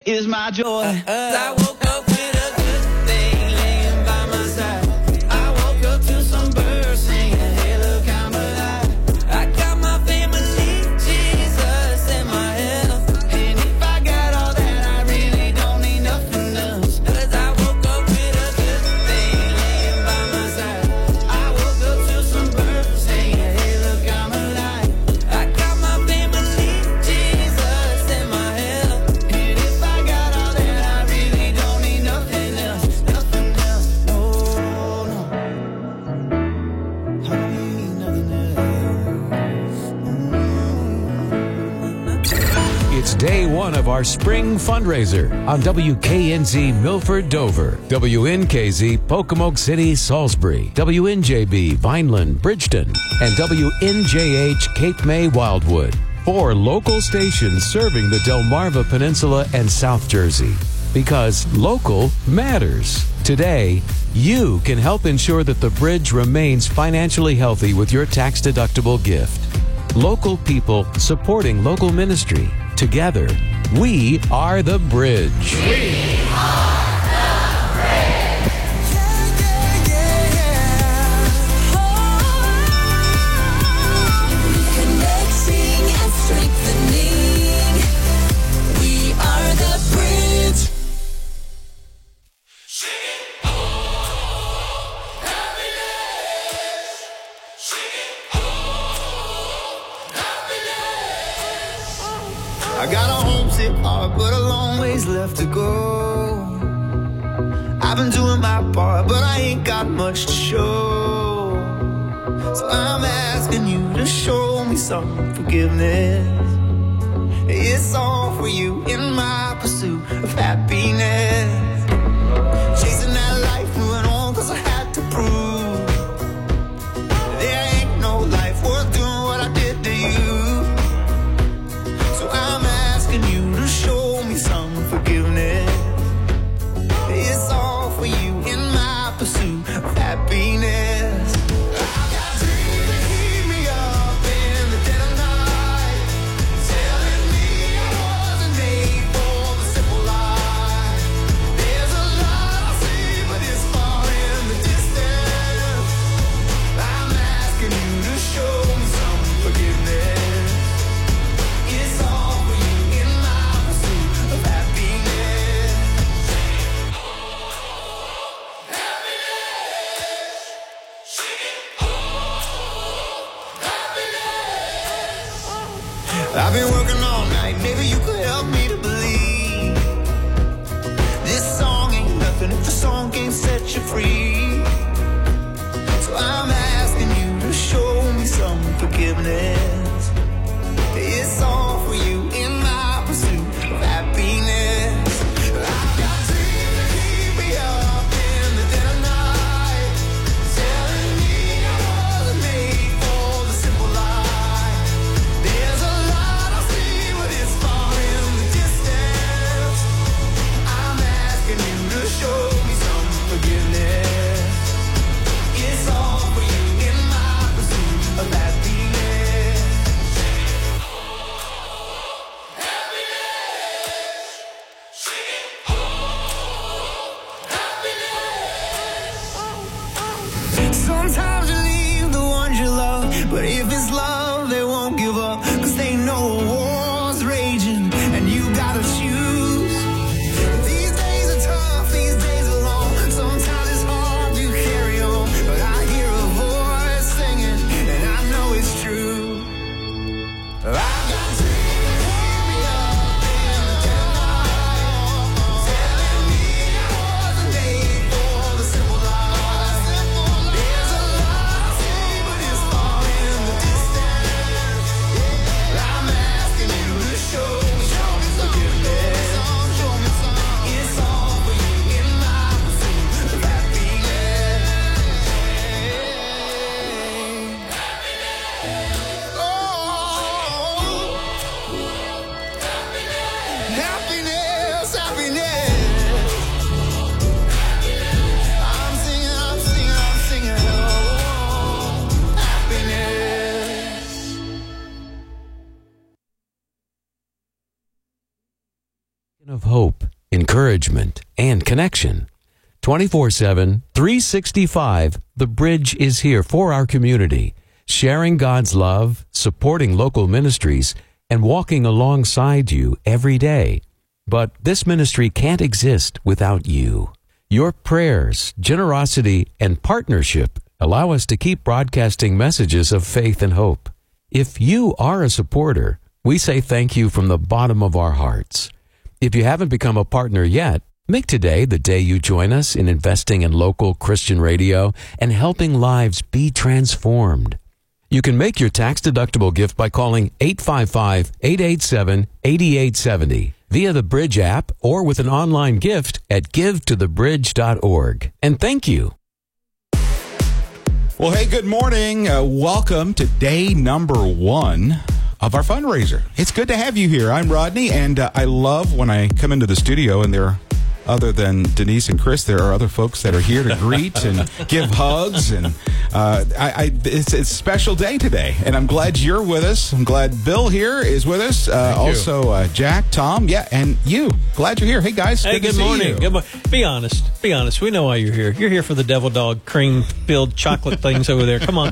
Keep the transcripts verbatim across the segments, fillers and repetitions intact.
is my joy. Uh, uh, I woke up with a good thing laying by my side. I woke up to some birds singing, hey, look, I'm alive. I got my family, Jesus, and my health. And if I got all that, I really don't need nothing else. Cause I woke up with a good thing laying by my side. I woke up to some birds singing, hey, look, I'm alive. I got my family, Jesus, and my health. And if I got all that, I really don't need nothing else. Nothing else. No, no. I don't need nothing else. It's day one of our spring fundraiser on W K N Z Milford Dover, W N K Z Pocomoke City Salisbury, W N J B Vineland Bridgeton, and W N J H Cape May Wildwood. Four local stations serving the Delmarva Peninsula and South Jersey. Because local matters. Today, you can help ensure that the bridge remains financially healthy with your tax-deductible gift. Local people supporting local ministry. Together, we are the bridge. Connecting and strengthening. We are the bridge. I got a homesick heart, but a long ways left to go. I've been doing my part, but I ain't got much to show. So I'm asking you to show me some forgiveness. It's all for you in my pursuit of happiness. Chasing that life, moving on, cause I had to prove there ain't no life worth doing what I did to you. So I'm asking you to show me some forgiveness. It's all for you in my pursuit of happiness. I've got dreams that keep me up in the dead of night, telling me I wasn't made for the simple life. encouragement, and connection. twenty-four seven, three sixty-five, The Bridge is here for our community, sharing God's love, supporting local ministries, and walking alongside you every day. But this ministry can't exist without you. Your prayers, generosity, and partnership allow us to keep broadcasting messages of faith and hope. If you are a supporter, we say thank you from the bottom of our hearts. If you haven't become a partner yet, make today the day you join us in investing in local Christian radio and helping lives be transformed. You can make your tax-deductible gift by calling eight five five, eight eight seven, eight eight seven zero via the Bridge app or with an online gift at give to the bridge dot org. And thank you. Well, hey, good morning. Uh, welcome to day number one of our fundraiser. It's good to have you here. I'm Rodney, and uh, I love when I come into the studio and there are, other than Denise and Chris, there are other folks that are here to greet and give hugs. And uh, I, I, it's, it's a special day today, and I'm glad you're with us. I'm glad Bill here is with us. Uh, also, uh, Jack, Tom, yeah, and you. Glad you're here. Hey, guys. Hey, good, good morning. Good morning. Be honest. Be honest. We know why you're here. You're here for the Devil Dog cream-filled chocolate things over there. Come on.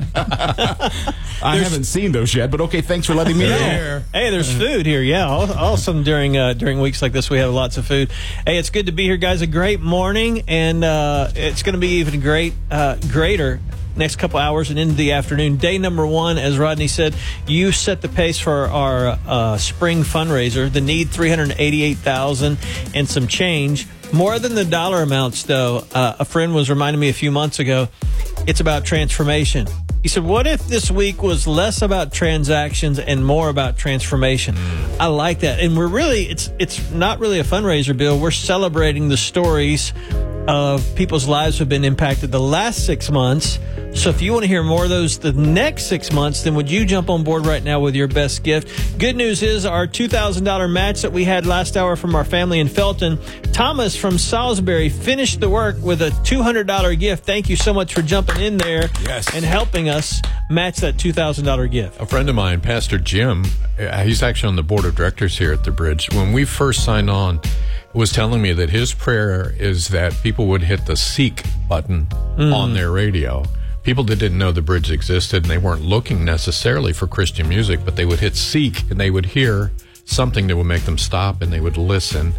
I haven't seen those yet, but okay, thanks for letting me know. Hey, hey, there's food here. Yeah, awesome. During uh, during weeks like this, we have lots of food. Hey, it's good to be here, guys. A great morning, and uh, it's going to be even great, uh, greater next couple hours and into the afternoon. Day number one, as Rodney said, you set the pace for our uh, spring fundraiser. The need, three hundred eighty-eight thousand dollars and some change. More than the dollar amounts, though. Uh, a friend was reminding me a few months ago, it's about transformation. He said, what if this week was less about transactions and more about transformation? Mm. I like that. And we're really, it's it's not really a fundraiser, Bill. We're celebrating the stories of people's lives who have been impacted the last six months. So if you want to hear more of those the next six months, then would you jump on board right now with your best gift? Good news is our two thousand dollars match that we had last hour from our family in Felton, Thomas from Salisbury finished the work with a two hundred dollars gift. Thank you so much for jumping in there yes. and helping us match that two thousand dollars gift. A friend of mine, Pastor Jim, he's actually on the board of directors here at the Bridge. When we first signed on, was telling me that his prayer is that people would hit the seek button mm. on their radio. People that didn't know the Bridge existed and they weren't looking necessarily for Christian music, but they would hit seek and they would hear something that would make them stop and they would listen.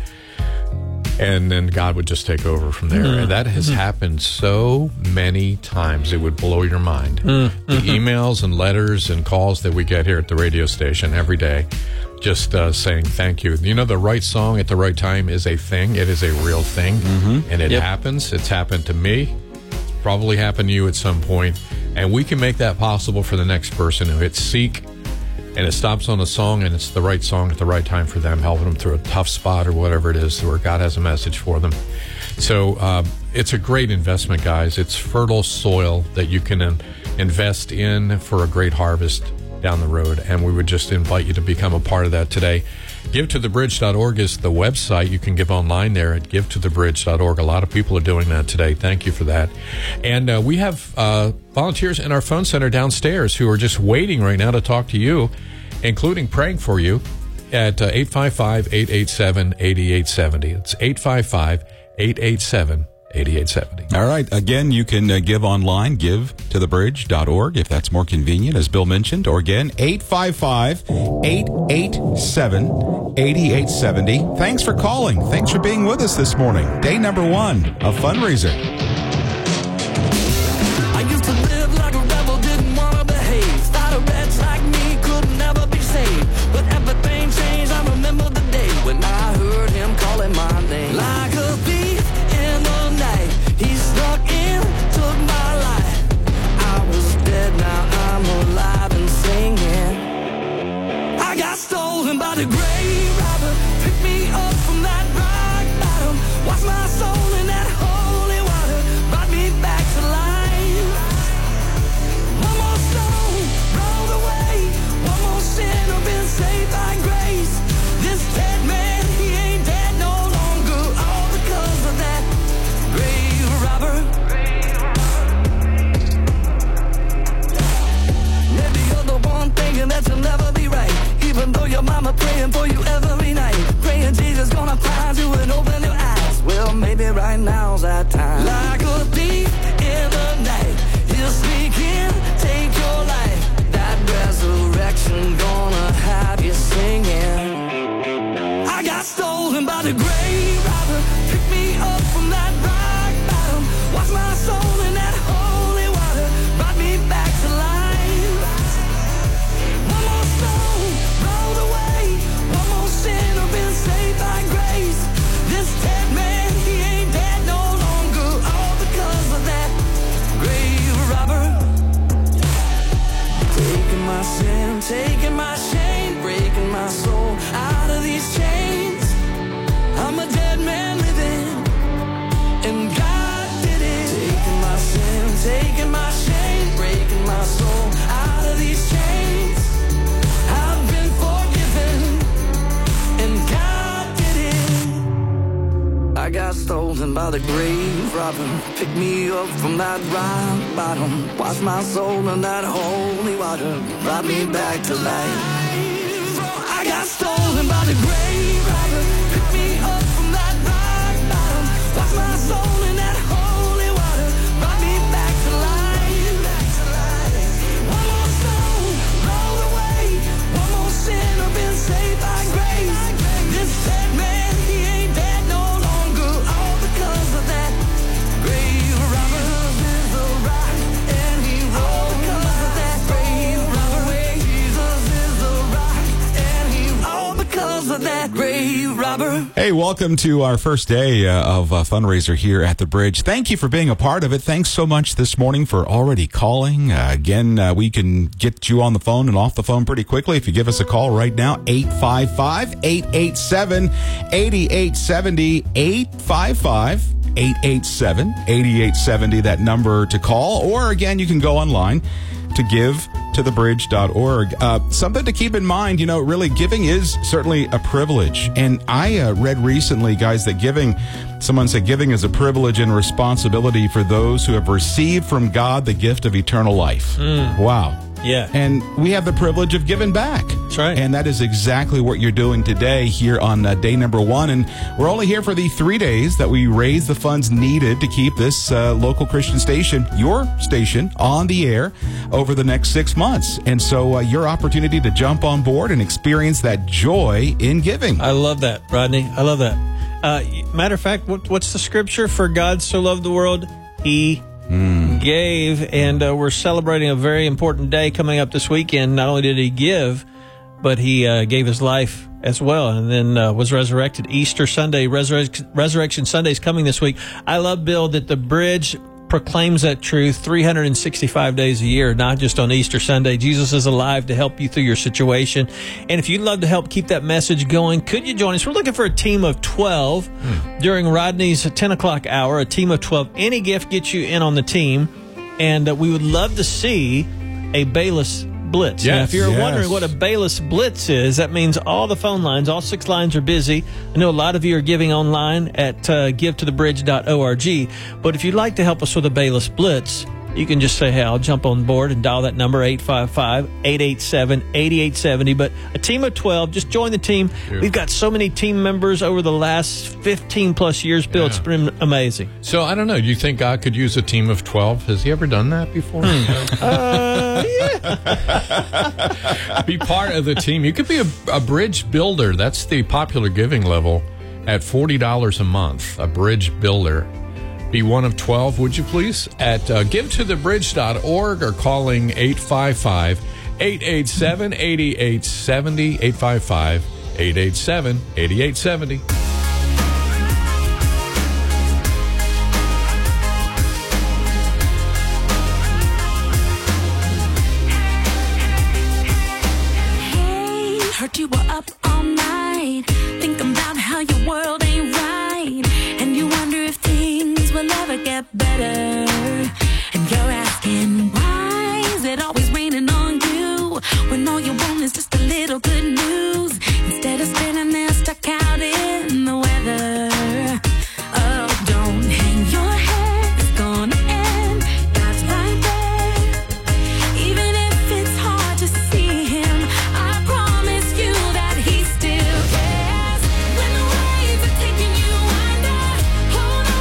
And then God would just take over from there. Mm-hmm. And that has mm-hmm. happened so many times, it would blow your mind. Mm-hmm. The emails and letters and calls that we get here at the radio station every day, just uh, saying thank you. You know, the right song at the right time is a thing. It is a real thing. Mm-hmm. And it yep. happens. It's happened to me. It's probably happened to you at some point. And we can make that possible for the next person who hits seek and it stops on a song and it's the right song at the right time for them, helping them through a tough spot or whatever it is where God has a message for them. So uh, it's a great investment, guys. It's fertile soil that you can uh, invest in for a great harvest down the road. And we would just invite you to become a part of that today. give to the bridge dot org is the website. You can give online there at give to the bridge dot org. A lot of people are doing that today. Thank you for that. And uh, we have uh, volunteers in our phone center downstairs who are just waiting right now to talk to you, including praying for you at uh, eight five five, eight eight seven, eight eight seven zero. It's eight five five, eight eight seven, eight eight seven zero. All right. Again, you can uh, give online, give to the bridge dot org if that's more convenient, as Bill mentioned. Or again, eight five five, eight eight seven, eight eight seven zero. Thanks for calling. Thanks for being with us this morning. Day number one of fundraiser. I used to live like a rebel, didn't want to behave. Thought a wretch like me could never be saved. But everything changed. I remember the day when I heard him calling my name. Like a thief in the night, he snuck in, took my life. I was dead, now I'm alive and singing. I got stolen by the grave robber, picked me up from that rock bottom, washed my soul in that holy water, baby, right now's that time. Like a thief in the night, he'll sneak in, take your life. That resurrection gonna have you singing. I got stolen by the grave robber, picked me up from that rock bottom, washed my soul in that holy water, brought me back to life. One more stone rolled away, one more sinner been saved by grace. This dead man, he ain't dead no longer, all because of that grave robber. Taking my sin, taking my shame, breaking my soul out of these chains. I'm a dead man living, and God did it. Taking my sin, taking my shame, breaking my soul out of these chains. I've been forgiven, and God did it. I got stolen by the grave robber, picked me up from that rock bottom, washed my soul in that holy water, brought me back to life. I got stolen by the grave robber, picked me up from that rock bottom, washed my soul in that holy water, brought me back to life. One more stone rolled away, one more sinner been saved by grace. This dead man, he ain't dead no longer, all because of that grave robber. Is a rock, and he rolled because of that grave robber. Jesus is a rock, and he all because of that grave robber. Hey, welcome to our first day uh, of uh, fundraiser here at the Bridge. Thank you for being a part of it. Thanks so much this morning for already calling. Uh, again, uh, we can get you on the phone and off the phone pretty quickly if you give us a call right now, eight five five, eight eight seven, eight eight seven zero, eight five five, eight eight seven, eight eight seven zero, that number to call. Or again, you can go online to give to the bridge dot org. Uh, something to keep in mind, you know, really giving is certainly a privilege. And I uh, read recently, guys, that giving, someone said giving is a privilege and responsibility for those who have received from God the gift of eternal life. Mm. Wow. Yeah. And we have the privilege of giving back. That's right. And that is exactly what you're doing today here on uh, day number one. And we're only here for the three days that we raise the funds needed to keep this uh, local Christian station, your station, on the air over the next six months. And so uh, your opportunity to jump on board and experience that joy in giving. I love that, Rodney. I love that. Uh, matter of fact, what, what's the scripture? For God so loved the world, he Mm. gave, and uh, we're celebrating a very important day coming up this weekend. Not only did he give, but he uh, gave his life as well, and then uh, was resurrected. Easter Sunday, Resurrec- Resurrection Sunday is coming this week. I love, Bill, that the Bridge proclaims that truth three hundred sixty-five days a year, not just on Easter Sunday. Jesus is alive to help you through your situation. And if you'd love to help keep that message going, could you join us? We're looking for a team of twelve mm. during Rodney's ten o'clock hour, a team of twelve. Any gift gets you in on the team. And uh, we would love to see a Bayless Blitz. Yes, now, if you're yes. wondering what a Bayless Blitz is, that means all the phone lines, all six lines are busy. I know a lot of you are giving online at uh, give to the bridge dot org. But if you'd like to help us with a Bayless Blitz, you can just say, hey, I'll jump on board and dial that number, eight five five, eight eight seven, eight eight seven zero. But a team of twelve, just join the team. Yeah. We've got so many team members over the last fifteen plus years, Bill. Yeah. It's been amazing. So I don't know. Do you think God could use a team of twelve? Has he ever done that before? uh, yeah. Be part of the team. You could be a, a bridge builder. That's the popular giving level at forty dollars a month. A bridge builder. Be one of twelve, would you please? At uh, give to the bridge dot org or calling eight five five, eight eight seven, eight eight seven zero, eight five five, eight eight seven, eight eight seven zero. Heard you were up all night, thinking about how your world ain't right, and you wonder if things will ever get better. And you're asking, why is it always raining on you, when all you want is just a little good news, instead of standing there stuck out in the weather. Oh, don't hang your head, it's gonna end, God's right there. Even if it's hard to see him, I promise you that he still cares. When the waves are taking you under, hold on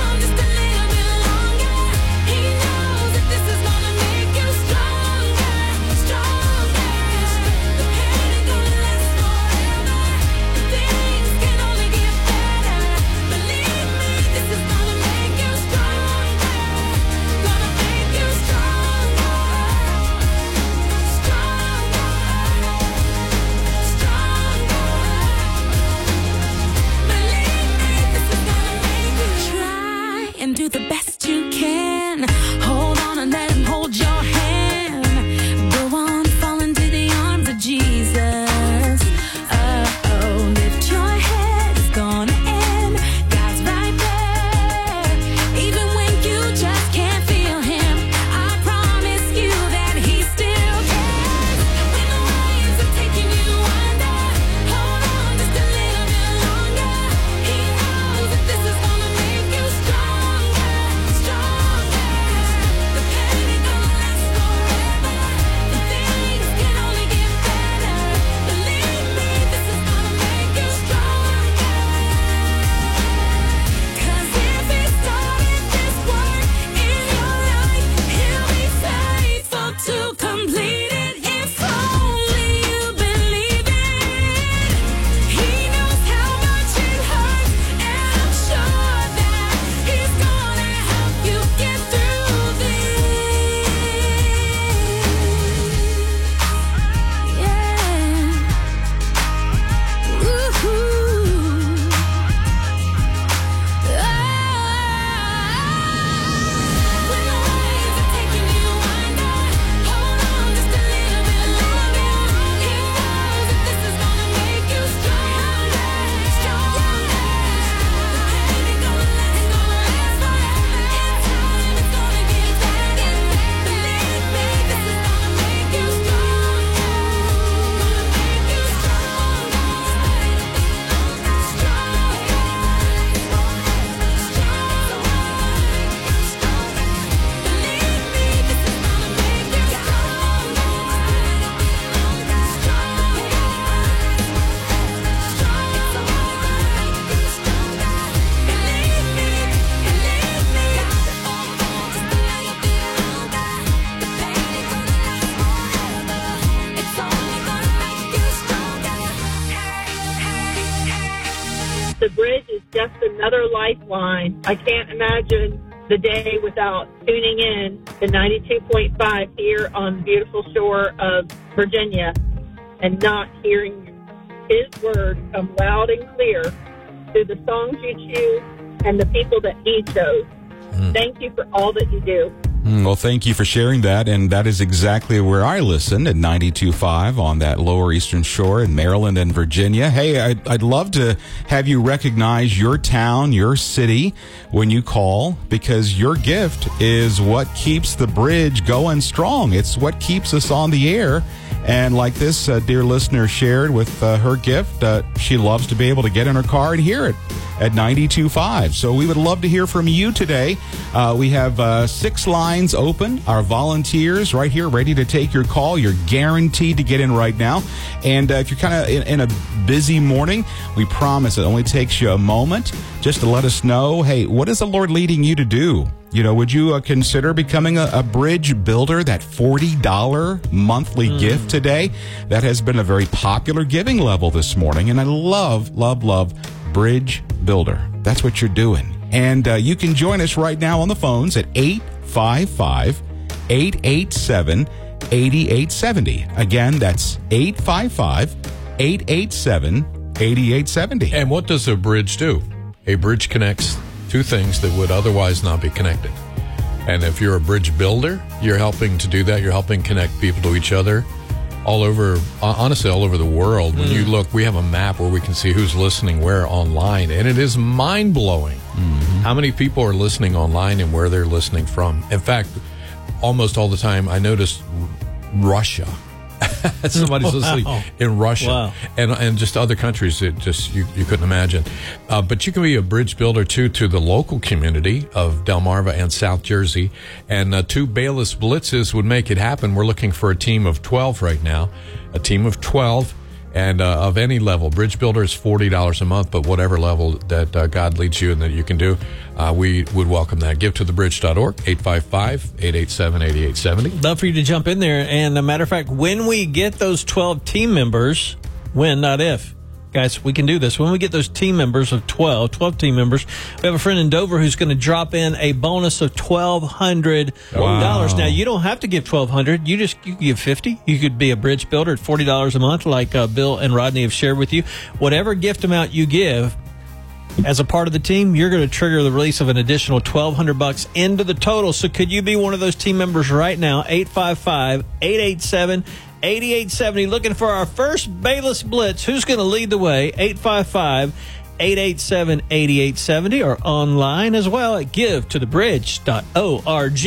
another lifeline. I can't imagine the day without tuning in to ninety-two point five here on the beautiful shore of Virginia and not hearing his word come loud and clear through the songs you choose and the people that he chose. Mm. Thank you for all that you do. Mm, well, thank you for sharing that, and that is exactly where I listen at ninety-two point five on that lower eastern shore in Maryland and Virginia. Hey, I'd, I'd love to have you recognize your town, your city when you call, because your gift is what keeps the bridge going strong. It's what keeps us on the air. And like this uh, dear listener shared with uh, her gift, uh, she loves to be able to get in her car and hear it at ninety-two point five. So we would love to hear from you today. Uh, we have uh, six lines open. Our volunteers right here ready to take your call. You're guaranteed to get in right now. And uh, if you're kind of in, in a busy morning, we promise it only takes you a moment just to let us know, hey, what is the Lord leading you to do? You know, would you uh, consider becoming a, a bridge builder, that forty dollars monthly mm. gift today? That has been a very popular giving level this morning. And I love, love, love Bridge Builder. That's what you're doing. And uh, you can join us right now on the phones at eight five five, eight eight seven, eight eight seven zero. Again, that's eight five five, eight eight seven, eight eight seven zero. And what does a bridge do? A bridge connects two things that would otherwise not be connected. And if you're a bridge builder, you're helping to do that. You're helping connect people to each other all over, honestly, all over the world. When mm. you look, we have a map where we can see who's listening where online, and it is mind-blowing mm-hmm. how many people are listening online and where they're listening from. In fact, almost all the time, I noticed Russia. Somebody's wow. listening in Russia wow. and and just other countries that just you, you couldn't imagine. Uh, but you can be a bridge builder too to the local community of Delmarva and South Jersey. And uh, two Bayless Blitzes would make it happen. We're looking for a team of twelve right now, a team of twelve. And uh, of any level, Bridge Builder is forty dollars a month, but whatever level that uh, God leads you and that you can do, uh, we would welcome that. Give to the bridge dot org, eight five five, eight eight seven, eight eight seven zero. Love for you to jump in there. And a matter of fact, when we get those twelve team members, when, not if, guys, we can do this. When we get those team members of twelve, twelve team members, we have a friend in Dover who's going to drop in a bonus of twelve hundred dollars. Wow. Now, you don't have to give twelve hundred dollars. You just you can give fifty dollars. You could be a bridge builder at forty dollars a month, like uh, Bill and Rodney have shared with you. Whatever gift amount you give, as a part of the team, you're going to trigger the release of an additional twelve hundred bucks into the total. So could you be one of those team members right now? eight five five, eight eight seven, eight eight seven zero. Looking for our first Bayless Blitz. Who's going to lead the way? eight five five, eight eight seven, eight eight seven zero or online as well at give to the bridge dot org.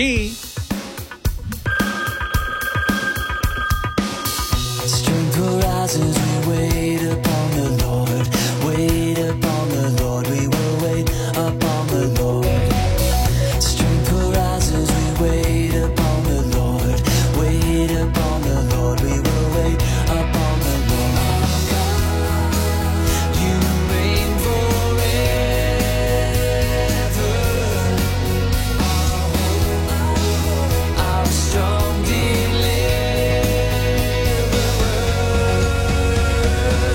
Strength rises, we wait upon the Lord. Wait upon the Lord, we will wait upon the Lord. Strength rises, we wait upon the Lord. Wait upon the Lord, we will wait upon the Lord. You reign forever. Our strong deliverer.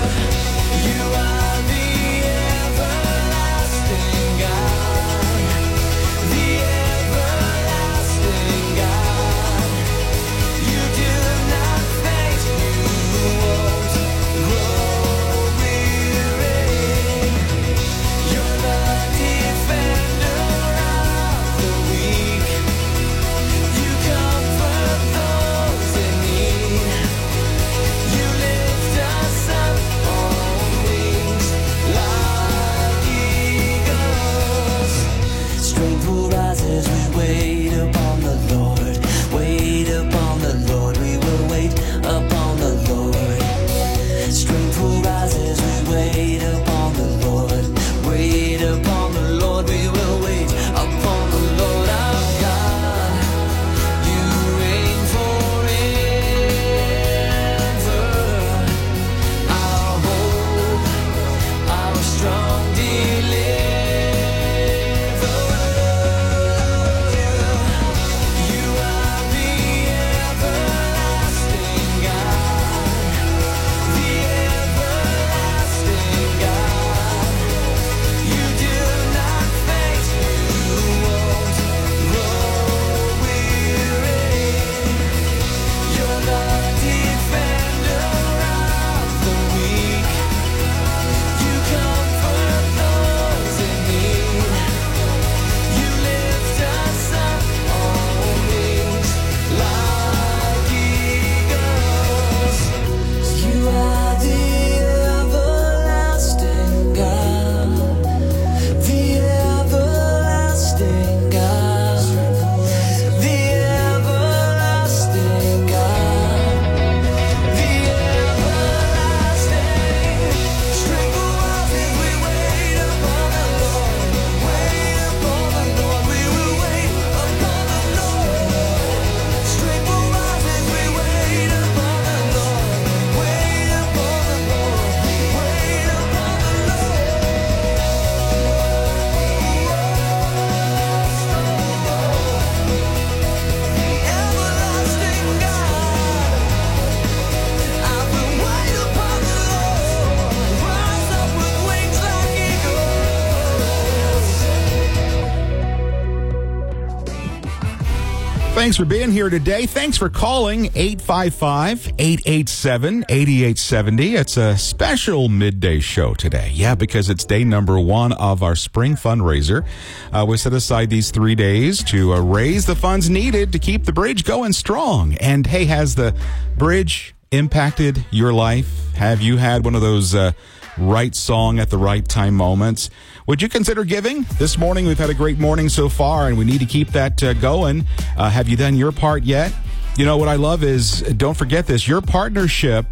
Thanks for being here today. Thanks for calling eight five five, eight eight seven, eight eight seven zero. It's a special midday show today. Yeah, because it's day number one of our spring fundraiser. Uh, we set aside these three days to uh, raise the funds needed to keep the bridge going strong. And hey, has the bridge impacted your life? Have you had one of those uh, right song at the right time moments? Would you consider giving? This morning, we've had a great morning so far, and we need to keep that uh, going. Uh, have you done your part yet? You know, what I love is, don't forget this, your partnership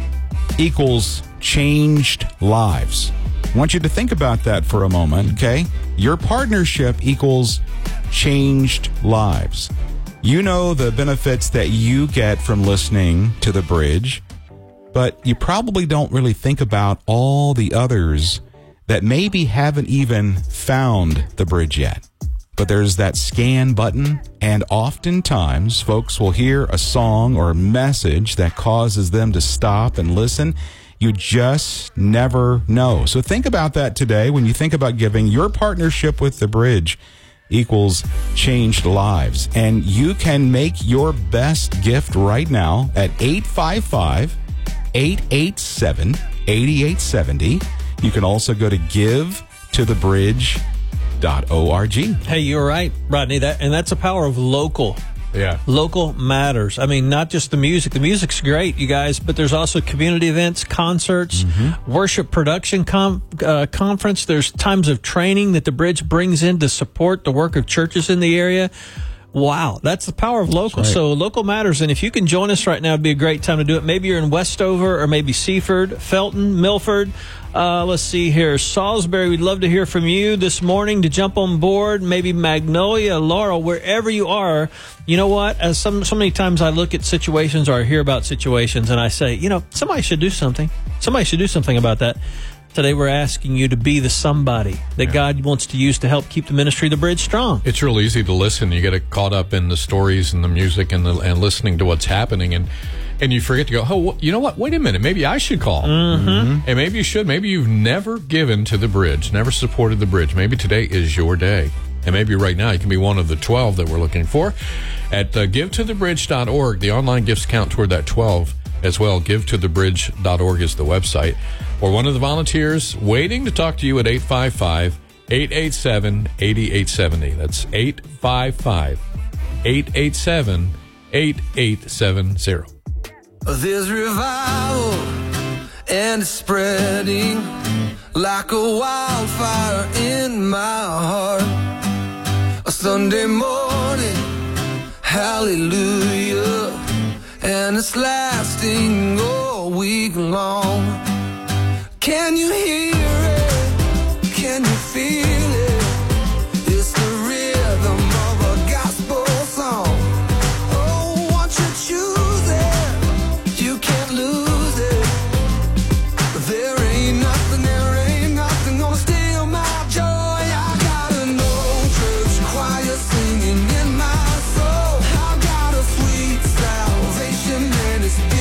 equals changed lives. I want you to think about that for a moment, okay? Your partnership equals changed lives. You know the benefits that you get from listening to The Bridge, but you probably don't really think about all the others that maybe haven't even found The Bridge yet. But there's that scan button, and oftentimes folks will hear a song or a message that causes them to stop and listen. You just never know. So think about that today when you think about giving. Your partnership with The Bridge equals changed lives. And you can make your best gift right now at eight five five, eight eight seven, eight eight seven zero. You can also go to give to the bridge dot org. Hey, you're right, Rodney. That and that's the power of local. Yeah. Local matters. I mean, not just the music. The music's great, you guys, but there's also community events, concerts, mm-hmm. worship production com- uh, conference. There's times of training that the Bridge brings in to support the work of churches in the area. Wow, that's the power of local. Right. So local matters. And if you can join us right now, it'd be a great time to do it. Maybe you're in Westover or maybe Seaford, Felton, Milford. Uh, let's see here. Salisbury, we'd love to hear from you this morning to jump on board. Maybe Magnolia, Laurel, wherever you are. You know what? As some so many times I look at situations or I hear about situations and I say, you know, somebody should do something. Somebody should do something about that. Today we're asking you to be the somebody that yeah. God wants to use to help keep the ministry of The Bridge strong. It's real easy to listen. You get caught up in the stories and the music and the, and listening to what's happening, and and you forget to go, oh, you know what? Wait a minute. Maybe I should call. Mm-hmm. And maybe you should. Maybe you've never given to The Bridge, never supported The Bridge. Maybe today is your day. And maybe right now you can be one of the twelve that we're looking for. At uh, give to the bridge dot org, the online gifts count toward that twelve as well. give to the bridge dot org is the website. Or one of the volunteers waiting to talk to you at eight five five, eight eight seven, eight eight seven zero. That's eight five five, eight eight seven, eight eight seven zero. There's revival and it's spreading like a wildfire in my heart. A Sunday morning, hallelujah, and it's lasting all week long. Can you hear it? Can you feel it? It's the rhythm of a gospel song. Oh, once you choose it, you can't lose it. There ain't nothing, there ain't nothing gonna steal my joy. I got an old church choir singing in my soul. I got a sweet salvation and it's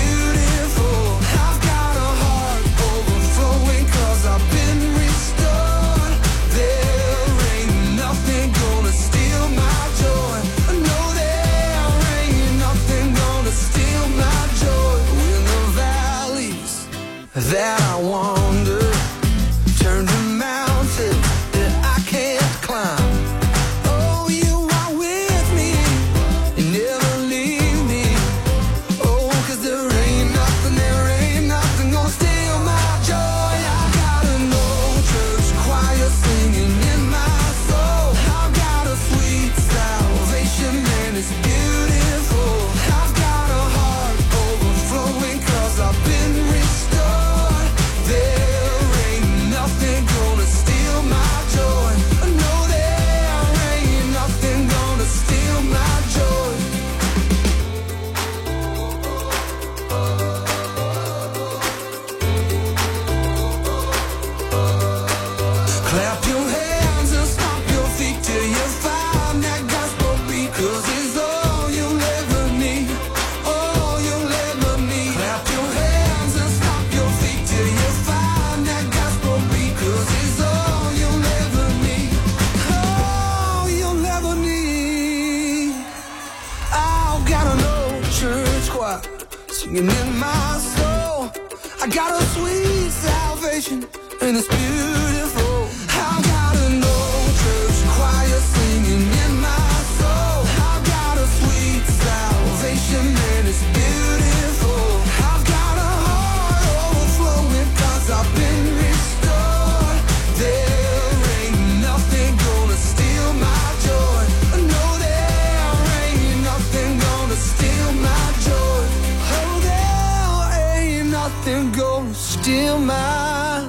singing in my soul. I got a sweet salvation, and it's beautiful. I got an old church choir singing in my soul. I got a sweet salvation, and it's beautiful. I've got a heart overflowing 'cause I've been restored. There ain't nothing gonna steal my joy. No, there ain't nothing gonna steal my joy. Oh, there ain't nothing gonna steal my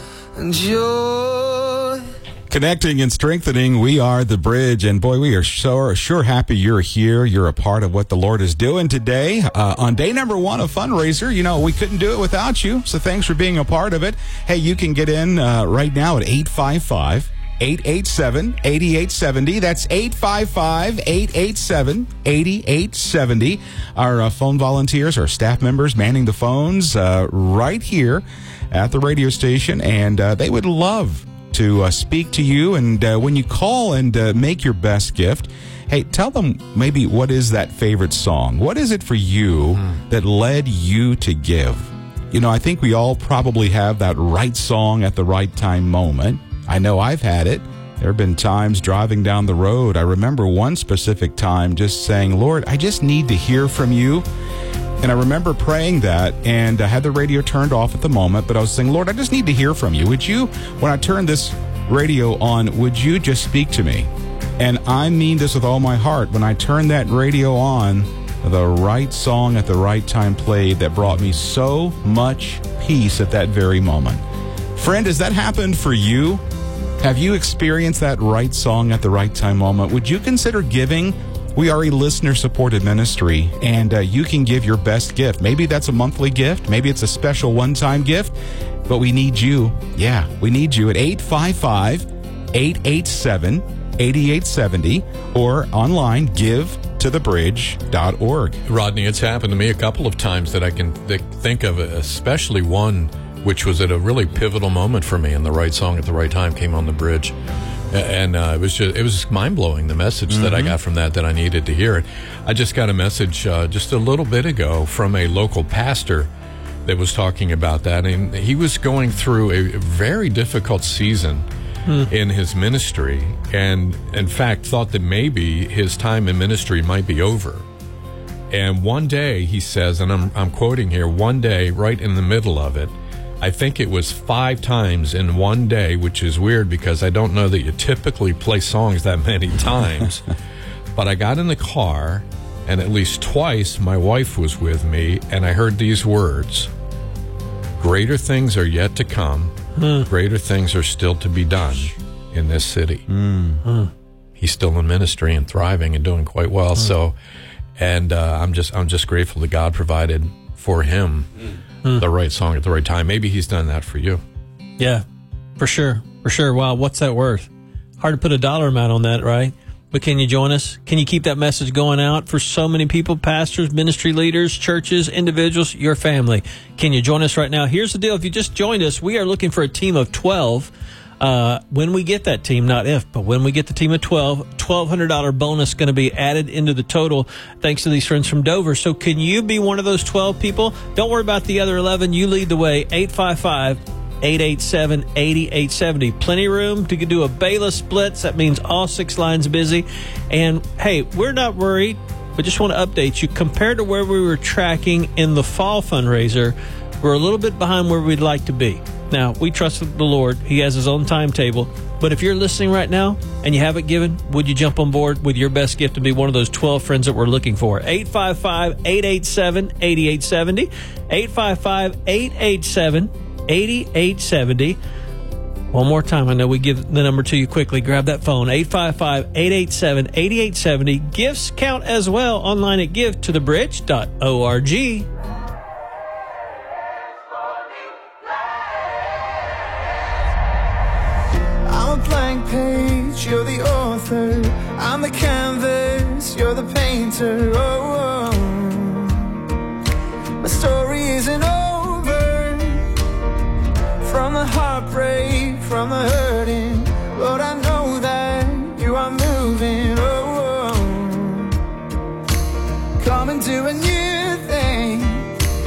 joy. Connecting and strengthening, we are the bridge. And boy, we are so sure happy you're here. You're a part of what the Lord is doing today. Uh, on day number one of Fundraiser, you know, we couldn't do it without you. So thanks for being a part of it. Hey, you can get in uh, right now at eight five five, eight eight seven, eight eight seven zero. That's eight five five, eight eight seven, eight eight seven zero. Our uh, phone volunteers, our staff members manning the phones uh, right here at the radio station, and uh, they would love to uh, speak to you. And uh, when you call and uh, make your best gift, hey, tell them maybe what is that favorite song? What is it for you mm. that led you to give? You know, I think we all probably have that right song at the right time moment. I know I've had it. There have been times driving down the road. I remember one specific time just saying, Lord, I just need to hear from you. And I remember praying that, and I had the radio turned off at the moment, but I was saying, Lord, I just need to hear from you. Would you, when I turn this radio on, would you just speak to me? And I mean this with all my heart. When I turned that radio on, the right song at the right time played that brought me so much peace at that very moment. Friend, has that happened for you? Have you experienced that right song at the right time moment? Would you consider giving? We are a listener-supported ministry, and uh, you can give your best gift. Maybe that's a monthly gift. Maybe it's a special one-time gift. But we need you. Yeah, we need you at eight five five, eight eight seven, eight eight seven zero or online, give to the bridge dot org. Rodney, it's happened to me a couple of times that I can th- think of, especially one which was at a really pivotal moment for me, and the right song at the right time came on the bridge. And uh, it was just, it was mind-blowing, the message mm-hmm. that I got from that, that I needed to hear it. I just got a message uh, just a little bit ago from a local pastor that was talking about that. And he was going through a very difficult season mm. in his ministry, and in fact thought that maybe his time in ministry might be over. And one day, he says, and I'm, I'm quoting here, one day, right in the middle of it, I think it was five times in one day, which is weird because I don't know that you typically play songs that many times. But I got in the car, and at least twice my wife was with me, and I heard these words: greater things are yet to come. Hmm. Greater things are still to be done in this city. Mm. He's still in ministry and thriving and doing quite well. Mm. So, and uh, I'm just I'm just grateful that God provided for him mm. the right song at the right time. Maybe he's done that for you. Yeah, for sure. For sure. Wow, what's that worth? Hard to put a dollar amount on that, right? But can you join us? Can you keep that message going out for so many people, pastors, ministry leaders, churches, individuals, your family? Can you join us right now? Here's the deal. If you just joined us, we are looking for a team of twelve. Uh, when we get that team, not if, but when we get the team of twelve, twelve hundred dollars bonus going to be added into the total thanks to these friends from Dover. So can you be one of those twelve people? Don't worry about the other eleven. You lead the way. eight five five, eight eight seven, eight eight seven zero. Plenty of room to do a Bela splits. That means all six lines busy. And hey, we're not worried, but just want to update you. Compared to where we were tracking in the fall fundraiser, we're a little bit behind where we'd like to be. Now, we trust the Lord. He has his own timetable. But if you're listening right now and you haven't given, would you jump on board with your best gift and be one of those twelve friends that we're looking for? eight five five, eight eight seven, eight eight seven zero. eight five five, eight eight seven, eight eight seven zero. One more time. I know we give the number to you quickly. Grab that phone. eight five five, eight eight seven, eight eight seven zero. Gifts count as well online at give to the bridge dot org. Page, you're the author, I'm the canvas, you're the painter. Oh, oh. My story isn't over. From the heartbreak, from the hurting, Lord, I know that you are moving. Oh, oh. Come and do a new thing.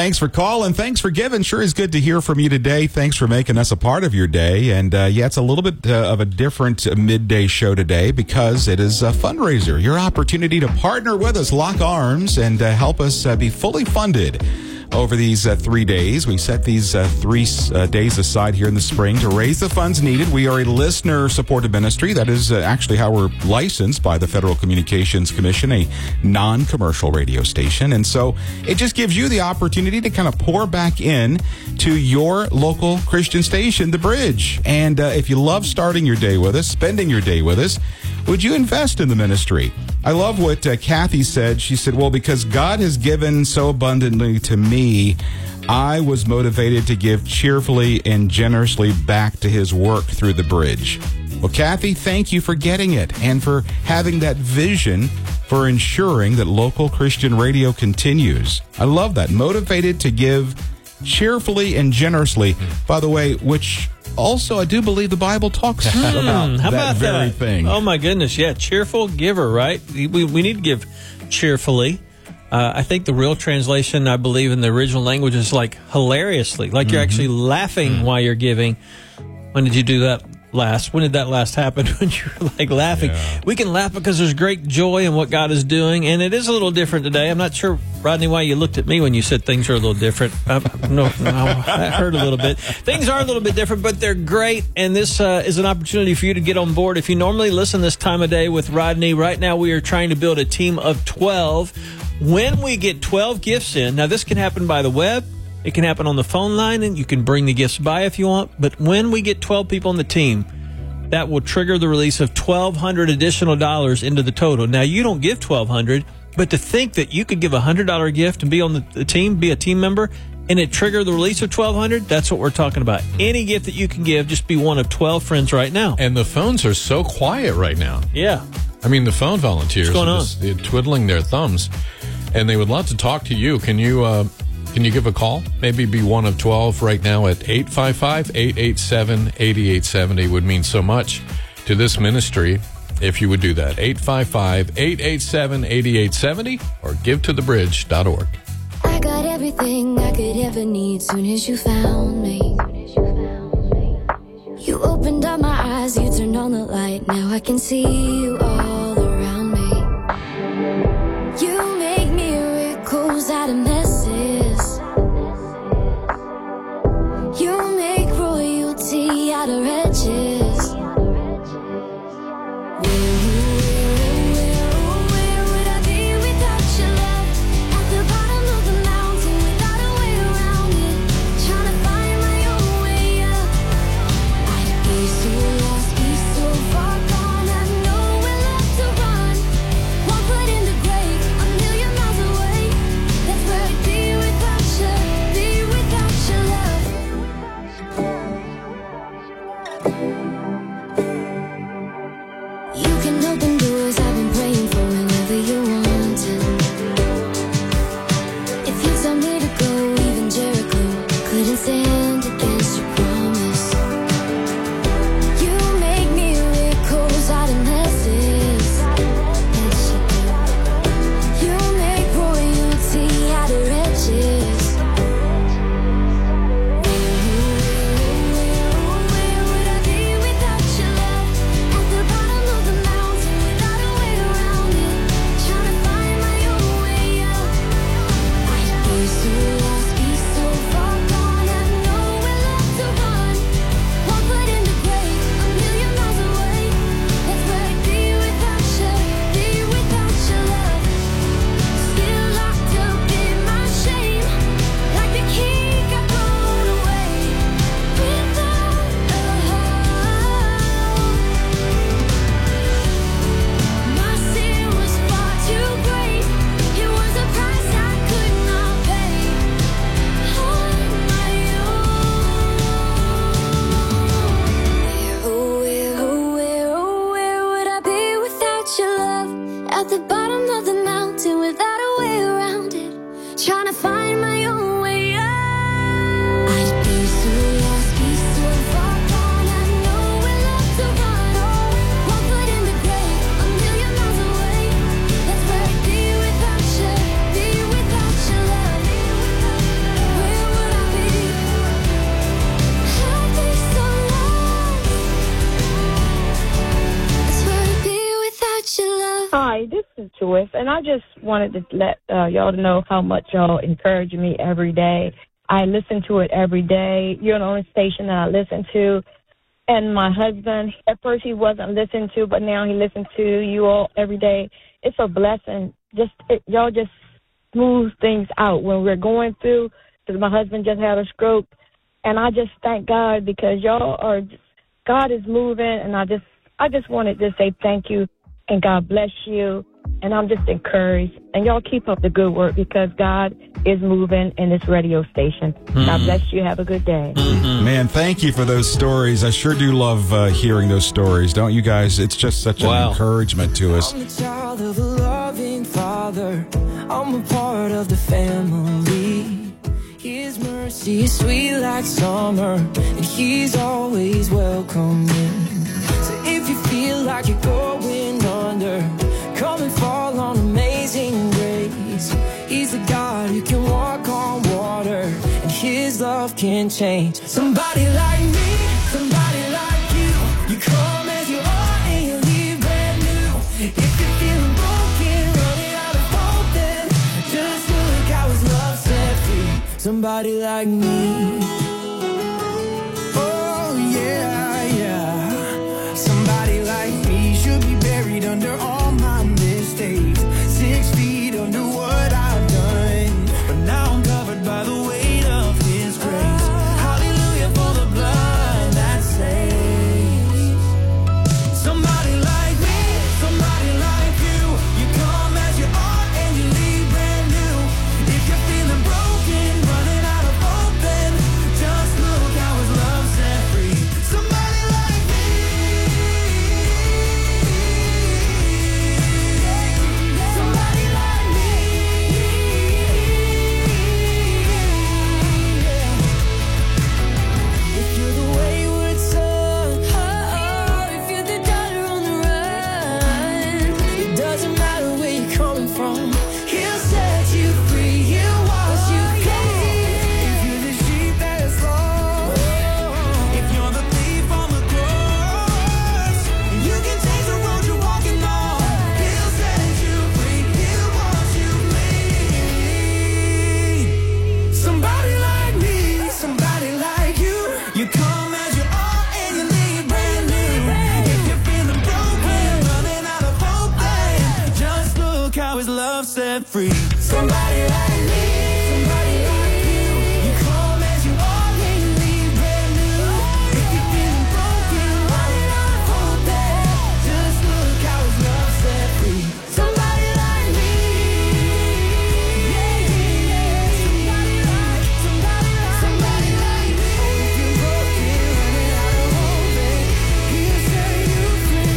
Thanks for calling. Thanks for giving. Sure is good to hear from you today. Thanks for making us a part of your day. And uh, yeah, it's a little bit uh, of a different uh, midday show today because it is a fundraiser. Your opportunity to partner with us, lock arms, and uh, help us uh, be fully funded. Over these uh, three days, we set these uh, three uh, days aside here in the spring to raise the funds needed. We are a listener-supported ministry. That is uh, actually how we're licensed by the Federal Communications Commission, a non-commercial radio station. And so it just gives you the opportunity to kind of pour back in to your local Christian station, The Bridge. And uh, if you love starting your day with us, spending your day with us, would you invest in the ministry? I love what uh, Kathy said. She said, well, because God has given so abundantly to me, I was motivated to give cheerfully and generously back to his work through The Bridge. Well, Kathy, thank you for getting it and for having that vision for ensuring that local Christian radio continues. I love that. Motivated to give cheerfully and generously. By the way, which also I do believe the Bible talks about How that about very that? thing. Oh, my goodness. Yeah, cheerful giver, right? We, we need to give cheerfully. Uh, I think the real translation, I believe, in the original language is like hilariously, like you're actually laughing Mm. while you're giving. When did you do that last? When did that last happen? When you were like laughing? Yeah. We can laugh because there's great joy in what God is doing, and it is a little different today. I'm not sure, Rodney, why you looked at me when you said things are a little different. Uh, no, no, that hurt a little bit. Things are a little bit different, but they're great, and this uh, is an opportunity for you to get on board. If you normally listen this time of day with Rodney, right now we are trying to build a team of twelve. When we get twelve gifts in, now this can happen by the web, it can happen on the phone line, and you can bring the gifts by if you want, but when we get twelve people on the team, that will trigger the release of twelve hundred additional dollars into the total. Now, you don't give twelve hundred, but to think that you could give a one hundred dollars gift and be on the, the team, be a team member, and it trigger the release of twelve hundred, that's what we're talking about. Any gift that you can give, just be one of twelve friends right now. And the phones are so quiet right now. Yeah. I mean, the phone volunteers What's going are on? just, they're twiddling their thumbs, and they would love to talk to you. Can you uh, can you give a call? Maybe be one of twelve right now at eight five five, eight eight seven, eight eight seven zero. Would mean so much to this ministry if you would do that. eight five five, eight eight seven, eight eight seven zero or give to the bridge dot org. I got everything I could ever need soon as you found me. You opened up my eyes, you turned on the light. Now I can see you all around me. You make miracles out of messes. You make royalty out of wretches. To Hi, this is Joyce, and I just wanted to let uh, y'all know how much y'all encourage me every day. I listen to it every day. You're the only station that I listen to. And my husband, at first he wasn't listening to, but now he listens to you all every day. It's a blessing. Just it, y'all just smooth things out when we're going through, because my husband just had a stroke. And I just thank God because y'all are, just, God is moving, and I just, I just wanted to say thank you, and God bless you, and I'm just encouraged. And y'all keep up the good work because God is moving in this radio station. Mm-hmm. God bless you. Have a good day. Mm-hmm. Man, thank you for those stories. I sure do love uh, hearing those stories, don't you guys? It's just such Wow. an encouragement to us. I'm the child of a loving father. I'm a part of the family. His mercy is sweet like summer, and he's always welcoming. So if you feel like you're going under, come and fall on Amazing Grace. He's the God who can walk on water, and his love can change. Somebody like me, somebody like you. You come as you are and you leave brand new. If you're feeling broken, running out of hope, then just look how his love set free. Somebody like me. Oh yeah, yeah. Somebody like me should be buried under all my mistakes. Six feet under what I've done, but now I'm covered by the weight of his grace. Hallelujah for the blood that saves. Somebody like me, somebody like you. You come as you are and you leave brand new. If you're feeling broken, running out of hope, then just look how his love set free. Somebody like me. Somebody like me. If you're the wayward son, oh, if you're the daughter on the run, it doesn't matter where you're coming from. He'll set you free. He'll wash you clean. If you're the sheep that is lost, if you're the thief on the cross, you can change the road you're walking on. He'll set you free. He'll wash you clean. Somebody like me, somebody like you. You come as you are and you leave brand new. If you're feeling broken, running out of hope, then just look how his love set free. Somebody like me, somebody like you. You come as you are and you leave brand new. If you're feeling broken, running out of hope, then just look how his love set free. Somebody like me. Yeah, yeah, yeah. Somebody like, somebody like, somebody like me. If you're broken, running out of hope, then he'll set you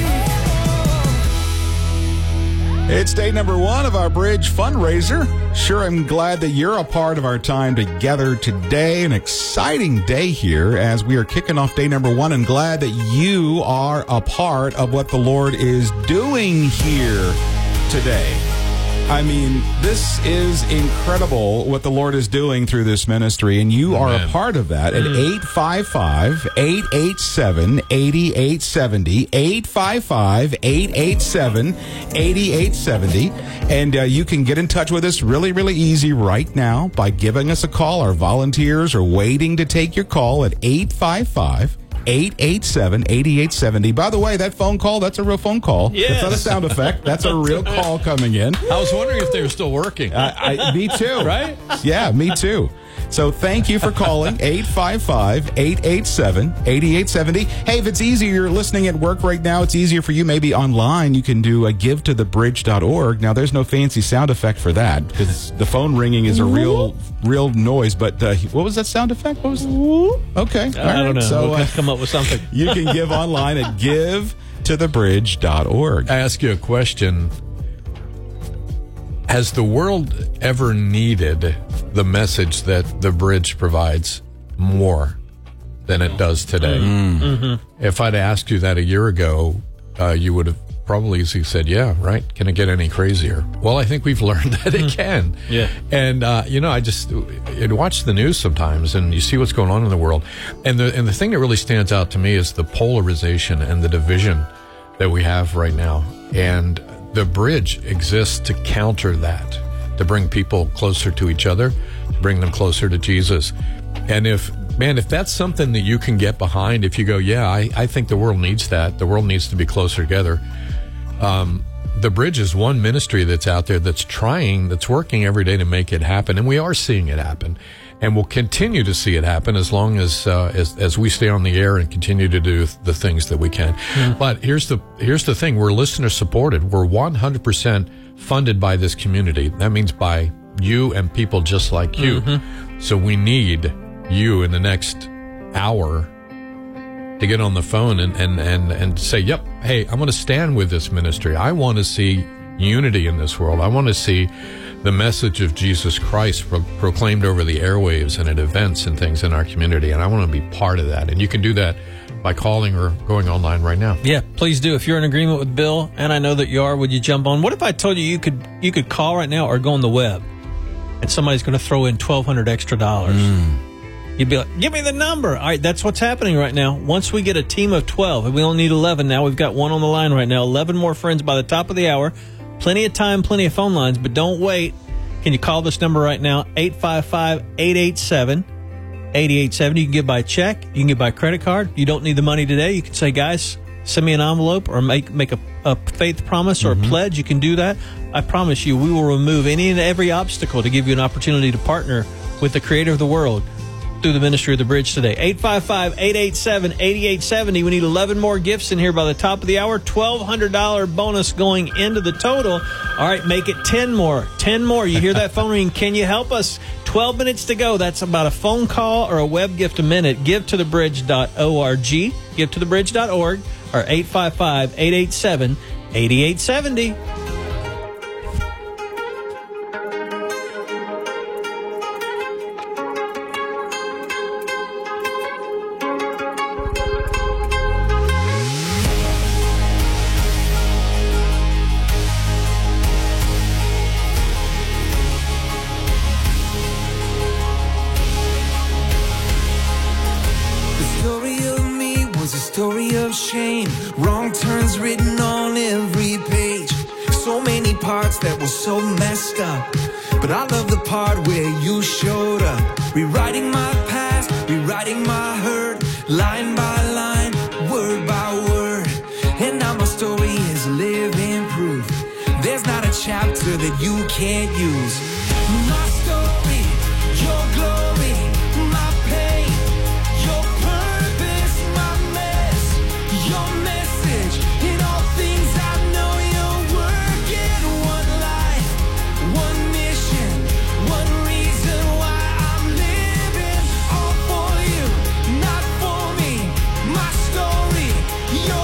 free. It's day number one of our Bridge fundraiser. Sure, I'm glad that you're a part of our time together today. An exciting day here as we are kicking off day number one, and glad that you are a part of what the Lord is doing here today. I mean, this is incredible what the Lord is doing through this ministry, and you are a part of that at eight five five, eight eight seven, eight eight seven zero, eight five five, eight eight seven, eight eight seven zero. And uh, you can get in touch with us really, really easy right now by giving us a call. Our volunteers are waiting to take your call at eight five five, eight eight seven, eight eight seven zero. By the way, that phone call, that's a real phone call. Yes. It's not a sound effect. That's a real call coming in. I was wondering if they were still working. I, I, me too. Right? Yeah, me too. So thank you for calling eight five five, eight eight seven, eight eight seven zero. Hey, if it's easier, you're listening at work right now, it's easier for you maybe online. You can do a give to the bridge dot org. Now, there's no fancy sound effect for that because the phone ringing is a real real noise. But uh, what was that sound effect? What was Okay. I don't right. know. So we'll uh, come up with something. you can give online at give to the bridge dot org. I ask you a question. Has the world ever needed the message that the Bridge provides more than it does today? Mm-hmm. If I'd asked you that a year ago, uh, you would have probably easily said, yeah, right? Can it get any crazier? Well, I think we've learned that it can. Yeah. And, uh, you know, I just I'd watch the news sometimes and you see what's going on in the world. And the, and the thing that really stands out to me is the polarization and the division that we have right now. And the bridge exists to counter that, to bring people closer to each other, to bring them closer to Jesus. And if, man, if that's something that you can get behind, if you go, yeah, I, I think the world needs that, the world needs to be closer together. Um, the bridge is one ministry that's out there that's trying, that's working every day to make it happen. And we are seeing it happen. And we'll continue to see it happen as long as, uh, as, as we stay on the air and continue to do the things that we can. Mm. But here's the, here's the thing. We're listener supported. We're one hundred percent funded by this community. That means by you and people just like you. Mm-hmm. So we need you in the next hour to get on the phone and, and, and, and say, yep, hey, I'm going to stand with this ministry. I want to see unity in this world. I want to see the message of Jesus Christ pro- proclaimed over the airwaves and at events and things in our community. And I want to be part of that. And you can do that by calling or going online right now. Yeah, please do. If you're in agreement with Bill, and I know that you are, would you jump on? What if I told you you could you could call right now or go on the web and somebody's going to throw in twelve hundred extra dollars? Mm. You'd be like, give me the number. All right, that's what's happening right now. Once we get a team of twelve, and we only need eleven now, we've got one on the line right now, eleven more friends by the top of the hour. Plenty of time, plenty of phone lines, but don't wait. Can you call this number right now, eight five five, eight eight seven, eight eight seven. You can give by check. You can give by credit card. You don't need the money today. You can say, guys, send me an envelope or make make a, a faith promise or mm-hmm. a pledge. You can do that. I promise you, we will remove any and every obstacle to give you an opportunity to partner with the creator of the world through the ministry of the bridge today. eight five five, eight eight seven, eight eight seven zero. We need eleven more gifts in here by the top of the hour. twelve hundred dollars bonus going into the total. All right, make it ten more. ten more. You hear that phone ring? Can you help us? twelve minutes to go. That's about a phone call or a web gift a minute. give to the bridge dot org. give to the bridge dot org or eight five five, eight eight seven, eight eight seven zero. Story of shame, wrong turns written on every page. So many parts that were so messed up, but I love the part where you showed up, rewriting my past, rewriting my hurt, line by line, word by word. And now my story is living proof. There's not a chapter that you can't use. My story, your glory, my pain, your purpose, my mess, your message. In all things I know you're working. One life, one mission, one reason why I'm living. All for you, not for me. My story, your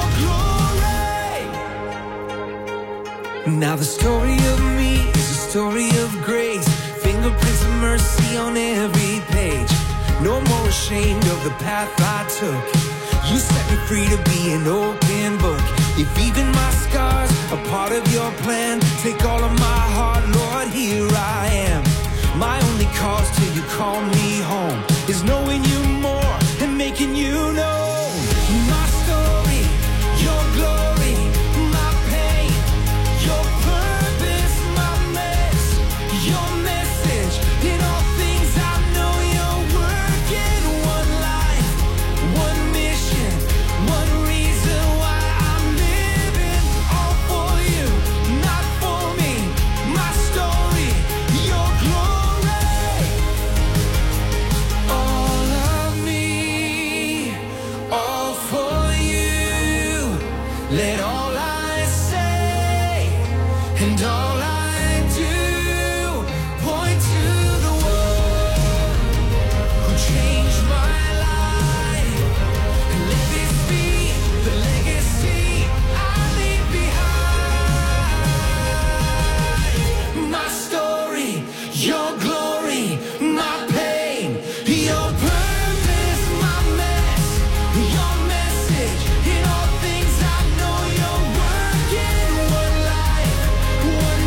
glory. Now the story of me is a story of grace, fingerprints of mercy on every page. No more ashamed of the path I took. You set me free to be an open book. If even my scars are part of your plan, take all of my heart, Lord, here I am. My only cause till you call me home is knowing you more and making you known. My story, your glory, my pain, your purpose, my mess, your message. In all things I know you're working. One life, one mission, one reason why I'm living. All for you, not for me. My story, your glory. All of me, all for you. Let all I say and all I do point to the one who changed my life. And let this be the legacy I leave behind. My story, your glory, my pain, your purpose, my mess, your message. In all things I know you're working. One life, one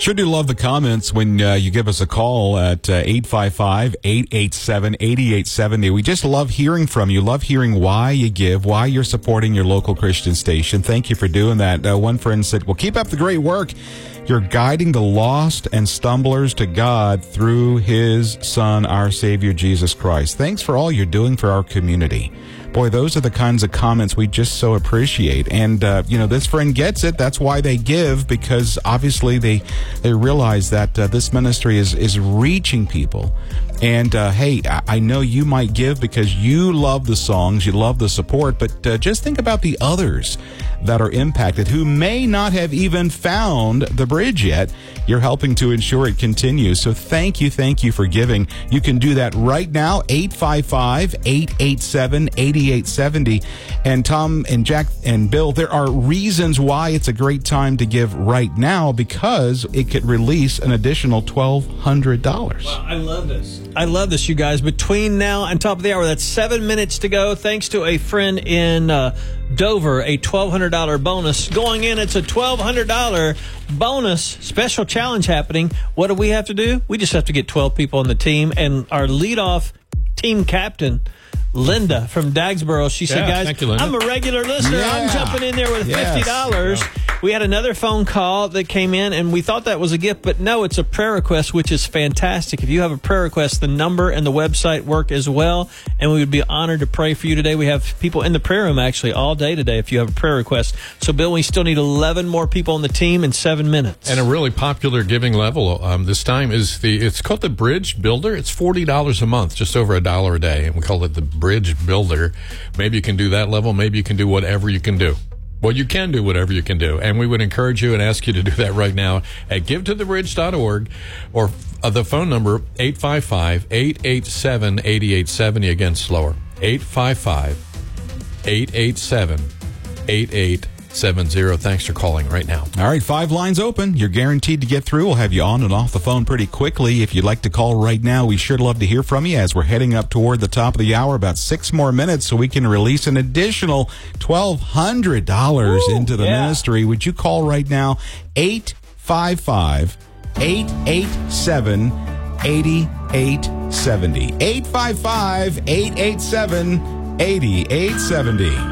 Sure do love the comments when uh, you give us a call at uh, eight five five, eight eight seven, eight eight seven zero. We just love hearing from you, love hearing why you give, why you're supporting your local Christian station. Thank you for doing that. Uh, one friend said, well, keep up the great work. You're guiding the lost and stumblers to God through his Son, our Savior, Jesus Christ. Thanks for all you're doing for our community. Boy, those are the kinds of comments we just so appreciate. And, uh, you know, this friend gets it. That's why they give, because obviously they they realize that uh, this ministry is, is reaching people. And, uh, hey, I know you might give because you love the songs, you love the support, but uh, just think about the others that are impacted who may not have even found the bridge yet. You're helping to ensure it continues. So thank you, thank you for giving. You can do that right now, eight five five, eight eight seven, eight eight seven zero. And Tom and Jack and Bill, there are reasons why it's a great time to give right now, because it could release an additional twelve hundred dollars. Wow, I love this. I love this, you guys. Between now and top of the hour, that's seven minutes to go. Thanks to a friend in uh, Dover, a twelve hundred dollars bonus. Going in, it's a twelve hundred dollars bonus special challenge happening. What do we have to do? We just have to get twelve people on the team. And our leadoff team captain, Linda from Dagsboro, she said, Yeah, guys, thank you, Linda. I'm a regular listener. Yeah. I'm jumping in there with Yes. fifty dollars. We had another phone call that came in, and we thought that was a gift, but no, it's a prayer request, which is fantastic. If you have a prayer request, the number and the website work as well, and we would be honored to pray for you today. We have people in the prayer room, actually, all day today if you have a prayer request. So, Bill, we still need eleven more people on the team in seven minutes. And a really popular giving level um, this time is the, it's called the Bridge Builder. It's forty dollars a month, just over a dollar a day. And we call it the Bridge Builder. Maybe you can do that level. Maybe you can do whatever you can do. Well, you can do whatever you can do. And we would encourage you and ask you to do that right now at give to the bridge dot org, or uh, the phone number eight five five, eight eight seven, eight eight seven zero. Again, slower. eight five five, eight eight seven, eight eight seven zero. Thanks for calling right now. All right, five lines open. You're guaranteed to get through. We'll have you on and off the phone pretty quickly. If you'd like to call right now, we sure love to hear from you as we're heading up toward the top of the hour. About six more minutes so we can release an additional twelve hundred dollars Ooh, into the yeah. ministry. Would you call right now? eight five five, eight eight seven, eight eight seven zero. eight five five, eight eight seven, eight eight seven zero.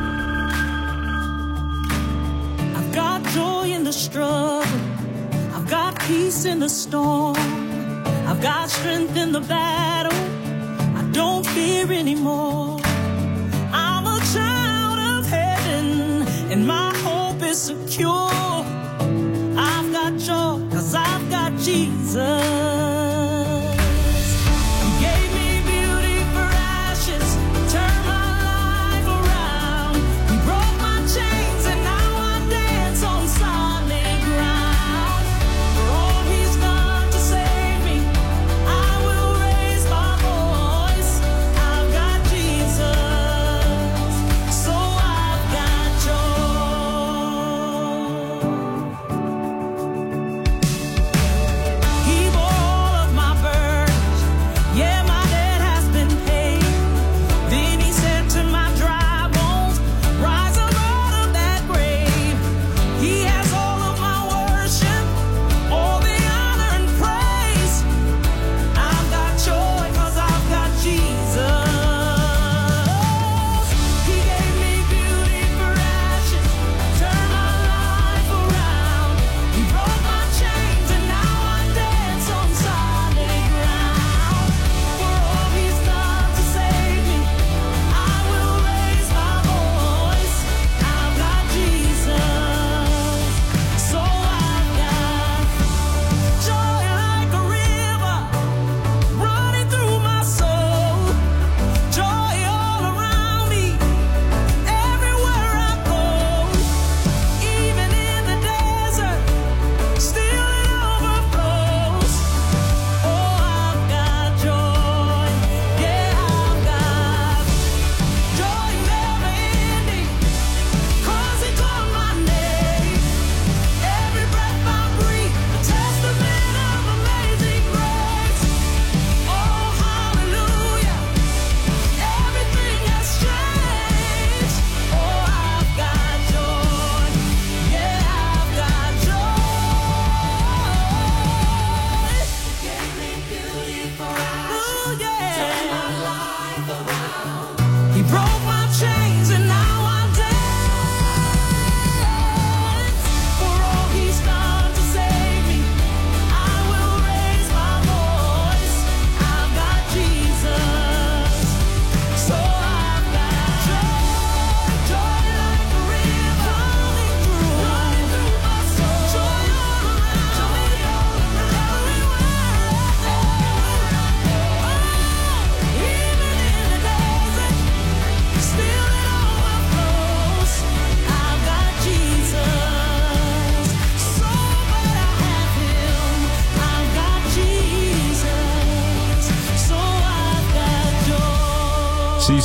I've got joy in the struggle. I've got peace in the storm. I've got strength in the battle. I don't fear anymore. I'm a child of heaven, and my hope is secure. I've got joy, 'cause I've got Jesus. He gave me beauty for ashes, turned my life around. He broke my chains, and now I dance on solid ground. For all he's done to save me, I will raise my voice. I've got Jesus, so I've got joy.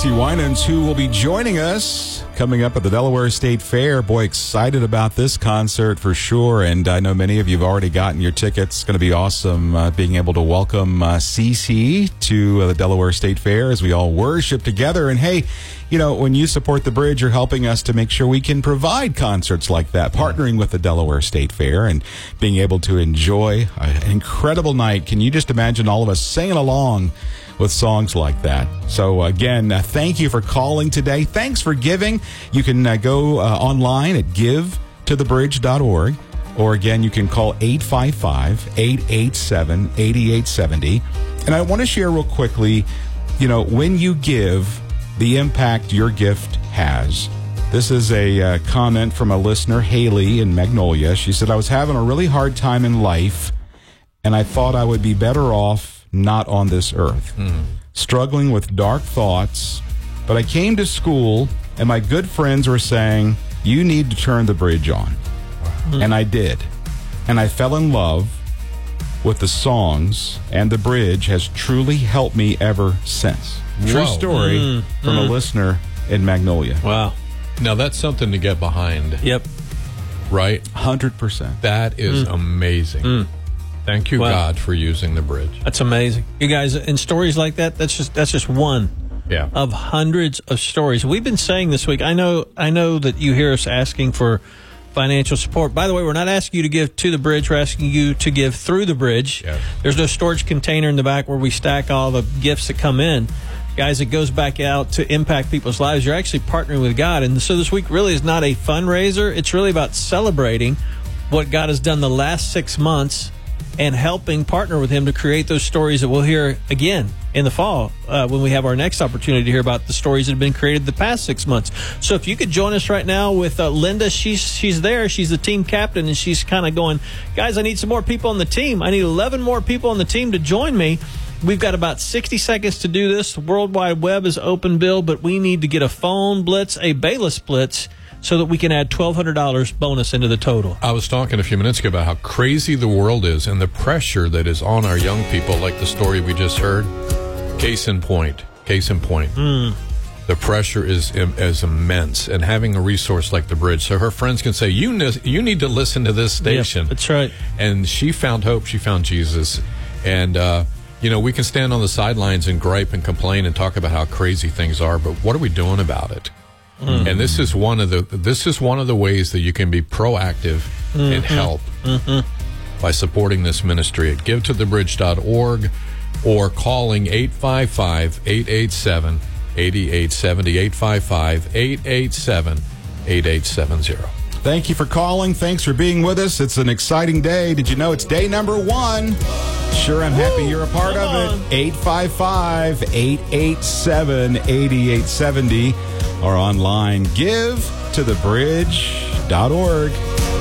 Casey Winans, who will be joining us coming up at the Delaware State Fair. Boy, excited about this concert for sure. And I know many of you have already gotten your tickets. It's going to be awesome uh, being able to welcome uh, Cece to uh, the Delaware State Fair as we all worship together. And hey, you know, when you support the Bridge, you're helping us to make sure we can provide concerts like that, partnering with the Delaware State Fair and being able to enjoy an incredible night. Can you just imagine all of us singing along with songs like that? So again, uh, thank you for calling today. Thanks for giving. You can uh, go uh, online at give to the bridge dot org, or again, you can call eight five five, eight eight seven, eight eight seven zero. And I want to share real quickly, you know, when you give, the impact your gift has. This is a uh, comment from a listener, Haley in Magnolia. She said, I was having a really hard time in life, and I thought I would be better off not on this earth, mm. struggling with dark thoughts. But I came to school, and my good friends were saying, you need to turn the bridge on. Mm. And I did. And I fell in love with the songs, and the bridge has truly helped me ever since. True Whoa. story mm. from mm. a listener in Magnolia. Wow. Now, that's something to get behind. Yep. Right? one hundred percent. That is Mm. amazing. Mm. Thank you, Wow. God, for using the bridge. That's amazing. You guys, in stories like that, that's just that's just one Yeah. of hundreds of stories. We've been saying this week, I know I know that you hear us asking for financial support. By the way, we're not asking you to give to the bridge. We're asking you to give through the bridge. Yeah. There's no storage container in the back where we stack all the gifts that come in. Guys, it goes back out to impact people's lives. You're actually partnering with God. And so this week really is not a fundraiser. It's really about celebrating what God has done the last six months and helping partner with him to create those stories that we'll hear again in the fall uh, when we have our next opportunity to hear about the stories that have been created the past six months. So if you could join us right now with uh, Linda, she's she's there. She's the team captain, and she's kind of going, guys, I need some more people on the team. I need eleven more people on the team to join me. We've got about sixty seconds to do this. The World Wide Web is open, Bill, but we need to get a phone blitz, a Bayless blitz, so that we can add twelve hundred dollars bonus into the total. I was talking a few minutes ago about how crazy the world is and the pressure that is on our young people, like the story we just heard. Case in point. Case in point. Mm. The pressure is is immense, and having a resource like the bridge, so her friends can say, "You ne- you need to listen to this station." Yep, that's right. And she found hope. She found Jesus, and uh, you know, we can stand on the sidelines and gripe and complain and talk about how crazy things are, but what are we doing about it? Mm. And this is one of the this is one of the ways that you can be proactive mm-hmm. and help mm-hmm. by supporting this ministry at give to the bridge dot org or calling eight five five, eight eight seven, eight eight seven zero, eight five five, eight eight seven, eight eight seven zero. Thank you for calling. Thanks for being with us. It's an exciting day. Did you know it's day number one? Sure, I'm happy you're a part Come of on. it. eight five five, eight eight seven, eight eight seven zero or online give to the bridge dot org.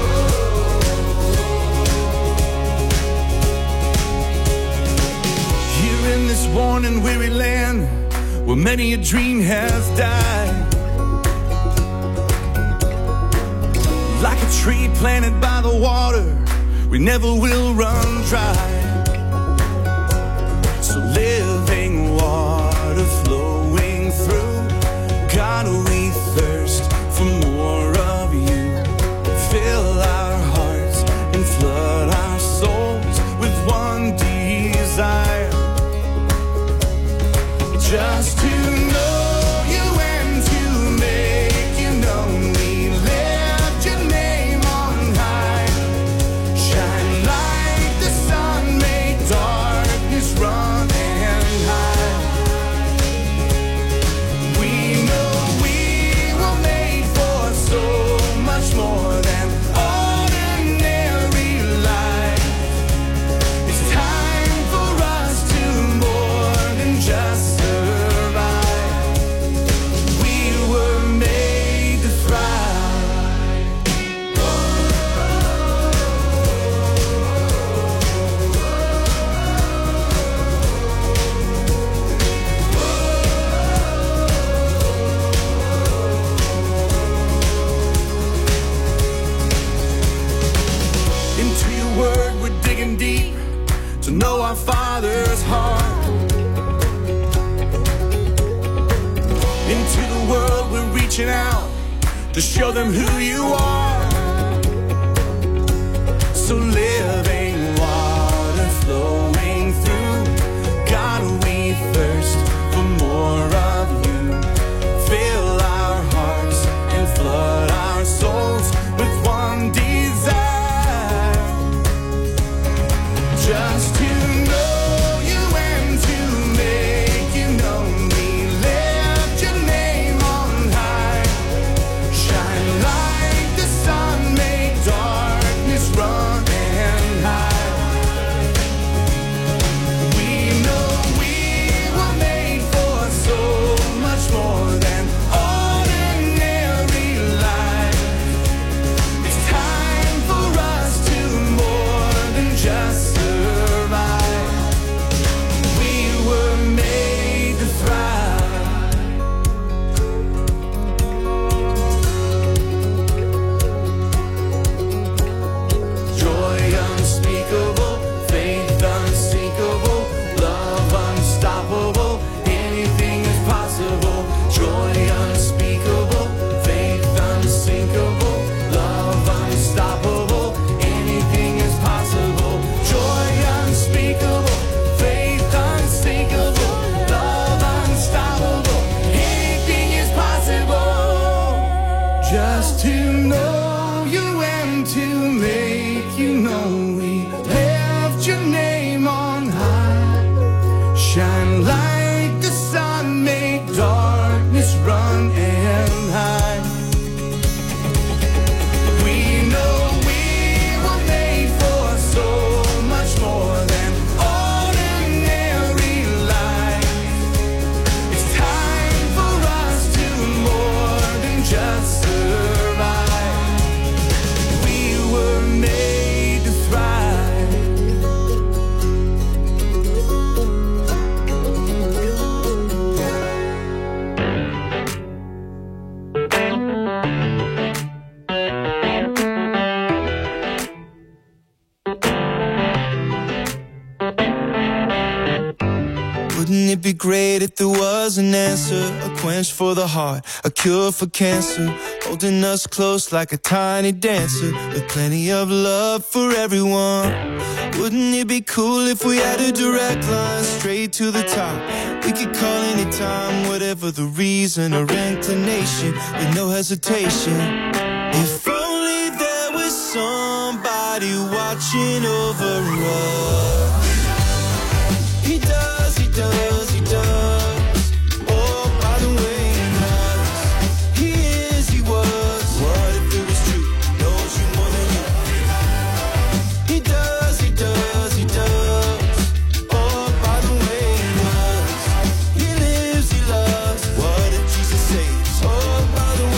Here in this worn and weary land where many a dream has died, like a tree planted by the water, we never will run dry. So living water flowing through, God, we thirst for more of you. Fill our hearts and flood our souls with one desire, just to know you and to make you known. We lift your name on high, shine like the sun, make darkness run and hide. We know we were made for so much more than ordinary life. It's time for us to more than just survive. We were made to thrive. Into your word we're digging deep to know our Father's heart. reaching out to show them who you are. So living water flowing through, God, we thirst for more of you. Fill our hearts and flood our souls with one desire, just to know you and to make you known. We lift your name on high, shine like the sun, make darkness run and hide. We know we were made for so much more than ordinary life. It's time for us to more than just survive. We were made to thrive. Joy unspeakable, faith unsinkable, love unstoppable, anything is possible. Joy unspeakable, faith unsinkable, love unstoppable, anything is possible. Joy unspeakable, faith unsinkable, love unstoppable, anything is possible. Just to know you and to make you know, we lift your name on high, shine like the sun, make darkness run and hide. We know we were made for so much more than ordinary life. It's time for us to more than just survive. We were made to thrive. Wouldn't it be great if there was an answer, a quench for the heart, a cure for cancer, holding us close like a tiny dancer, with plenty of love for everyone. Wouldn't it be cool if we had a direct line straight to the top? We could call anytime, whatever the reason or inclination, with no hesitation. If only there was somebody watching over us. He does, he does, he does. Oh, by the way he does. He is, he was. What if it was true? Knows you more than you. He does, he does, he does. Oh, by the way he does. He lives, he loves. What did Jesus say? Oh, by the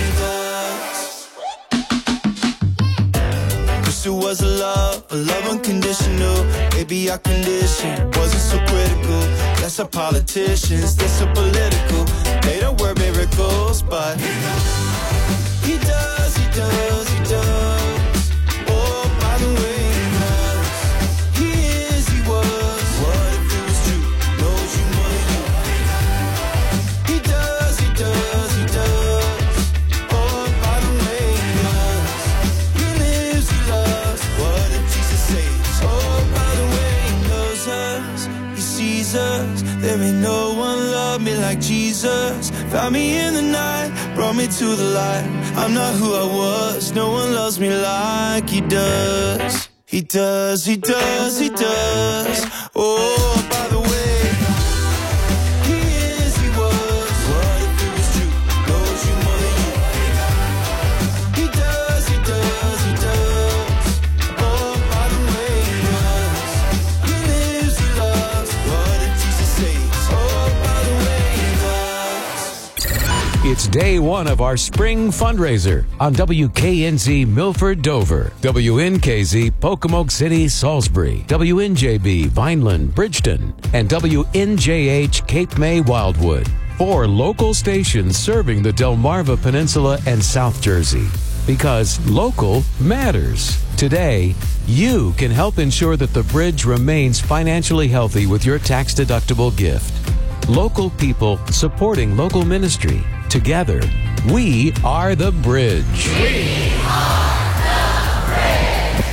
way he does. Wish it was a love, a love unconditional. Maybe our condition wasn't so critical. That's our politicians, that's so political. They don't work miracles, but he does, he does, he does. Oh, by the way he does. He is, he was. What if it was true? Knows you more than you. He does, he does, he does. Oh, by the way he does. He lives, he loves. What did Jesus say? Oh, by the way he knows us, he sees us. There ain't no one love me like Jesus. Found me in the night, brought me to the light. I'm not who I was, no one loves me like he does. He does, he does, he does. Oh, by the way, he is, he was. What if it was true? Knows you more than you. He does, he does, he does. Oh, by the way he does. He lives, he loves. What did Jesus say? Oh, by the way he does. It's day one of our spring fundraiser on W K N Z Milford Dover, W N K Z Pocomoke City Salisbury, W N J B Vineland Bridgeton, and W N J H Cape May Wildwood. Four local stations serving the Delmarva Peninsula and South Jersey. Because local matters. Today, you can help ensure that the bridge remains financially healthy with your tax-deductible gift. Local people supporting local ministry. Together, We are the bridge. We are the bridge.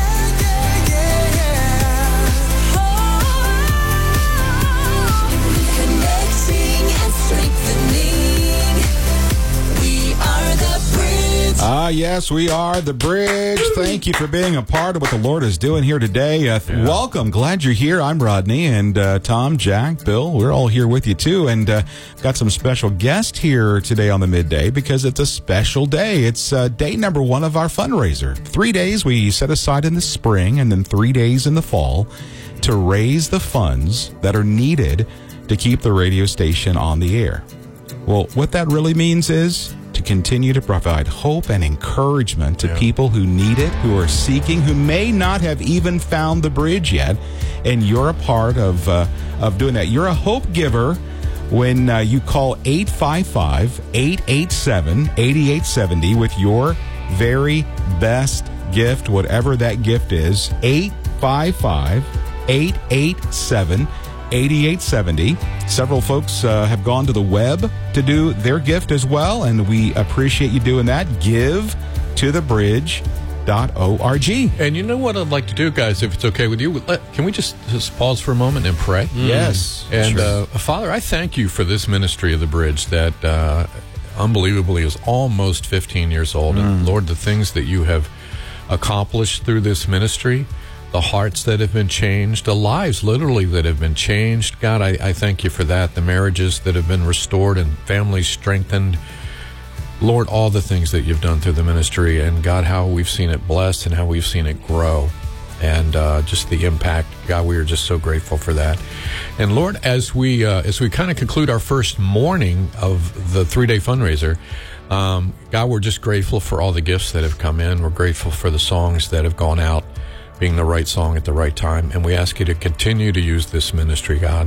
Connecting and strengthening. We are the bridge. Ah, yes, we are the bridge. Thank you for being a part of what the Lord is doing here today. Uh, Yeah. Welcome. Glad you're here. I'm Rodney, and uh, Tom, Jack, Bill, we're all here with you, too. And uh, got some special guests here today on the midday because it's a special day. It's uh, day number one of our fundraiser. Three days we set aside in the spring and then three days in the fall to raise the funds that are needed to keep the radio station on the air. Well, what that really means is to continue to provide hope and encouragement to Yeah. people who need it, who are seeking, who may not have even found the bridge yet. And you're a part of uh, of doing that. You're a hope giver when uh, you call eight five five, eight eight seven, eight eight seven zero with your very best gift, whatever that gift is. eight five five, eight eight seven, eight eight seven zero. Several folks uh, have gone to the web to do their gift as well, and we appreciate you doing that. Give to the bridge dot org. And you know what I'd like to do, guys, if it's okay with you? Let, can we just, just pause for a moment and pray? Yes. And Sure. uh, Father, I thank you for this ministry of the bridge that uh, unbelievably is almost fifteen years old. And Lord, the things that you have accomplished through this ministry, the hearts that have been changed, the lives literally that have been changed. God, I, I thank you for that. The marriages that have been restored and families strengthened. Lord, all the things that you've done through the ministry, and God, how we've seen it blessed and how we've seen it grow, and uh, just the impact. God, we are just so grateful for that. And Lord, as we uh, as we kind of conclude our first morning of the three-day fundraiser, um, God, we're just grateful for all the gifts that have come in. We're grateful for the songs that have gone out, being the right song at the right time. And we ask you to continue to use this ministry, God.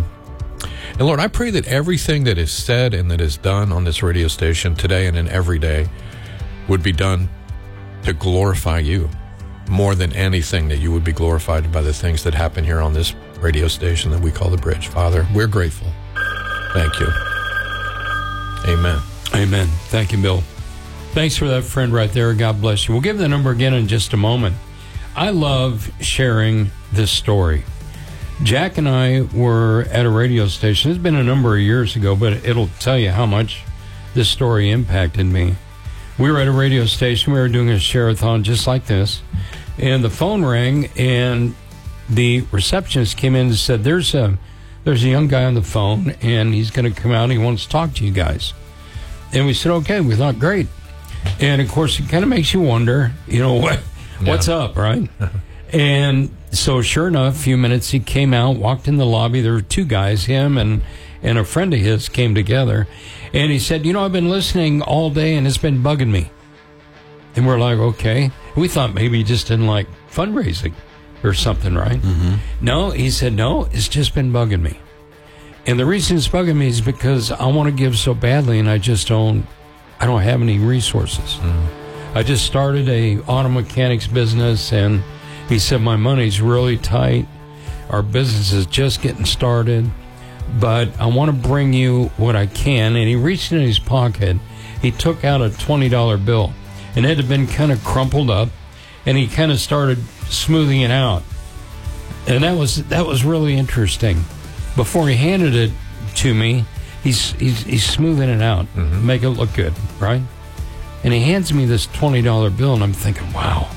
And Lord, I pray that everything that is said and that is done on this radio station today and in every day would be done to glorify you more than anything, that you would be glorified by the things that happen here on this radio station that we call The Bridge. Father, we're grateful. Thank you. Amen. Amen. Thank you, Bill. Thanks for that, friend, right there. God bless you. We'll give the number again in just a moment. I love sharing this story. Jack and I were at a radio station. It's been a number of years ago, but it'll tell you how much this story impacted me. We were at a radio station. We were doing a share-a-thon just like this, and the phone rang, and the receptionist came in and said, there's a, there's a young guy on the phone, and he's going to come out, and he wants to talk to you guys. And we said, okay. We thought, great. And, of course, it kind of makes you wonder, you know, what what's Yeah. up, right? And so sure enough, a few minutes, he came out, walked in the lobby. There were two guys, him and, and a friend of his came together. And he said, you know, I've been listening all day and it's been bugging me. And we're like, okay. We thought maybe he just didn't like fundraising or something, right? Mm-hmm. No, he said, no, it's just been bugging me. And the reason it's bugging me is because I want to give so badly and I just don't, I don't have any resources. Mm. I just started a auto mechanics business, and he said, my money's really tight. Our business is just getting started, but I want to bring you what I can. And he reached in his pocket. He took out a twenty dollar bill, and it had been kind of crumpled up, and he kind of started smoothing it out. And that was that was really interesting. Before he handed it to me, he's he's, he's smoothing it out, mm-hmm. make it look good, right? And he hands me this twenty dollar bill, and I'm thinking, wow,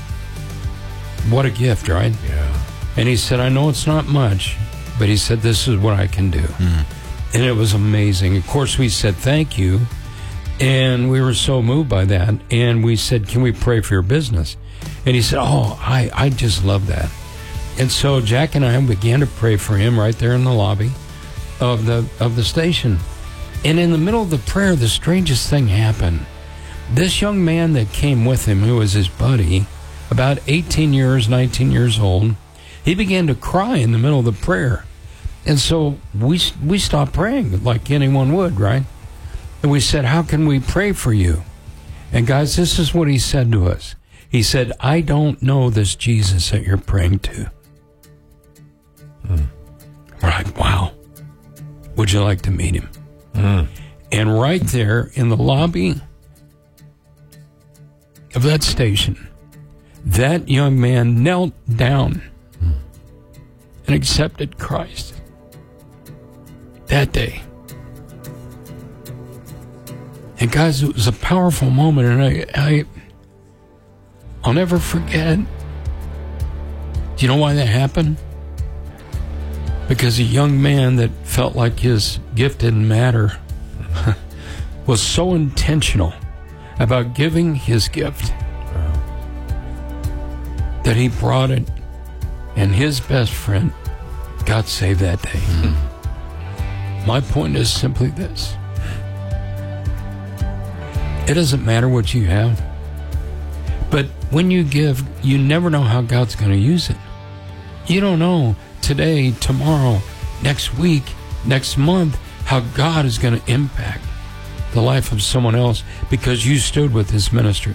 what a gift, right? Yeah. And he said, I know it's not much, but he said, this is what I can do. Mm. And it was amazing. Of course, we said, thank you. And we were so moved by that. And we said, can we pray for your business? And he said, oh, I, I just love that. And so Jack and I began to pray for him right there in the lobby of the of the station. And in the middle of the prayer, the strangest thing happened. This young man that came with him, who was his buddy, about eighteen years, nineteen years old, he began to cry in the middle of the prayer. And so we we stopped praying like anyone would, right? And we said, how can we pray for you? And guys, this is what he said to us. He said, I don't know this Jesus that you're praying to. Mm. We're like, wow. Would you like to meet him? Mm. And right there in the lobby, of that station, that young man knelt down and accepted Christ that day. And guys, it was a powerful moment, and I, I, I'll never forget. Do you know why that happened? Because a young man that felt like his gift didn't matter was so intentional about giving his gift that he brought it, and his best friend got saved that day. Mm-hmm. My point is simply this. It doesn't matter what you have, but when you give, you never know how God's going to use it. You don't know today, tomorrow, next week, next month, how God is going to impact the life of someone else because you stood with this ministry.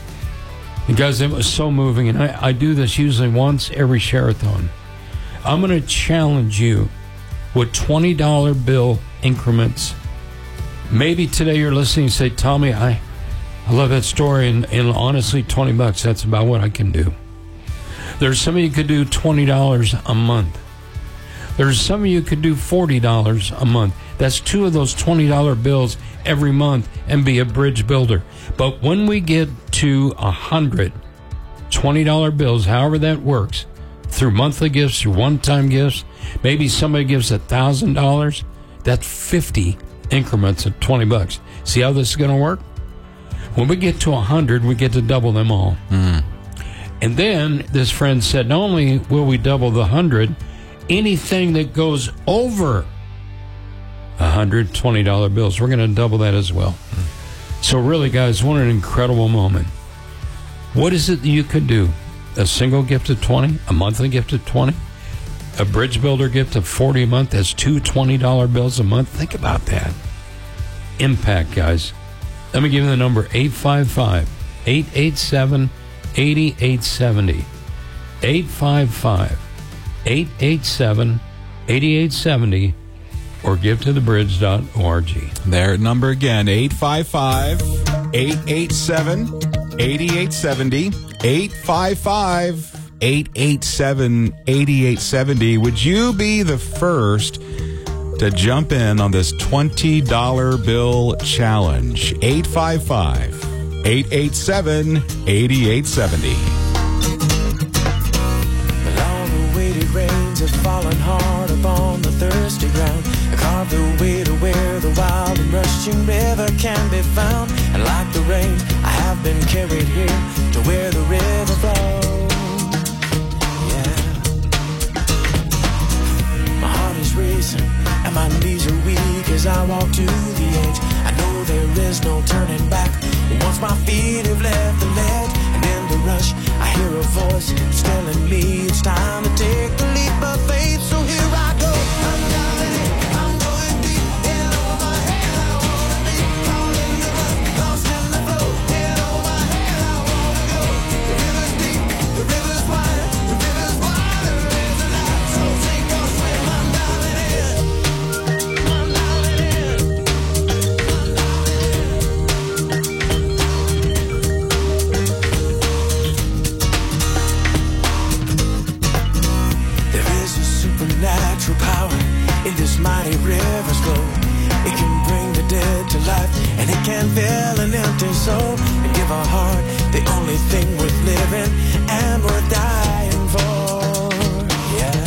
And guys, it was so moving, and I, I do this usually once every share-a-thon. I'm going to challenge you with twenty dollar bill increments. Maybe today you're listening and say, Tommy, I, I love that story, and, and honestly, twenty bucks, that's about what I can do. There's some of you could do twenty dollars a month. There's some of you could do forty dollars a month. That's two of those twenty dollar bills every month and be a bridge builder. But when we get to one hundred twenty dollar bills, however that works, through monthly gifts, through one-time gifts, maybe somebody gives one thousand dollars, that's fifty increments of twenty bucks. See how this is going to work? When we get to one hundred, we get to double them all. Mm. And then this friend said, not only will we double the one hundred, anything that goes over one hundred twenty dollar bills, we're going to double that as well. Mm. So really, guys, what an incredible moment. What is it that you could do? A single gift of twenty, a monthly gift of twenty, a bridge builder gift of forty a month. That's two twenty dollar bills a month. Think about that. Impact, guys. Let me give you the number, eight five five, eight eight seven, eight eight seven zero. eight five five, eight eight seven, eight eight seven zero or give to the bridge dot org. Their number again, eight five five, eight eight seven, eight eight seven zero. eight five five, eight eight seven, eight eight seven zero. Would you be the first to jump in on this twenty dollar bill challenge? eight five five, eight eight seven, eight eight seven zero. The long-awaited rains have fallen hard upon the thirsty ground. I carved the way to where the wild and rushing river can be found. And like the rain, I have been carried here to where the river flows. Yeah. My heart is racing and my knees are weak as I walk to the edge. I know there is no turning back once my feet have left the ledge. And in the rush, I hear a voice that's telling me it's time to take the leap of faith. So here I go. I'm diving in. I'm going deep. In over my head, I wanna be caught in the rush, lost in the flow. In over my head, I wanna go. The river's deep, the river's wide, the river's wider is the night. So sink or swim, I'm diving in. I'm diving in. I'm diving in. There is a supernatural power in this mighty river's flow. It can bring the dead to life, and it can fill an empty soul and give a heart the only thing worth living and worth dying for. Yeah.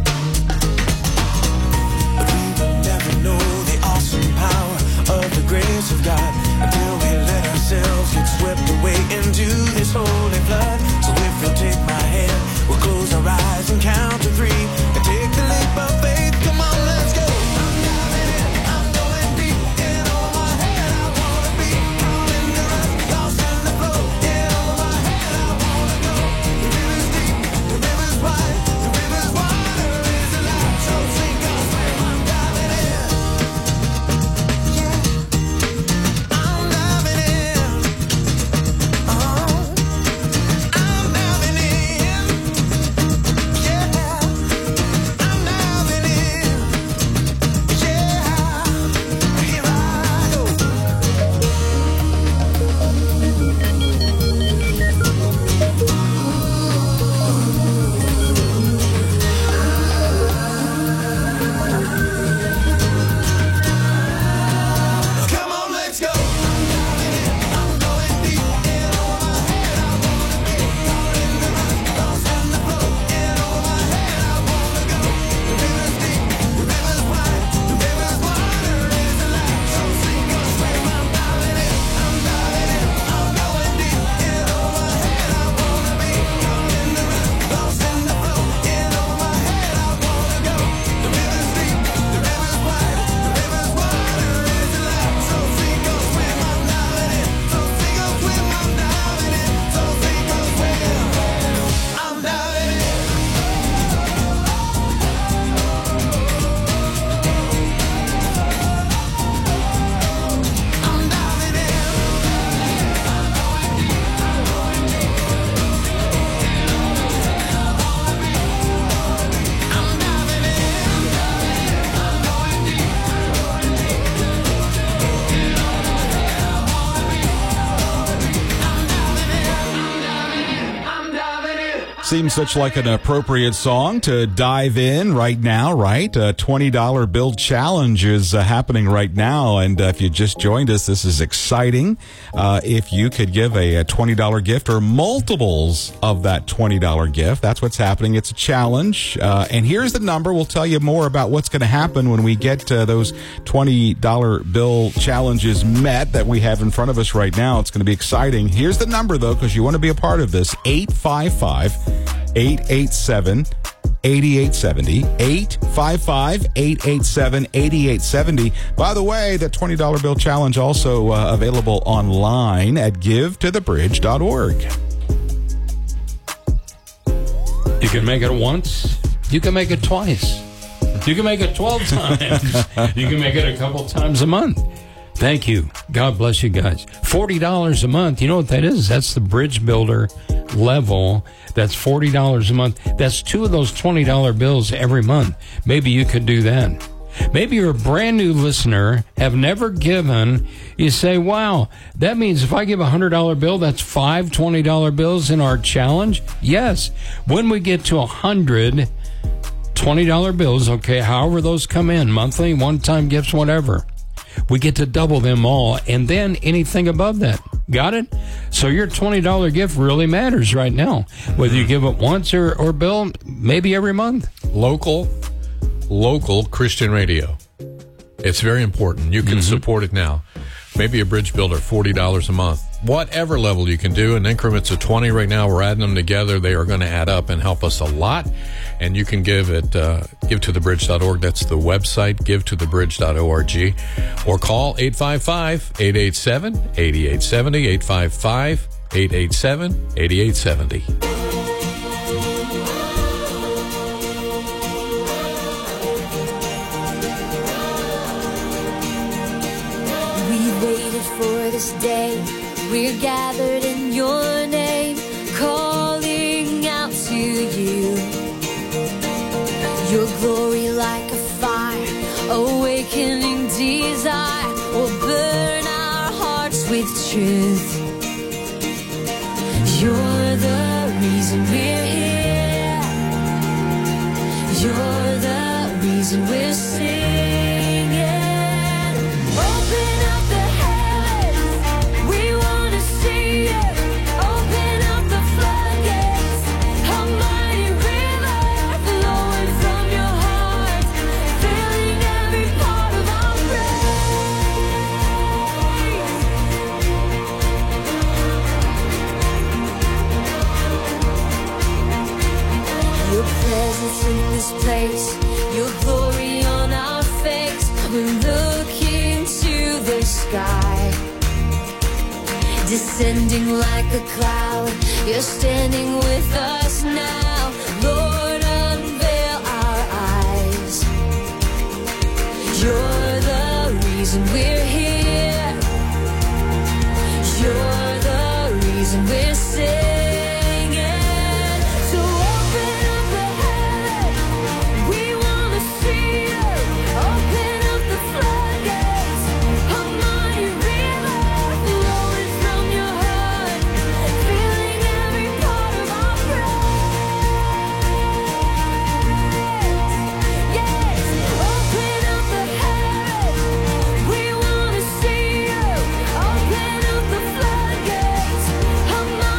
But we will never know the awesome power of the grace of God until we let ourselves get swept away into this holy flood. So if you'll take my hand, we'll close our eyes and count to three and take the leap of faith. Come on, let's go. I'm diving in, I'm going deep. In over my head, I wanna be caught in the rush, lost in the flow. In over my head, I wanna go. Seems such like an appropriate song to dive in right now, right? A twenty dollar bill challenge is uh, happening right now. And uh, if you just joined us, this is exciting. Uh, if you could give a, a twenty dollar gift or multiples of that twenty dollar gift, that's what's happening. It's a challenge. Uh, and here's the number. We'll tell you more about what's going to happen when we get uh, those twenty dollar bill challenges met that we have in front of us right now. It's going to be exciting. Here's the number, though, because you want to be a part of this. eight five five, eight eight seven, eight eight seven zero. eight five five, eight eight seven, eight eight seven zero. By the way, the twenty dollar bill challenge also uh, available online at give to the bridge dot org. You can make it once. You can make it twice. You can make it twelve times. You can make it a couple times a month. Thank you. God bless you guys. forty dollars a month. You know what that is? That's the Bridge Builder level. That's forty dollars a month. That's two of those twenty dollar bills every month. Maybe you could do that. Maybe you're a brand new listener, have never given. You say, wow, that means if I give a one hundred dollar bill, that's five twenty dollar bills in our challenge? Yes. When we get to one hundred twenty dollar bills, okay, however those come in, monthly, one-time gifts, whatever, we get to double them all, and then anything above that. Got it? So your twenty dollar gift really matters right now. Whether you give it once or, or bill, maybe every month. Local, local Christian radio. It's very important. You can mm-hmm. support it now. Maybe a bridge builder, forty dollars a month. Whatever level you can do in increments of twenty right now, we're adding them together. They are going to add up and help us a lot. And you can give at uh, give to the bridge dot org. That's the website, give to the bridge dot org. Or call eight five five, eight eight seven, eight eight seven zero, eight five five, eight eight seven, eight eight seven zero. This day we're gathered in your name, calling out to you. Your glory like a fire, awakening desire, will burn our hearts with truth. You're the reason we're here. You're the reason we're singing. Open up the in this place, your glory on our face. We're looking to the sky, descending like a cloud. You're standing with us now. Lord, unveil our eyes. You're the reason we're here. You're the reason we're singing. Come on.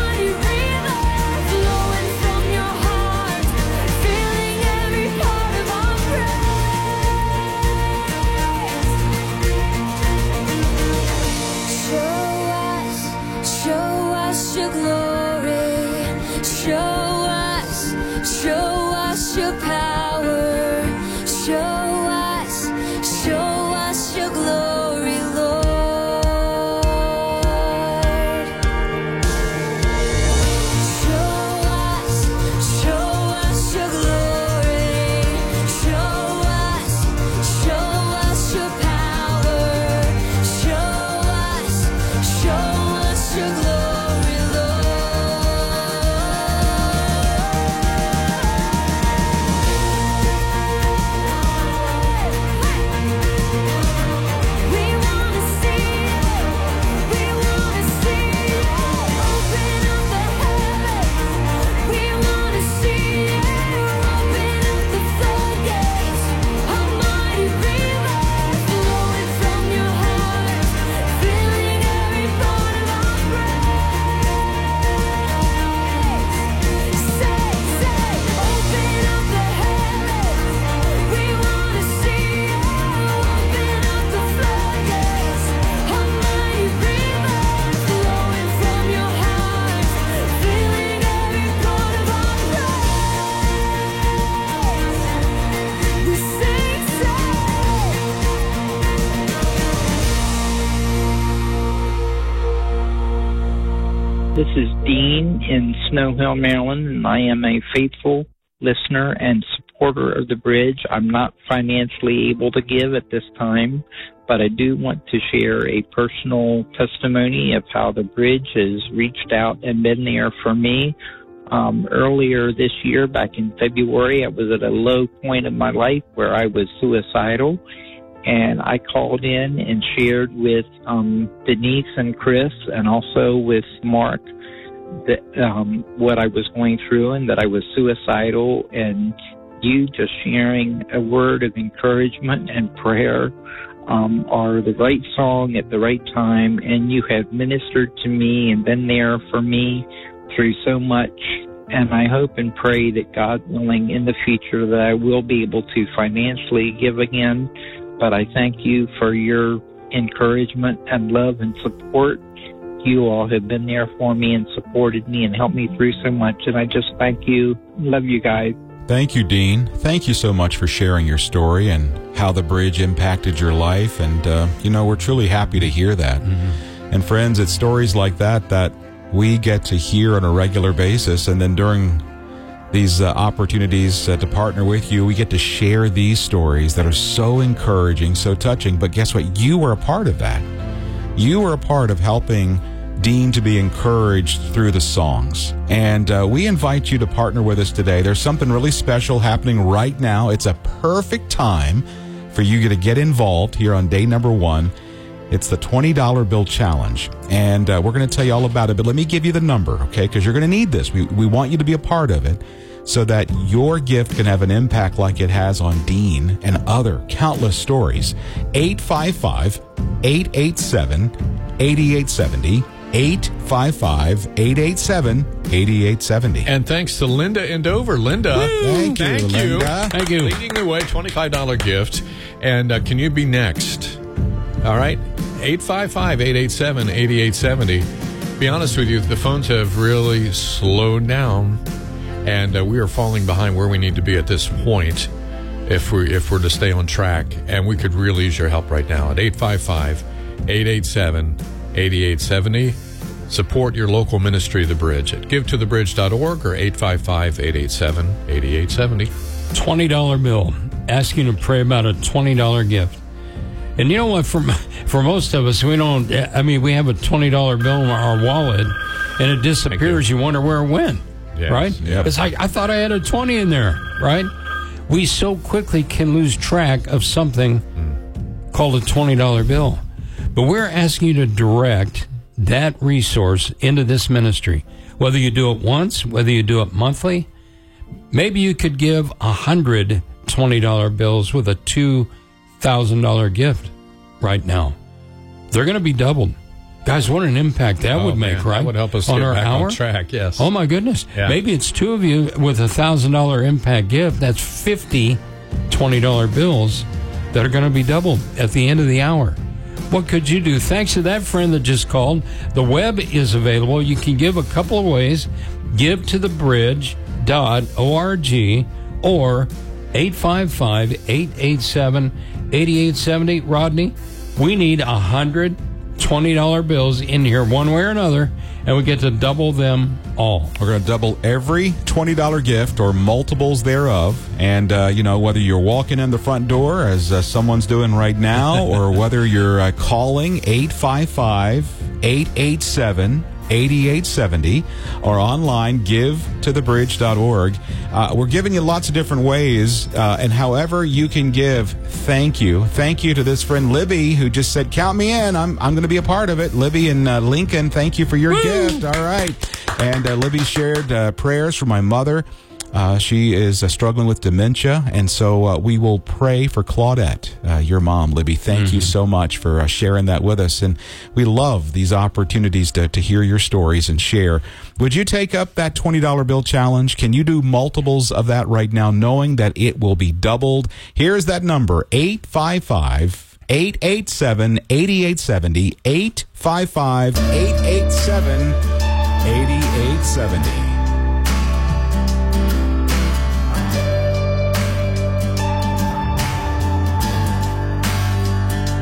is Dean in Snow Hill, Maryland, and I am a faithful listener and supporter of the Bridge. I'm not financially able to give at this time, but I do want to share a personal testimony of how the Bridge has reached out and been there for me. Um, earlier this year, back in February, I was at a low point of my life where I was suicidal, and I called in and shared with um, Denise and Chris and also with Mark that, um, what I was going through and that I was suicidal, and you just sharing a word of encouragement and prayer um, are the right song at the right time, and you have ministered to me and been there for me through so much. And I hope and pray that, God willing, in the future that I will be able to financially give again. But I thank you for your encouragement and love and support. You all have been there for me and supported me and helped me through so much. And I just thank you. Love you guys. Thank you, Dean. Thank you so much for sharing your story and how the Bridge impacted your life. And, uh, you know, we're truly happy to hear that. Mm-hmm. And friends, it's stories like that that we get to hear on a regular basis. And then during these uh, opportunities uh, to partner with you, we get to share these stories that are so encouraging, so touching. But guess what? You were a part of that. You were a part of helping Dean to be encouraged through the songs. And uh, we invite you to partner with us today. There's something really special happening right now. It's a perfect time for you to get involved here on day number one. It's the twenty dollar bill challenge, and uh, we're going to tell you all about it. But let me give you the number, okay, because you're going to need this. We, we want you to be a part of it so that your gift can have an impact like it has on Dean and other countless stories. eight five five, eight eight seven, eight eight seven zero, eight five five, eight eight seven, eight eight seven zero. And thanks to Linda in Dover. Linda, thank you, thank you. Linda. Thank you. Leading the way, twenty-five dollar gift. And uh, can you be next? All right, eight five five, eight eight seven, eight eight seven zero. Be honest with you, the phones have really slowed down, and uh, we are falling behind where we need to be at this point if, we, if we're to stay on track. And we could really use your help right now at eight five five, eight eight seven, eight eight seven zero. Support your local ministry of the Bridge at give to the bridge dot org or eight five five, eight eight seven, eight eight seven zero. twenty dollar bill, asking to pray about a twenty dollar gift. And you know what, for, for most of us, we don't, I mean, we have a twenty dollar bill in our wallet, and it disappears. You. you wonder where it went, yes. right? Yep. It's like, I thought I had a twenty in there, right? We so quickly can lose track of something mm. called a twenty dollar bill. But we're asking you to direct that resource into this ministry. Whether you do it once, whether you do it monthly, maybe you could give a hundred twenty dollar bills with a two thousand dollar gift right now. They're going to be doubled. Guys, what an impact that oh, would make, man, right? That would help us on get our back hour? on track, yes. Oh, my goodness. Yeah. Maybe it's two of you with a one thousand dollar impact gift. That's fifty twenty dollar bills that are going to be doubled at the end of the hour. What could you do? Thanks to that friend that just called. The web is available. You can give a couple of ways. give to the bridge dot org or eight five five, eight eight seven, eight eight seven eight. Rodney, we need one hundred twenty dollar bills in here one way or another, and we get to double them all. We're going to double every twenty dollar gift or multiples thereof. And, uh, you know, whether you're walking in the front door, as uh, someone's doing right now, or whether you're uh, calling eight five five, eight eight seven, eight eight seven zero or online, give to the bridge dot org. Uh, we're giving you lots of different ways, uh, and however you can give, thank you. Thank you to this friend Libby, who just said, count me in. I'm I'm going to be a part of it. Libby in uh, Lincoln, thank you for your Woo! gift. All right. And uh, Libby shared uh, prayers for my mother. Uh, she is uh, struggling with dementia, and so uh, we will pray for Claudette, uh, your mom, Libby. Thank mm-hmm. you so much for uh, sharing that with us, and we love these opportunities to, to hear your stories and share. Would you take up that twenty dollar bill challenge? Can you do multiples of that right now, knowing that it will be doubled? Here's that number, eight five five, eight eight seven, eight eight seven zero, eight five five, eight eight seven, eight eight seven zero.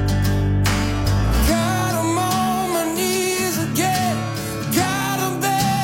Got 'em on my knees again. Got 'em there.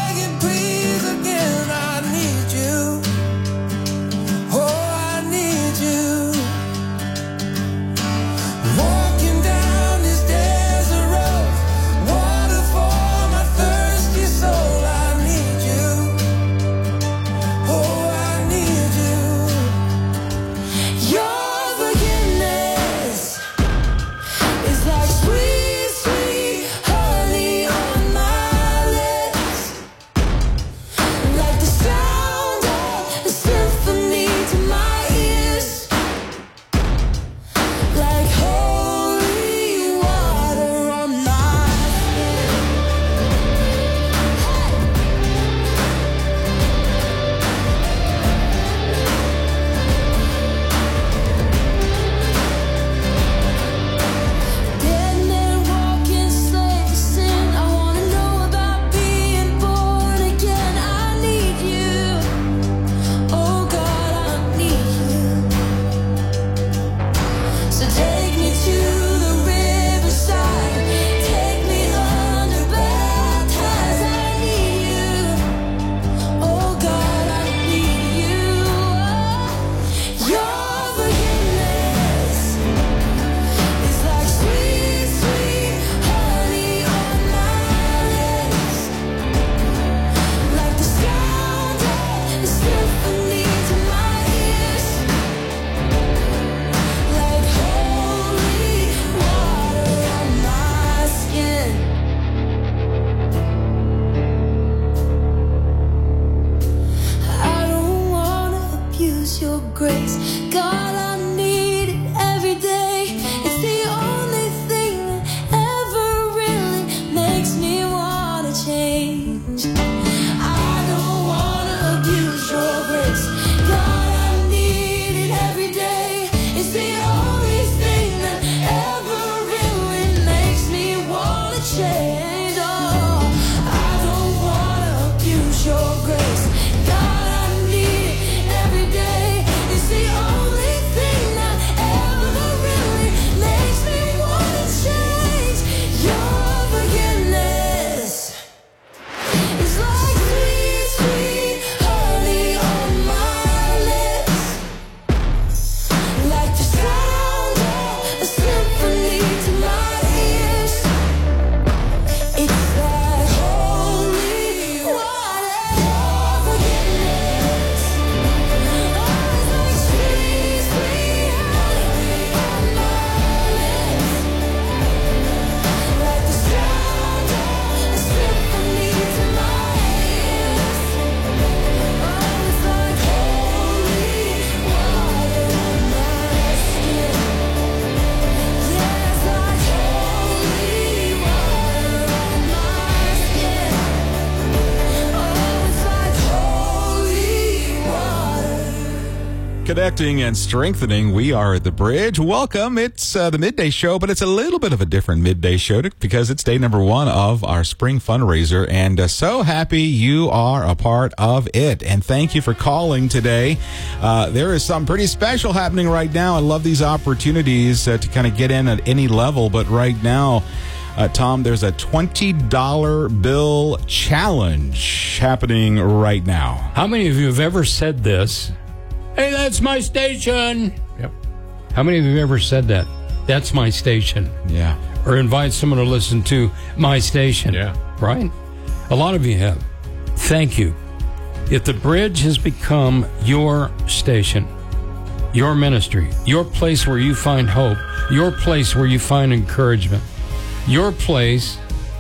Connecting and strengthening. We are at the Bridge. Welcome. It's uh, the midday show, but it's a little bit of a different midday show because it's day number one of our spring fundraiser. And uh, so happy you are a part of it. And thank you for calling today. Uh, there is something pretty special happening right now. I love these opportunities uh, to kind of get in at any level. But right now, Uh, Tom, there's a twenty dollar bill challenge happening right now. How many of you have ever said this? Hey, that's my station. Yep. How many of you have ever said that? That's my station. Yeah. Or invite someone to listen to my station. Yeah. Right? A lot of you have. Thank you. If the Bridge has become your station, your ministry, your place where you find hope, your place where you find encouragement, your place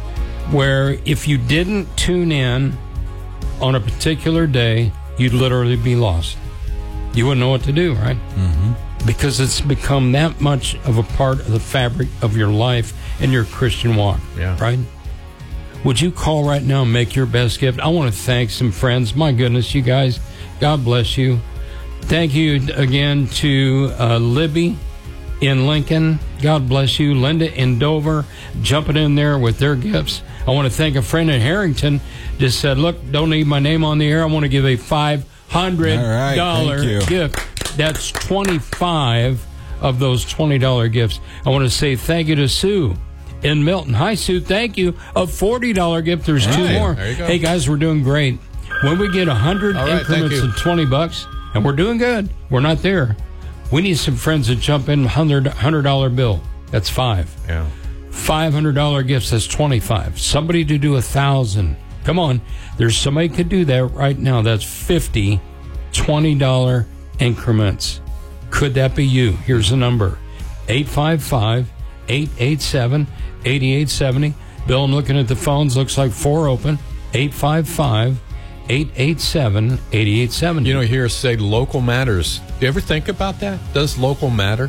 where if you didn't tune in on a particular day, you'd literally be lost. You wouldn't know what to do, right? Mm-hmm. Because it's become that much of a part of the fabric of your life and your Christian walk, yeah. right? Would you call right now and make your best gift? I want to thank some friends. My goodness, you guys, God bless you. Thank you again to uh, Libby in Lincoln. God bless you. Linda in Dover, jumping in there with their gifts. I want to thank a friend in Harrington. Just said, look, don't need my name on the air. I want to give a five hundred dollars right, gift. That's twenty-five of those twenty dollar gifts. I want to say thank you to Sue in Milton. Hi, Sue. Thank you. A forty dollar gift. There's All two right, more. there you go. Hey, guys, we're doing great. When we get one hundred All right, increments thank you. of twenty bucks, and we're doing good, we're not there. We need some friends that jump in. one hundred dollar bill. That's five. Yeah. five hundred dollar gifts. That's twenty-five. Somebody to do a thousand. Come on. There's somebody could do that right now. That's fifty twenty dollar increments. Could that be you? Here's the number. eight five five, eight eight seven, eight eight seven zero. Bill, I'm looking at the phones. Looks like four open. eight five five, eight eight seven, eight eight seven zero. You know, here say local matters. Do you ever think about that? Does local matter?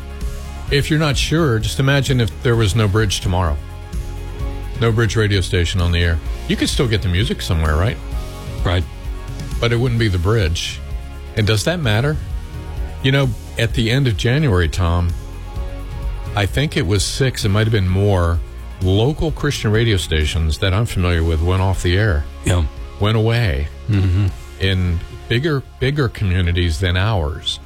If you're not sure, just imagine if there was no Bridge tomorrow. No Bridge radio station on the air. You could still get the music somewhere, right? Right. But it wouldn't be the Bridge. And does that matter? You know, at the end of January, Tom, I think it was six, it might have been more, local Christian radio stations that I'm familiar with went off the air. Yeah. Went away. Mm-hmm. In bigger bigger communities than ours.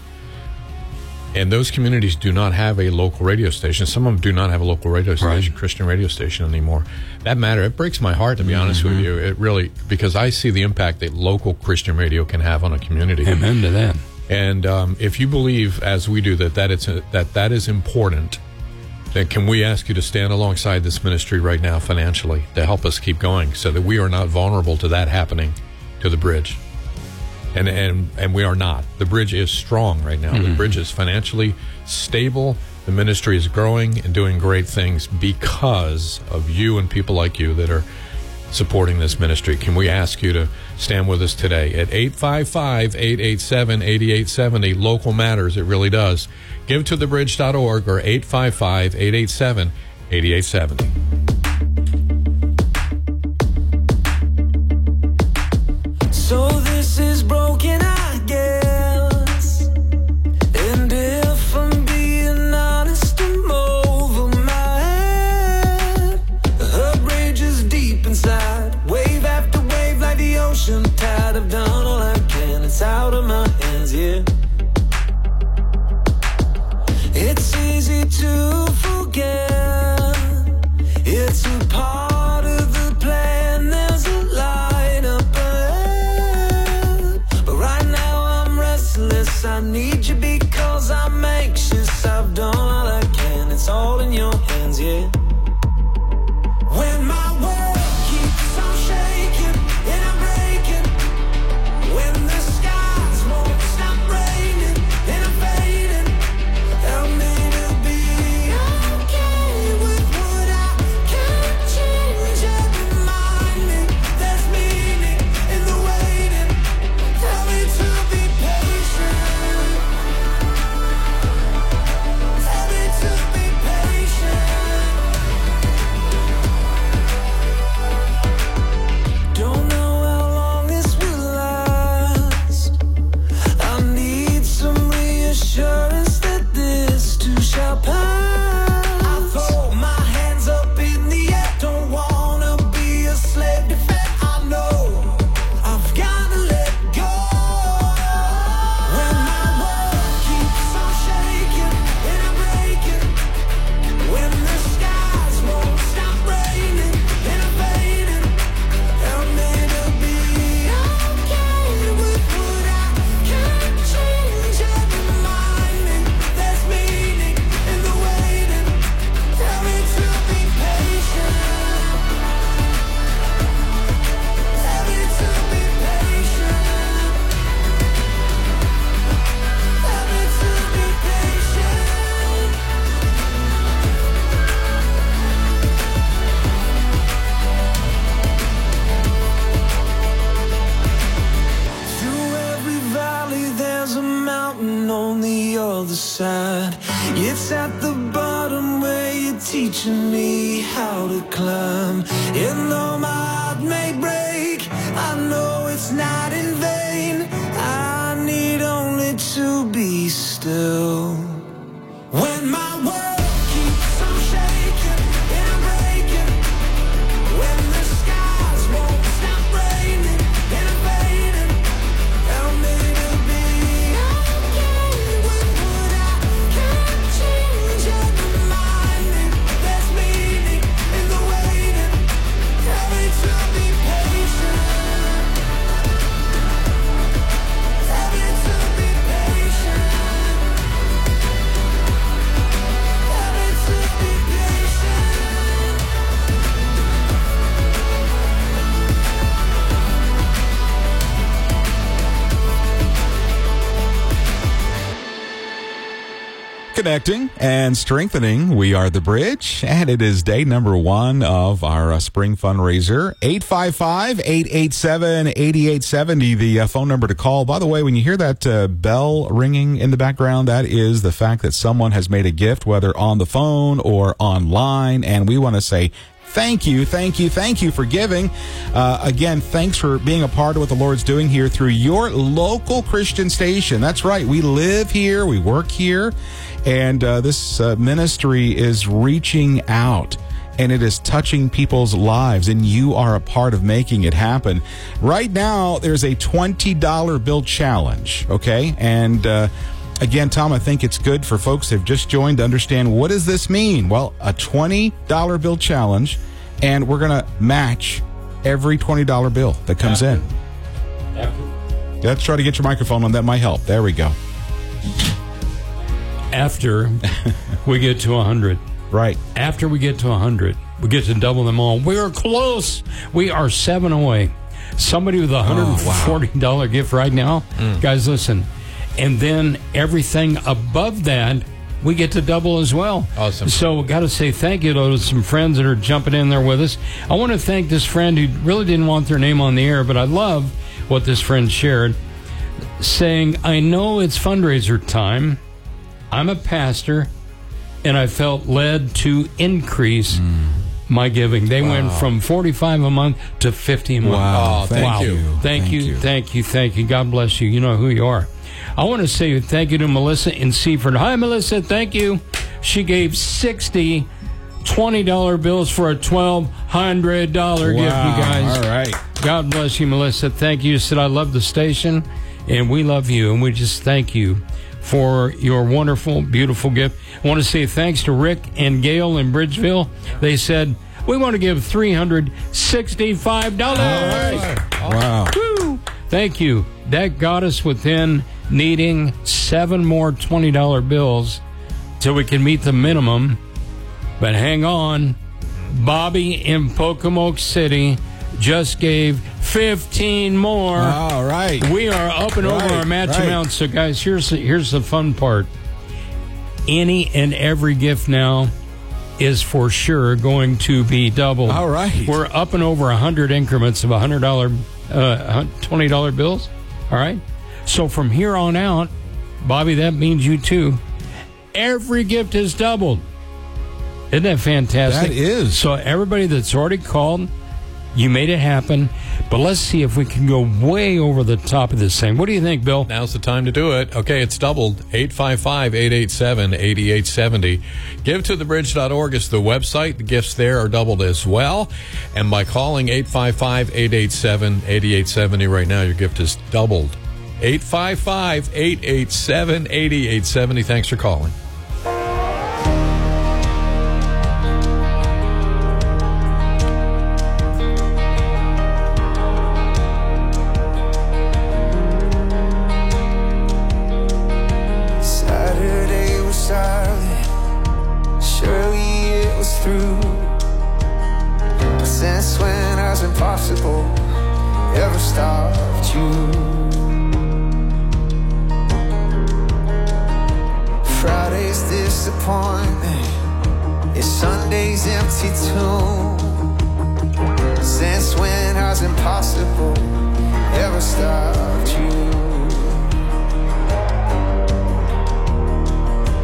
And those communities do not have a local radio station. Some of them do not have a local radio station, Right. Christian radio station anymore. That matter, it breaks my heart, to be honest with you. It really, because I see the impact that local Christian radio can have on a community. Amen to that. And um, if you believe, as we do, that that, it's a, that that is important, then can we ask you to stand alongside this ministry right now financially to help us keep going so that we are not vulnerable to that happening to the Bridge? And and and we are not. The Bridge is strong right now. Mm-hmm. The Bridge is financially stable. The ministry is growing and doing great things because of you and people like you that are supporting this ministry. Can we ask you to stand with us today at eight five five, eight eight seven, eight eight seven zero? Local matters. It really does. Give to the bridge dot org or eight five five, eight eight seven, eight eight seven zero. So this is broken, I guess. And if I'm being honest, I'm over my head. The rage is deep inside, wave after wave, like the ocean tide. I've done all I can, it's out of my hands, yeah. It's easy to forget, it's a part of the plan. There's a light up ahead, but right now I'm restless. I need you because I'm anxious. I've done all I can, it's all in your hands, yeah. When my world keeps on shaking and I'm breaking, when the skies won't stop raining and I'm fading, help me to be okay with what I can't change. And remind me there's meaning in the waiting. Tell me to be patient. side. It's at the bottom where you're teaching me how to climb. And though my heart may break, I know it's not in vain. I need only to be still. When my world keeps on shaking and breaking, when the skies won't stop raining and fading, help me to be okay. When what I can't change, and remind me there's meaning in the waiting. Help me to be patient. Help me to be patient. Help me to be patient. Connecting and strengthening. We are the Bridge, and it is day number one of our uh, spring fundraiser. eight five five, eight eight seven, eight eight seven zero, the uh, phone number to call. By the way, when you hear that uh, bell ringing in the background, that is the fact that someone has made a gift, whether on the phone or online, and we want to say thank you, thank you, thank you for giving. Uh, again, thanks for being a part of what the Lord's doing here through your local Christian station. That's right. We live here. We work here. And uh, this uh, ministry is reaching out, and it is touching people's lives, and you are a part of making it happen. Right now, there's a twenty dollar bill challenge, okay? And uh, again, Tom, I think it's good for folks who've just joined to understand, what does this mean? Well, a twenty dollar bill challenge, and we're going to match every twenty dollar bill that comes in. Let's try to get your microphone on. That might help. There we go. After we get to one hundred. Right. After we get to one hundred, we get to double them all. We are close. We are seven away. Somebody with a one hundred forty dollar oh, wow. gift right now. Mm. Guys, listen. And then everything above that, we get to double as well. Awesome. So got to say thank you to some friends that are jumping in there with us. I want to thank this friend who really didn't want their name on the air, but I love what this friend shared, saying, I know it's fundraiser time. I'm a pastor, and I felt led to increase mm. my giving. They wow. went from forty-five a month to fifty a month. Wow. Oh, thank wow. you. Thank, thank you, you, thank you, thank you. God bless you. You know who you are. I want to say thank you to Melissa in Seaford. Hi, Melissa. Thank you. She gave sixty twenty dollar bills for a twelve hundred dollar wow. gift, you guys. All right. God bless you, Melissa. Thank you. You said, I love the station, and we love you, and we just thank you for your wonderful, beautiful gift. I want to say thanks to Rick and Gail in Bridgeville. They said, we want to give three hundred sixty-five dollars. Right. Wow. Woo. Thank you. That got us within needing seven more twenty dollar bills till we can meet the minimum. But hang on. Bobby in Pocomoke City just gave fifteen more. All right. We are up and right, over our match right. amount. So, guys, here's the, here's the fun part. Any and every gift now is for sure going to be doubled. All right. We're up and over one hundred increments of one hundred dollar, uh, twenty dollar bills. All right. So from here on out, Bobby, that means you too. Every gift is doubled. Isn't that fantastic? That is. So everybody that's already called, you made it happen. But let's see if we can go way over the top of this thing. What do you think, Bill? Now's the time to do it. Okay, it's doubled. eight five five, eight eight seven, eight eight seven zero. give to the bridge dot org is the website. The gifts there are doubled as well. And by calling eight five five, eight eight seven, eight eight seven zero right now, your gift is doubled. eight five five, eight eight seven, eight eight seven zero. Thanks for calling. Saturday was silent, surely it was through. But since when has impossible ever stopped you? Friday's disappointment is Sunday's empty tomb. Since when has impossible ever stopped you?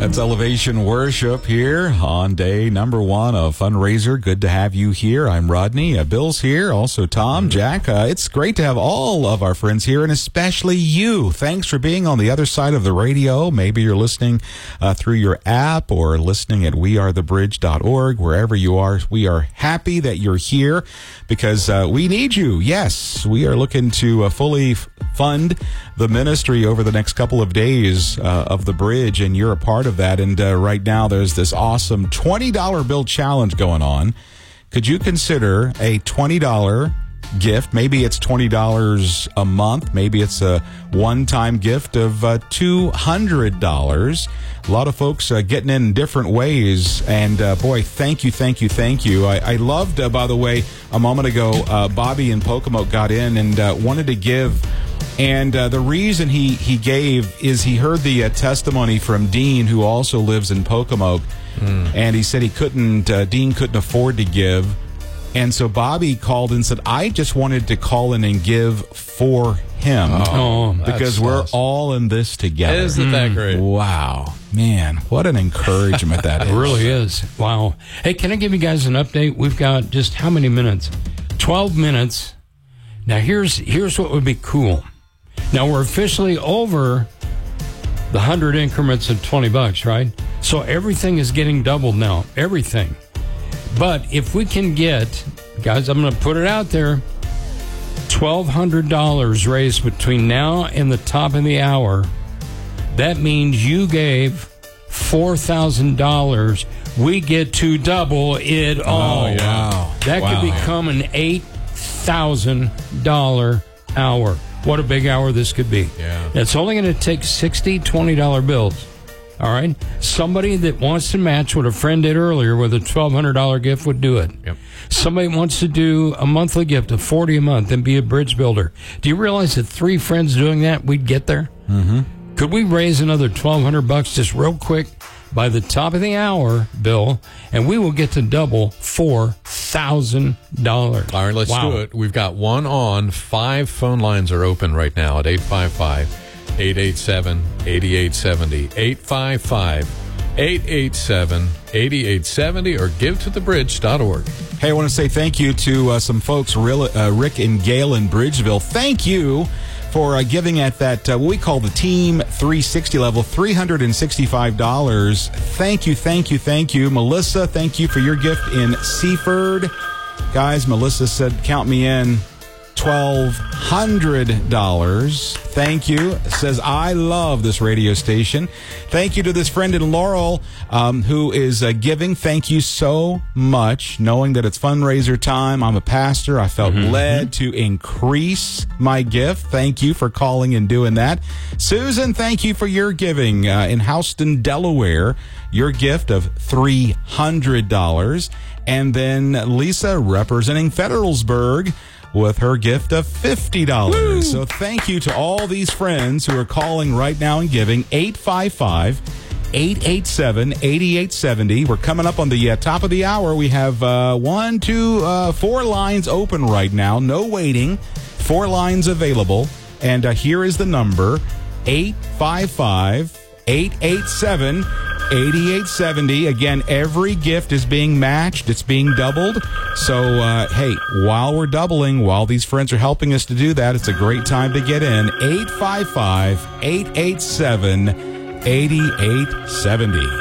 That's Elevation Worship here on day number one of Fundraiser. Good to have you here. I'm Rodney. Uh, Bill's here. Also Tom, Jack. Uh, it's great to have all of our friends here, and especially you. Thanks for being on the other side of the radio. Maybe you're listening uh, through your app or listening at we are the bridge dot org. Wherever you are, we are happy that you're here because uh, we need you. Yes, we are looking to uh, fully f- fund the ministry over the next couple of days uh, of the bridge, and you're a part of that. And uh, right now there's this awesome twenty dollar bill challenge going on. Could you consider a twenty dollar gift? Maybe it's twenty dollars a month. Maybe it's a one-time gift of uh, two hundred dollars. A lot of folks uh, getting in different ways. And uh, boy, thank you, thank you, thank you. I, I loved, uh, by the way, a moment ago, uh, Bobby in Pocomoke got in and uh, wanted to give. And uh, the reason he, he gave is he heard the uh, testimony from Dean, who also lives in Pocomoke. Mm. And he said he couldn't, uh, Dean couldn't afford to give. And so Bobby called and said, I just wanted to call in and give for him. Oh, because we're awesome. all in this together. Isn't that great? Wow. Man, what an encouragement that is. It really is. Wow. Hey, can I give you guys an update? We've got just how many minutes? twelve minutes. Now, here's here's what would be cool. Now, we're officially over the one hundred increments of twenty bucks, right? So everything is getting doubled now. Everything. But if we can get, guys, I'm going to put it out there, twelve hundred dollars raised between now and the top of the hour, that means you gave four thousand dollars. We get to double it all. Oh, yeah. Wow. That wow. could become an eight thousand dollars hour. What a big hour this could be. Yeah. It's only going to take sixty twenty dollar bills. All right? Somebody that wants to match what a friend did earlier with a twelve hundred dollar gift would do it. Yep. Somebody wants to do a monthly gift of forty dollars a month and be a bridge builder. Do you realize that three friends doing that, we'd get there? Mm-hmm. Could we raise another twelve hundred bucks just real quick by the top of the hour, Bill, and we will get to double four thousand dollars. All right, let's wow. do it. We've got one on. Five phone lines are open right now at eight five five, eight eight seven, eight eight seven zero, eight five five, eight eight seven, eight eight seven zero, or give to the bridge dot org. Hey, I want to say thank you to uh, some folks, uh, Rick and Gail in Bridgeville. Thank you for uh, giving at that, uh, what we call the Team three sixty level, three hundred sixty-five dollars. Thank you, thank you, thank you. Melissa, thank you for your gift in Seaford. Guys, Melissa said, count me in. twelve hundred dollars. Thank you. Says, I love this radio station. Thank you to this friend in Laurel um, who is uh, giving. Thank you so much. Knowing that it's fundraiser time, I'm a pastor. I felt mm-hmm. led to increase my gift. Thank you for calling and doing that. Susan, thank you for your giving uh, in Houston, Delaware. Your gift of three hundred dollars. And then Lisa, representing Federalsburg, with her gift of fifty dollars. Woo! So thank you to all these friends who are calling right now and giving. eight five five, eight eight seven, eight eight seven zero. We're coming up on the uh, top of the hour. We have uh, one, two, uh, four lines open right now. No waiting. Four lines available. And uh, here is the number, eight five five, eight eight seven, eight eight seven zero. Again, every gift is being matched. It's being doubled. So, uh, hey, while we're doubling, while these friends are helping us to do that, it's a great time to get in. eight five five, eight eight seven, eight eight seven zero.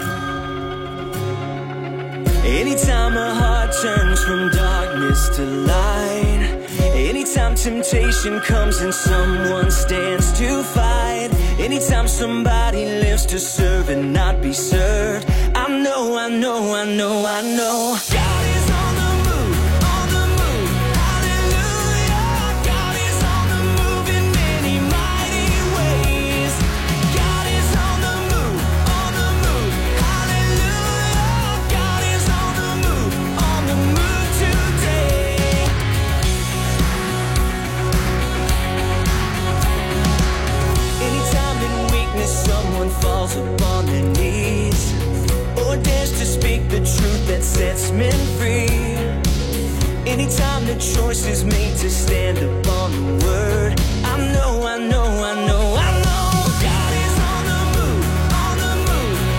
Anytime a heart turns from darkness to light, anytime temptation comes and someone stands to fight, anytime somebody lives to serve and not be served, I know, I know, I know, I know God is on the move, on the move, hallelujah. God is on the move in many mighty ways. God is on the move, on the move, hallelujah. God is on the move, on the move today. Anytime in weakness someone falls upon their knees, or dares to speak the truth that sets men free. Anytime the choice is made to stand upon the word, I know, I know, I know, I know God is on the move, on the move,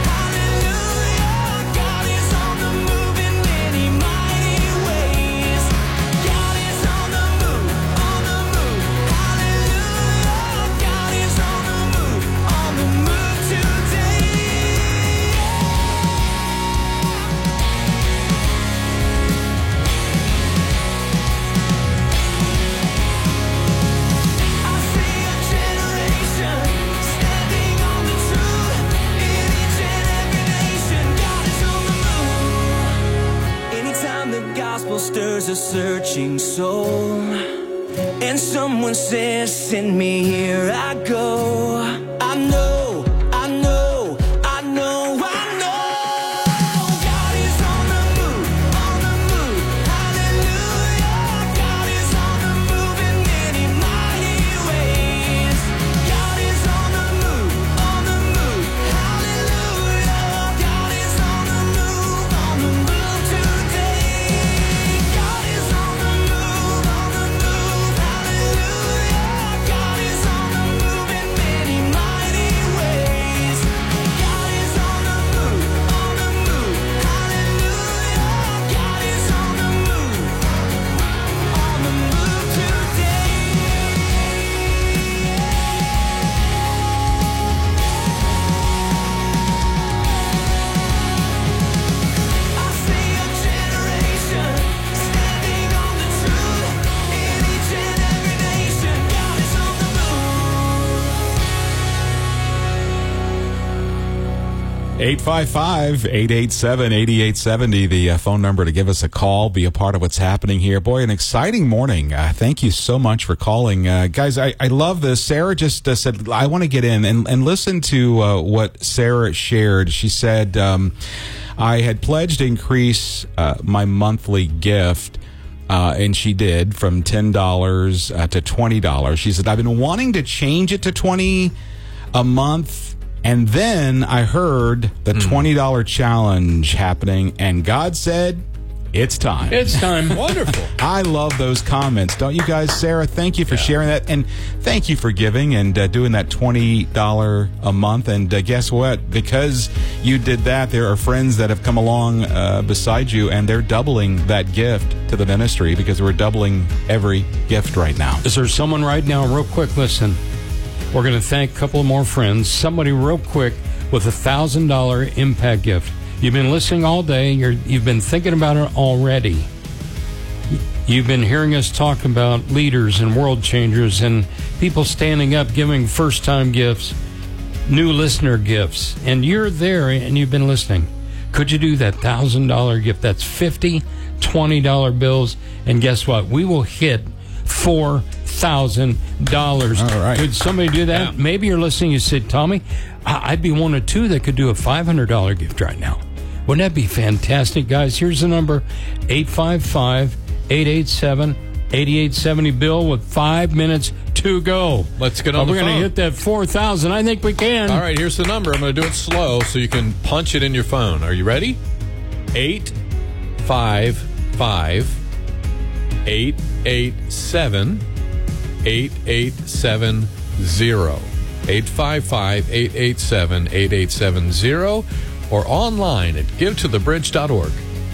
searching soul. And someone says, send me, here I go. I know, I know, I know, I know. God is on the move, on the move, hallelujah. God is on the move in many mighty ways. God is on the move, on the move, hallelujah. God is on the move, on the move today. God is on the move, on the move, hallelujah. God is on the move in many mighty ways. God is on the move, on the move, hallelujah. God is on the move, on the move today. I see a generation standing on the truth. In each and every nation, God is on the move. eight five five, eight eight seven, eight eight seven zero, the uh, phone number to give us a call, be a part of what's happening here. Boy, an exciting morning. Uh, thank you so much for calling. Uh, guys, I, I love this. Sarah just uh, said, I want to get in and, and listen to uh, what Sarah shared. She said, um, I had pledged to increase uh, my monthly gift. Uh, and she did, from ten dollars uh, to twenty dollars. She said, I've been wanting to change it to twenty dollars a month. And then I heard the twenty dollars challenge happening, and God said, it's time. It's time. Wonderful. I love those comments. Don't you guys? Sarah, thank you for sharing that. And thank you for giving and uh, doing that twenty dollars a month. And uh, guess what? Because you did that, there are friends that have come along uh, beside you, and they're doubling that gift to the ministry, because we're doubling every gift right now. Is there someone right now, real quick, listen, we're going to thank a couple of more friends. Somebody real quick with a one thousand dollars impact gift. You've been listening all day. You're, you've been thinking about it already. You've been hearing us talk about leaders and world changers and people standing up, giving first-time gifts, new listener gifts. And you're there and you've been listening. Could you do that one thousand dollars gift? That's fifty twenty dollar bills. And guess what? We will hit four thousand dollars. All right. Could somebody do that? Yeah. Maybe you're listening. You said, Tommy, I'd be one of two that could do a five hundred dollars gift right now. Wouldn't that be fantastic, guys? Here's the number, eight five five, eight eight seven, eight eight seven zero. Bill, with five minutes to go. Let's get on oh, the we're phone. We're going to hit that four thousand. I think we can. All right, here's the number. I'm going to do it slow so you can punch it in your phone. Are you ready? eight five five, eight eight seven, eight eight seven zero. eight five five, eight eight seven, eight eight seven zero, or online at give to the bridge dot org.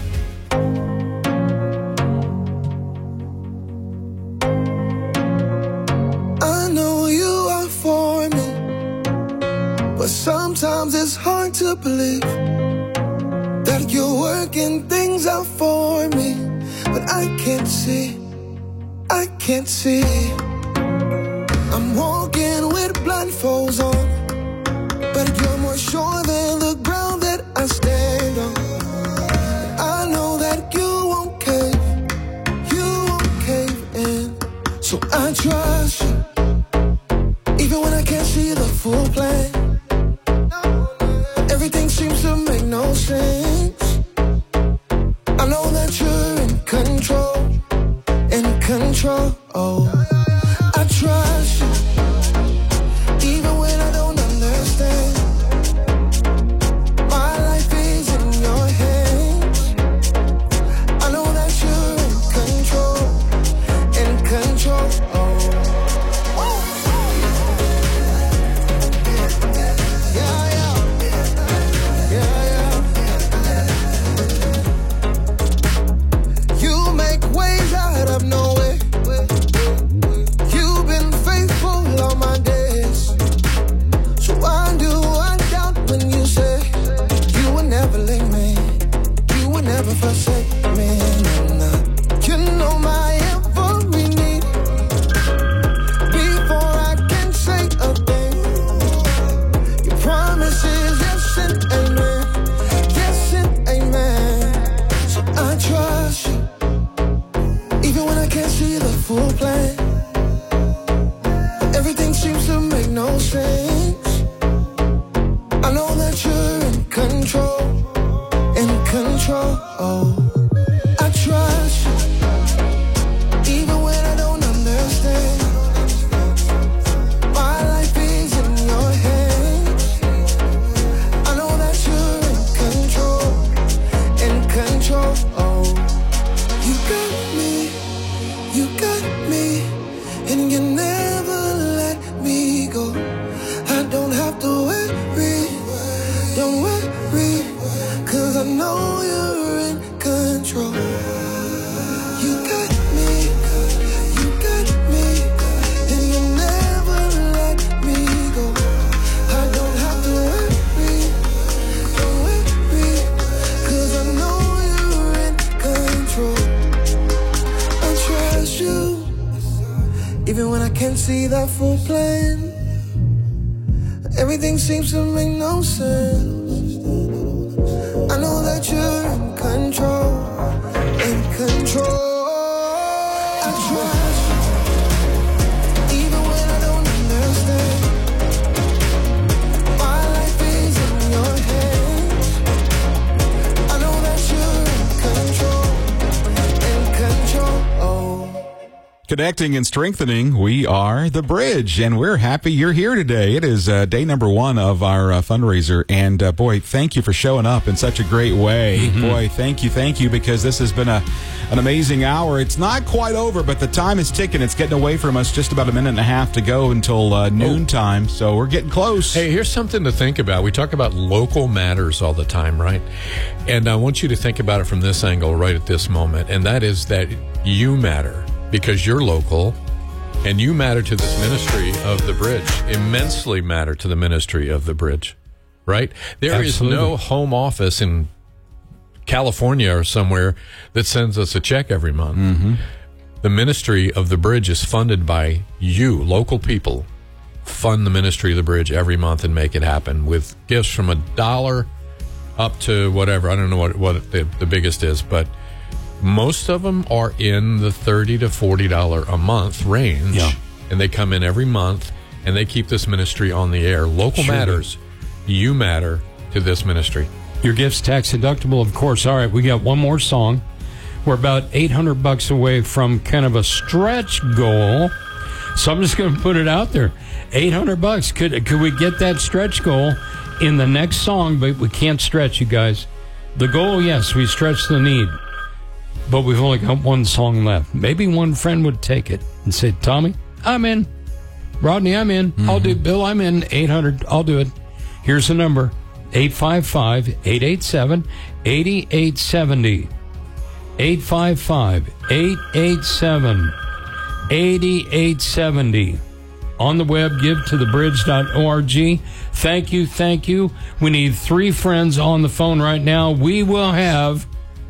I know you are for me, but sometimes it's hard to believe that you're working things out for me, but I can't see, I can't see. I'm walking with blindfolds on, but you're more sure than the ground that I stand on. I know that you won't cave, you won't cave in, so I trust you, even when I can't see the full plan. Everything seems to make no sense. I know that you're in control, in control. no sense. I know that you're in control, in control. I trust you, even when I don't understand. My life is in your hands. I know that you're in control, in control. You got me, you got me, and you never let me go. I don't have to worry, don't worry, 'cause I know you're in control. You got me, you got me, and you never let me go. I don't have to worry, don't worry, 'cause I know you're in control. I trust you, even when I can't see that full plan. Everything seems to make no sense. I know that you're in control, in control. I trust you, even when I don't understand. My life is in your hands. I know that you're in control, in control. Connecting and strengthening, we are The Bridge, and we're happy you're here today. It is uh, day number one of our uh, fundraiser, and uh, boy, thank you for showing up in such a great way. Mm-hmm. Boy, thank you, thank you, because this has been a an amazing hour. It's not quite over, but the time is ticking. It's getting away from us. Just about a minute and a half to go until uh, noon time, so we're getting close. Hey, here's something to think about. We talk about local matters all the time, right? And I want you to think about it from this angle right at this moment, and that is that you matter. Because you're local, and you matter to this ministry of The Bridge, immensely matter to the ministry of The Bridge, right? There Absolutely. is no home office in California or somewhere that sends us a check every month. Mm-hmm. The ministry of The Bridge is funded by you, local people. Fund the ministry of The Bridge every month and make it happen with gifts from a dollar up to whatever. I don't know what, what the, the biggest is, but most of them are in the thirty to forty dollars a month range. Yeah. And they come in every month, and they keep this ministry on the air. Local Sure matters. You matter to this ministry. Your gift's tax deductible, of course. All right, we got one more song. We're about eight hundred bucks away from kind of a stretch goal. So I'm just going to put it out there. eight hundred bucks. Could could we get that stretch goal in the next song? But we can't stretch, you guys. The goal, yes, we stretch the need. But we've only got one song left. Maybe one friend would take it and say, Tommy, I'm in. Rodney, I'm in. Mm-hmm. I'll do. Bill, I'm in. eight hundred. I'll do it. Here's the number. eight five five, eight eight seven, eight eight seven zero. eight five five, eight eight seven, eight eight seven zero. On the web, give to the bridge dot org. Thank you, thank you. We need three friends on the phone right now. We will have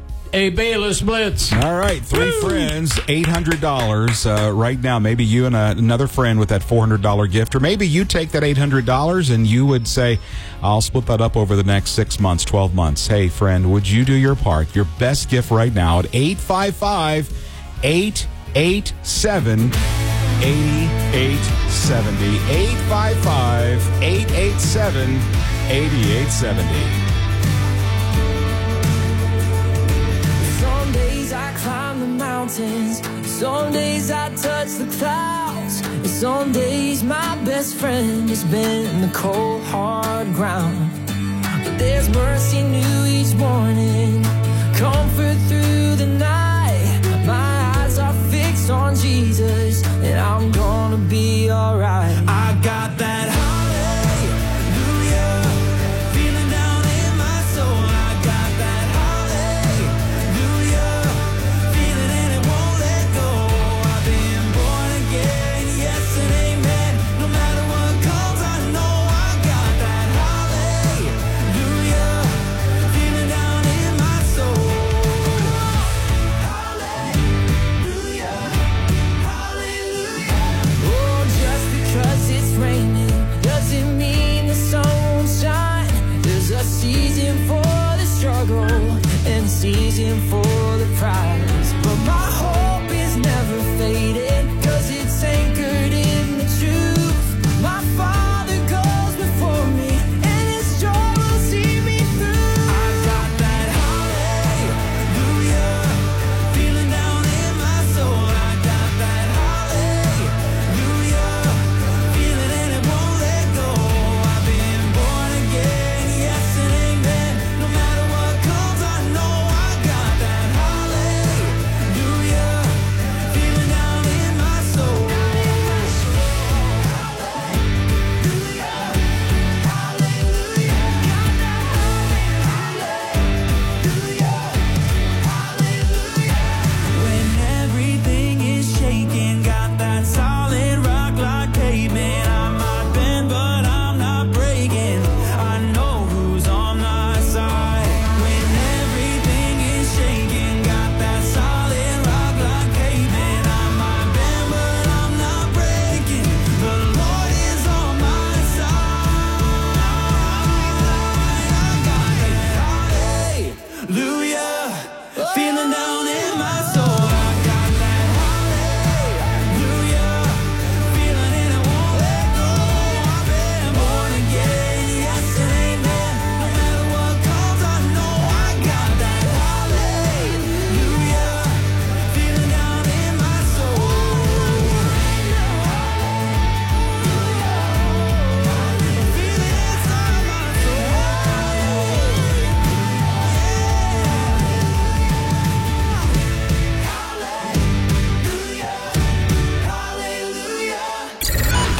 a Bayless Blitz. All right, three Woo! friends, eight hundred dollars uh, right now. Maybe you and a, another friend with that four hundred dollars gift, or maybe you take that eight hundred dollars and you would say, I'll split that up over the next six months, twelve months. Hey, friend, would you do your part? Your best gift right now at eight five five, eight eight seven, eight eight seven zero. eight five five, eight eight seven, eight eight seven zero. Some days I climb the mountains, some days I touch the clouds, and some days my best friend has been the cold hard ground. But there's mercy new each morning, comfort through the night. My eyes are fixed on Jesus, and I'm gonna be alright. I got that hallelujah feeling down in my soul. I got that hallelujah feeling and it won't let go. I've been born again, yes and amen. No matter what comes, I know I got that hallelujah feeling down in my soul. Hallelujah, hallelujah. Oh, just because it's raining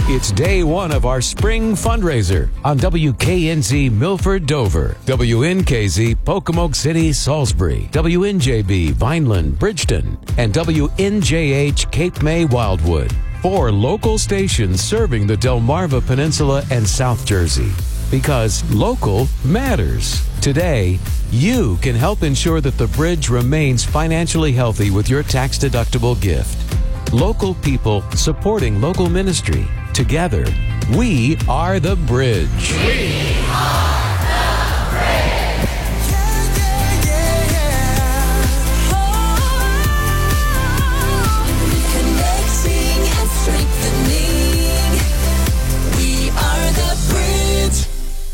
It's day one of our spring fundraiser on W K N Z Milford Dover, W N K Z Pocomoke City Salisbury, W N J B Vineland Bridgeton, and W N J H Cape May Wildwood. Four local stations serving the Delmarva Peninsula and South Jersey. Because local matters. Today, you can help ensure that the bridge remains financially healthy with your tax-deductible gift. Local people supporting local ministry. Together, we are the bridge. We are the bridge. Connecting and strengthening. We are the bridge.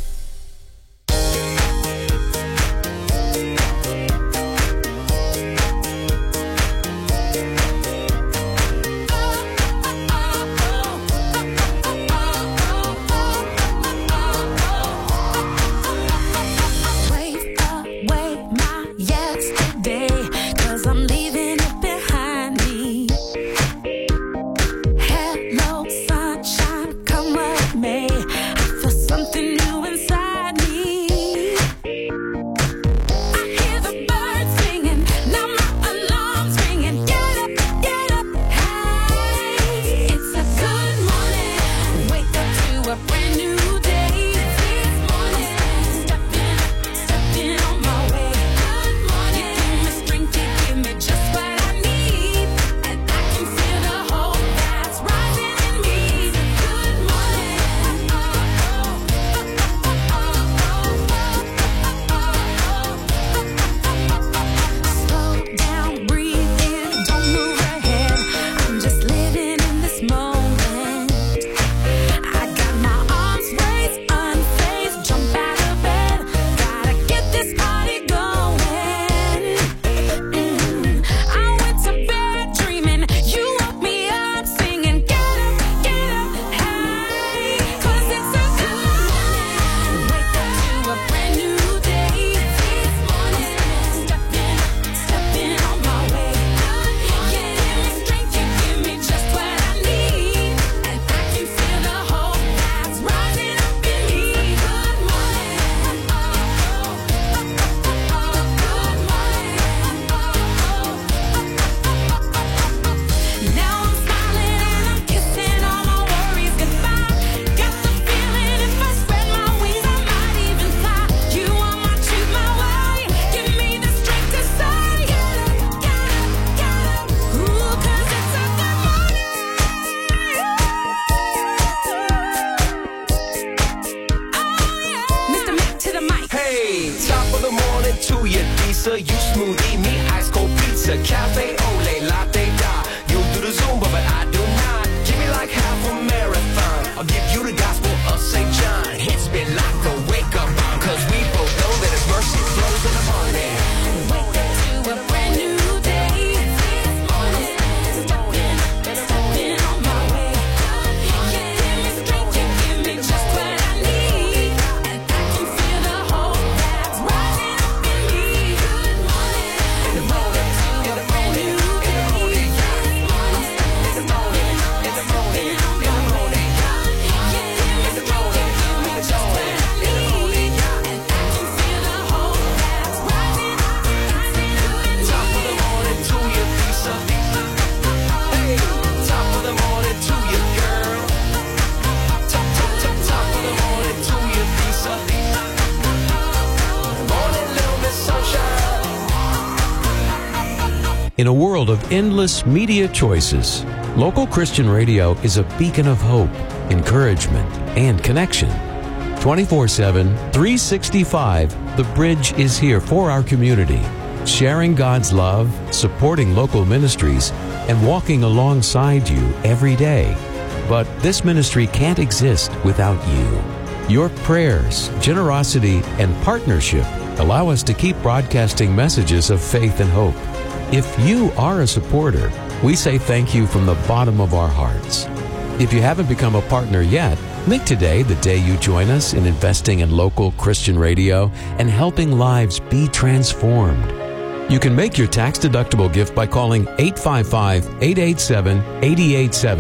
In a world of endless media choices, local Christian radio is a beacon of hope, encouragement, and connection. twenty-four seven, three sixty-five, The Bridge is here for our community, sharing God's love, supporting local ministries, and walking alongside you every day. But this ministry can't exist without you. Your prayers, generosity, and partnership allow us to keep broadcasting messages of faith and hope. If you are a supporter, we say thank you from the bottom of our hearts. If you haven't become a partner yet, make today the day you join us in investing in local Christian radio and helping lives be transformed. You can make your tax-deductible gift by calling eight five five, eight eight seven, eight eight seven zero.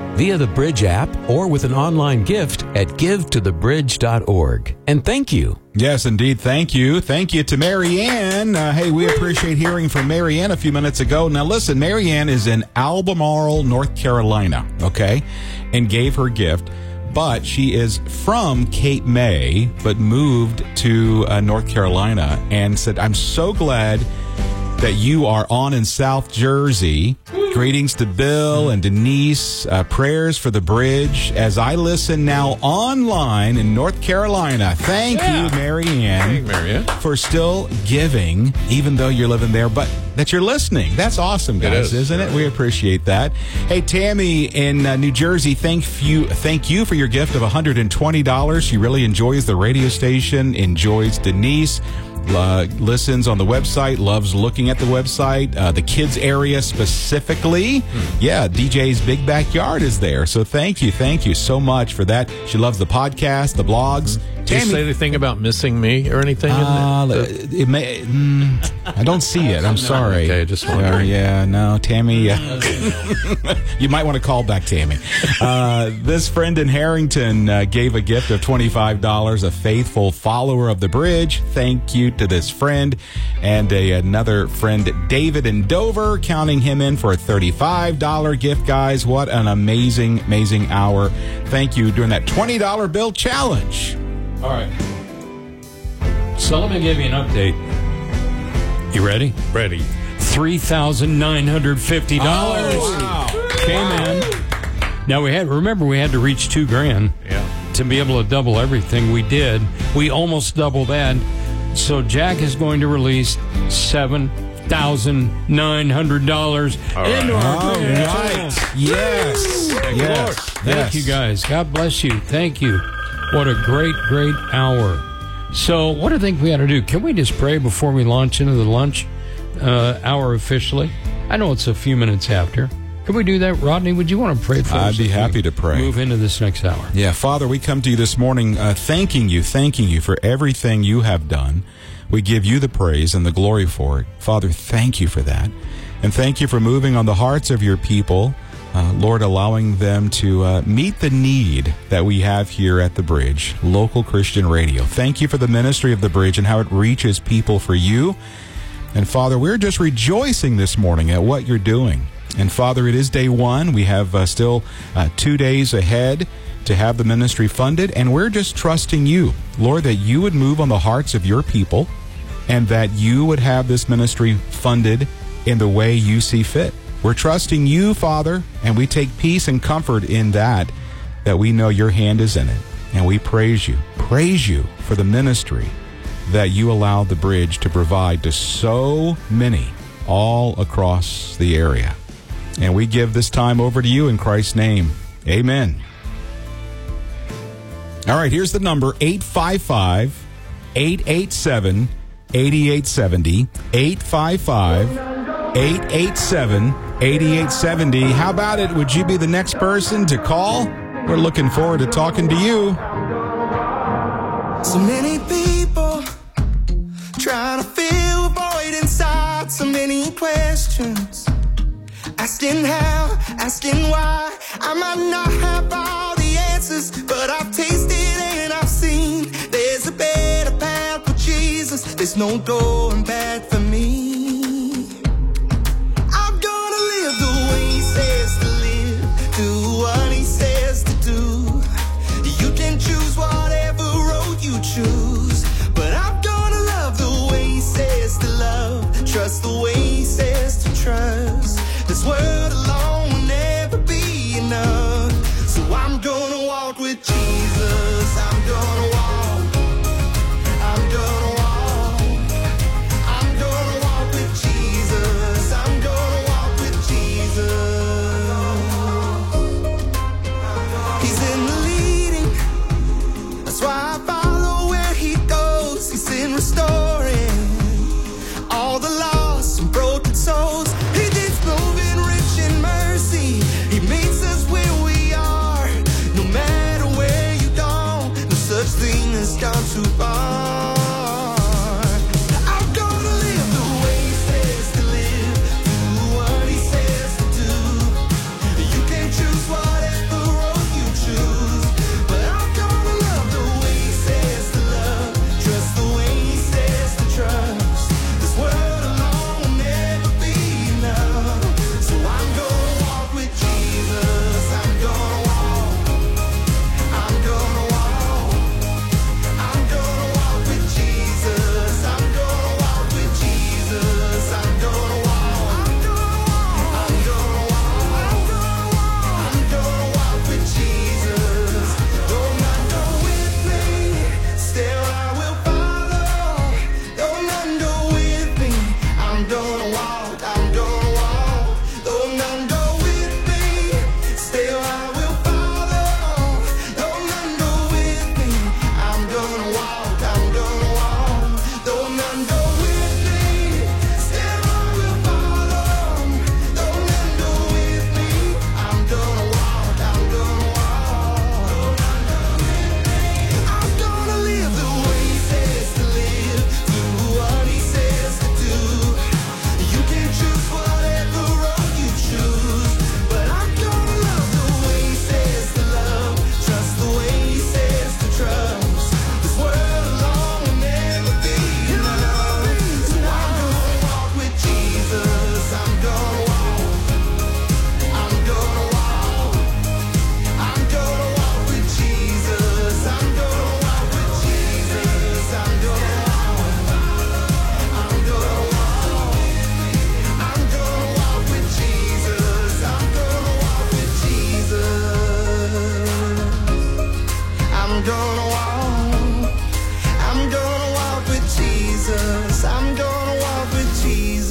via the Bridge app or with an online gift at give to the bridge dot org. And thank you. Yes, indeed. Thank you. Thank you to Marianne. Uh, hey, we appreciate hearing from Marianne a few minutes ago. Now, listen, Marianne is in Albemarle, North Carolina, okay, and gave her gift. But she is from Cape May, but moved to uh, North Carolina and said, I'm so glad that you are on in South Jersey. Greetings to Bill and Denise. Uh, prayers for the bridge as I listen now online in North Carolina. Thank Yeah. you, Marianne, Hey, Marianne. for still giving, even though you're living there, but that you're listening. That's awesome, guys, is. isn't it? We appreciate that. Hey, Tammy in uh, New Jersey, thank you, thank you for your gift of one hundred twenty dollars. She really enjoys the radio station, enjoys Denise. Uh, listens on the website, loves looking at the website, uh, the kids area specifically. Yeah, D J's Big Backyard is there. So thank you, thank you so much for that. She loves the podcast, the blogs. Did you say anything about missing me or anything? Uh, in it? it may, mm, I don't see it. I'm sorry. Okay, just Uh, wondering. yeah, no, Tammy. Uh, you might want to call back Tammy. Uh, this friend in Harrington uh, gave a gift of twenty-five dollars, a faithful follower of the bridge. Thank you to this friend. And a, another friend, David in Dover, counting him in for a thirty-five dollars gift, guys. What an amazing, amazing hour. Thank you during that twenty dollar bill challenge. All right. So let me give you an update. You ready? Ready. three thousand nine hundred fifty dollars. Oh, wow. Came in. Now, we had, remember, we had to reach two grand Yeah. to be able to double everything. We did. We almost doubled that. So Jack is going to release seven thousand nine hundred dollars into our All grand right. total. Yes. Yes. Thank Yes. you, guys. God bless you. Thank you. What a great, great hour. So, what do you think we ought to do? Can we just pray before we launch into the lunch uh, hour officially? I know it's a few minutes after. Can we do that? Rodney, would you want to pray for us? I'd be as we happy to pray. Move into this next hour. Yeah, Father, we come to you this morning uh, thanking you, thanking you for everything you have done. We give you the praise and the glory for it. Father, thank you for that. And thank you for moving on the hearts of your people, uh, Lord, allowing them to uh, meet the need that we have here at the Bridge, local Christian radio. Thank you for the ministry of the Bridge and how it reaches people for you. And Father, we're just rejoicing this morning at what you're doing. And Father, it is day one. We have uh, still uh, two days ahead to have the ministry funded. And we're just trusting you, Lord, that you would move on the hearts of your people and that you would have this ministry funded in the way you see fit. We're trusting you, Father, and we take peace and comfort in that, that we know your hand is in it. And we praise you, praise you for the ministry that you allow the Bridge to provide to so many all across the area. And we give this time over to you in Christ's name. Amen. All right, here's the number, eight five five, eight eight seven, eight eight seven zero, eight five five, eight eight seven, eight eight seven zero. How about it? Would you be the next person to call? We're looking forward to talking to you. So many people trying to fill a void inside. So many questions, asking how, asking why. I might not have all the answers, but I've tasted and I've seen there's a better path with Jesus. There's no going back for me. I'm gonna live the way he says to live, do what he says to do. You can choose whatever road you choose, but I'm gonna love the way he says to love, trust the way he says to trust. This world alone will never be enough, so I'm gonna walk with Jesus. I'm gonna walk, I'm gonna walk, I'm gonna walk with Jesus. I'm gonna walk with Jesus. He's in the leading, that's why I follow where he goes. He's in restoring all the lost and broken souls. He keeps moving rich in mercy. He meets us where we are. No matter where you go, no such thing as gone too far. I'm gonna live the way he says to live, do what he says to do. You can choose whatever gonna walk. I'm gonna walk with Jesus. I'm gonna walk with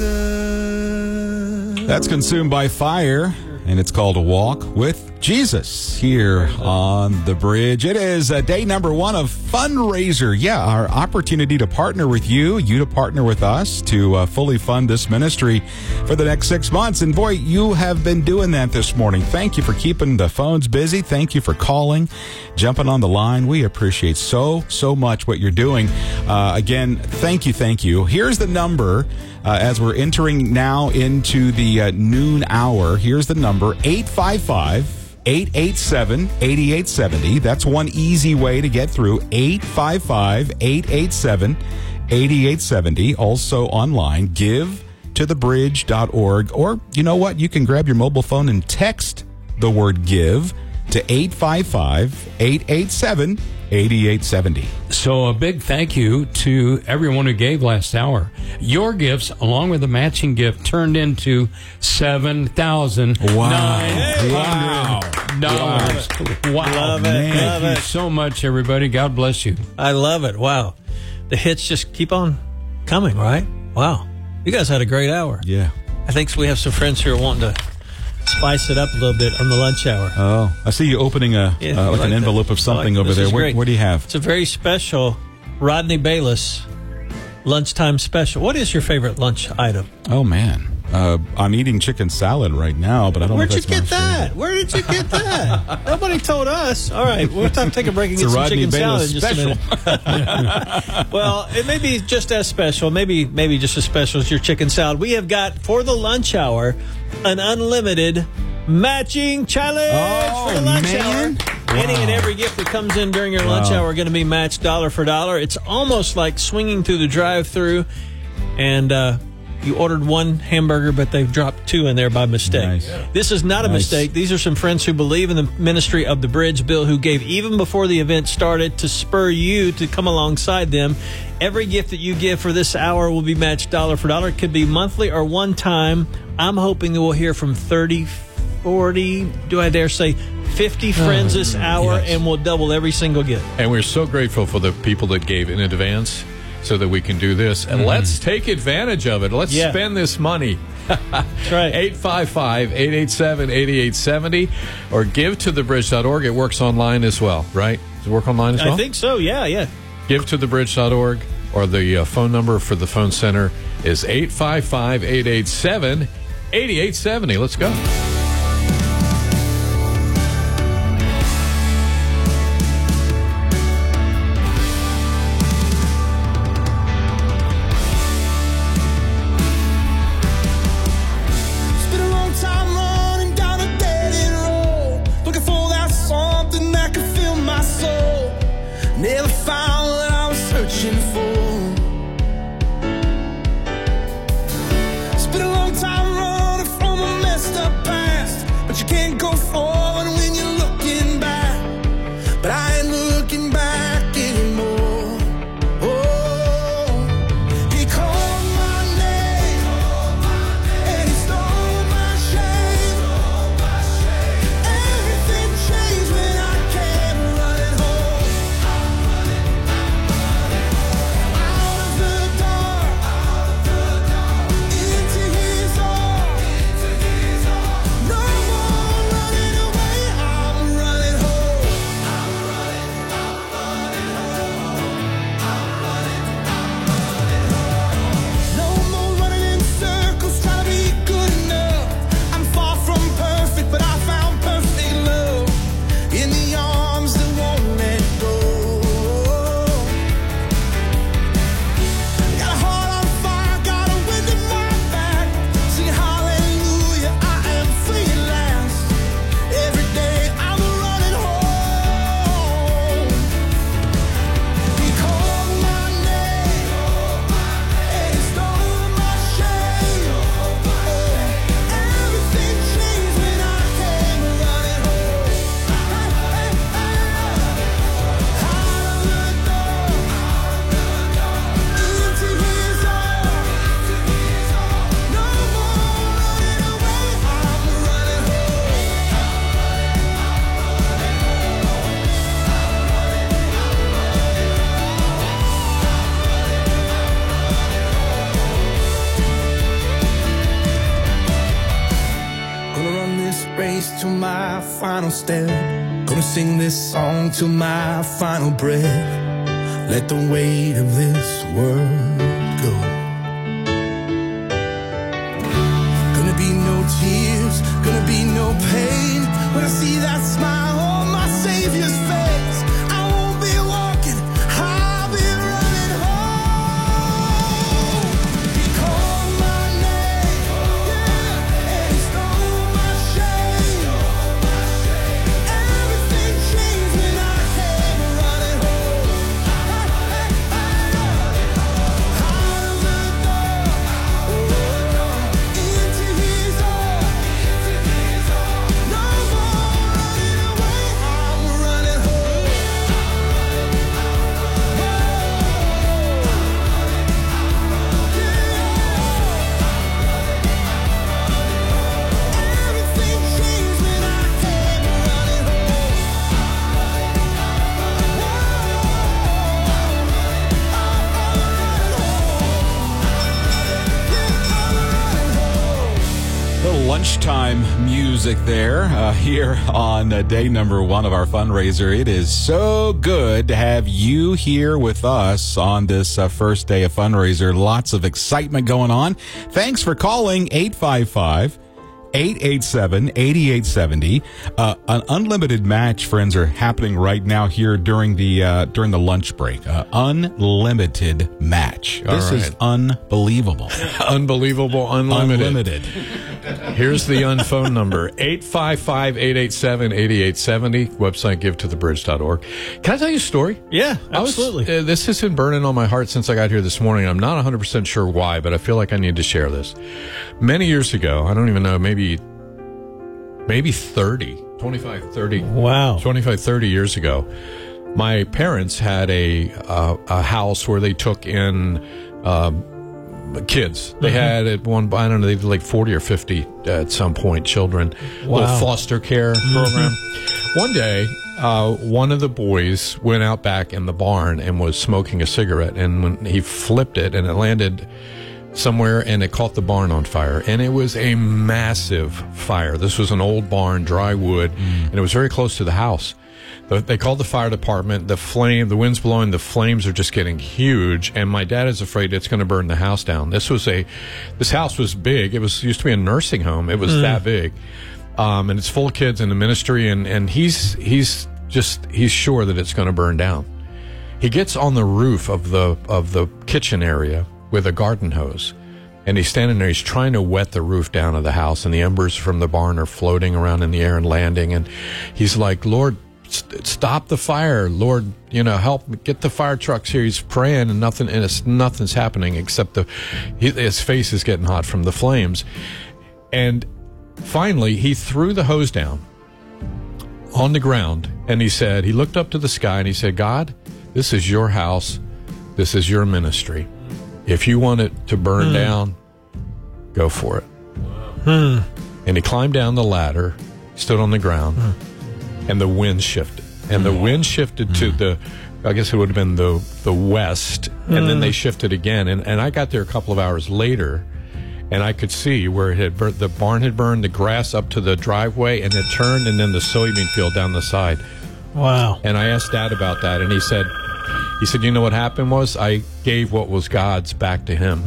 Jesus. That's Consumed by Fire, and it's called A Walk with Jesus here on the bridge. It is uh, day number one of Fundraiser. Yeah, our opportunity to partner with you, you to partner with us to uh, fully fund this ministry for the next six months. And boy, you have been doing that this morning. Thank you for keeping the phones busy. Thank you for calling, jumping on the line. We appreciate so, so much what you're doing. Uh, again, thank you, thank you. Here's the number. Uh, as we're entering now into the uh, noon hour, here's the number, eight five five, eight eight seven, eight eight seven zero. That's one easy way to get through, eight five five, eight eight seven, eight eight seven zero. Also online, give to the bridge dot org. Or, you know what, you can grab your mobile phone and text the word give to eight five five, eight eight seven, eight eight seven zero. So a big thank you to everyone who gave last hour. Your gifts, along with the matching gift, turned into seven thousand nine hundred dollars. Wow. Wow. Love it. Thank Love you it. so much, everybody. God bless you. I love it. Wow. The hits just keep on coming, right? Wow. You guys had a great hour. Yeah. I think we have some friends who are wanting to spice it up a little bit on the lunch hour. Oh, I see you opening a Yeah, uh, like, like an envelope that. of something I like- over this there. is What, great. what do you have? It's a very special Rodney Bayless lunchtime special. What is your favorite lunch item? Oh, man. Uh, I'm eating chicken salad right now, but I don't Where'd know you if that's get my that? Where did you get that? Nobody told us. All right, we'll have to take a break and It's get a some Rodney chicken salad Bayless in just a minute. Well, it may be just as special, maybe maybe just as special as your chicken salad. We have got, for the lunch hour, an unlimited matching challenge Oh, for the lunch man. hour. Any and every gift that comes in during your lunch Wow. hour are going to be matched dollar for dollar. It's almost like swinging through the drive-thru, and uh, you ordered one hamburger, but they've dropped two in there by mistake. Nice. This is not a Nice. mistake. These are some friends who believe in the ministry of the Bridge, Bill, who gave even before the event started to spur you to come alongside them. Every gift that you give for this hour will be matched dollar for dollar. It could be monthly or one time. I'm hoping that we'll hear from thirty, forty, do I dare say fifty friends this hour, yes. and we'll double every single gift. And we're so grateful for the people that gave in advance so that we can do this. And let's take advantage of it. Let's Yeah. spend this money. That's right. eight five five, eight eight seven, eight eight seven zero or give to the bridge dot org. It works online as well, right? Does it work online as well? I think so, yeah, yeah. give to the bridge dot org, or the uh, phone number for the phone center is eight five five, eight eight seven, eight eight seven zero. Let's go. It's been a long time running down a dead end road, looking for that something that can fill my soul. Never found what I was searching for. It's been a long time running from a messed up past. sing this song till my final breath. Let the weight of this world go. Gonna be no tears, gonna be no pain. When I see that smile on my Savior's face, I won't be walking, I'll be running home. He called my name, yeah, and he stole my shame. Everything changed when I came running home. Out of the door, into his arms. No more running away, I'm running home. Everything changed when I came running Little lunchtime music there uh, here on uh, day number one of our fundraiser. It is so good to have you here with us on this uh, first day of fundraiser. Lots of excitement going on. Thanks for calling eight five five, eight eight seven, eight eight seven zero. Uh, an unlimited match, friends, are happening right now here during the uh, during the lunch break. Uh, unlimited match. All This is right. unbelievable. Unbelievable, unlimited. Unlimited. Here's the unphone number, eight five five, eight eight seven, eight eight seven zero. Website give to the bridge dot org. Can I tell you a story? Yeah, I was- absolutely. uh, this has been burning on my heart since I got here this morning. I'm not one hundred percent sure why, but I feel like I need to share this. Many years ago, I don't even know, maybe maybe thirty, twenty-five, thirty. Wow. twenty-five, thirty years ago, my parents had a uh, a house where they took in uh, kids. They Mhm. had at one, I don't know, they had like forty or fifty uh, at some point, children. Wow. Little foster care program. One day, uh, one of the boys went out back in the barn and was smoking a cigarette. And when he flipped it and it landed somewhere and it caught the barn on fire. And it was a massive fire. This was an old barn, dry wood, and it was very close to the house. The- They called the fire department. The flame, the wind's blowing. The flames are just getting huge, and my dad is afraid it's going to burn the house down. This was a, this house was big. It was used to be a nursing home. It was Mm. that big, um, and it's full of kids in the ministry. And and he's he's just he's sure that it's going to burn down. He gets on the roof of the of the kitchen area with a garden hose. And he's standing there, he's trying to wet the roof down of the house, and the embers from the barn are floating around in the air and landing. And he's like, Lord, st- stop the fire. Lord, you know, help me, get the fire trucks here. He's praying, and nothing, and it's, nothing's happening except the, he, his face is getting hot from the flames. And finally, he threw the hose down on the ground, and he said, he looked up to the sky and he said, God, this is your house. This is your ministry. If you want it to burn Hmm. down, go for it. Hmm. And he climbed down the ladder, stood on the ground, and the wind shifted. And the wind shifted to the, I guess it would have been the the west, and then they shifted again. And, and I got there a couple of hours later, and I could see where it had burnt, the barn had burned, the grass up to the driveway, and it turned, and then the soybean field down the side. Wow. And I asked Dad about that, and he said, he said, you know what happened was I gave what was God's back to him.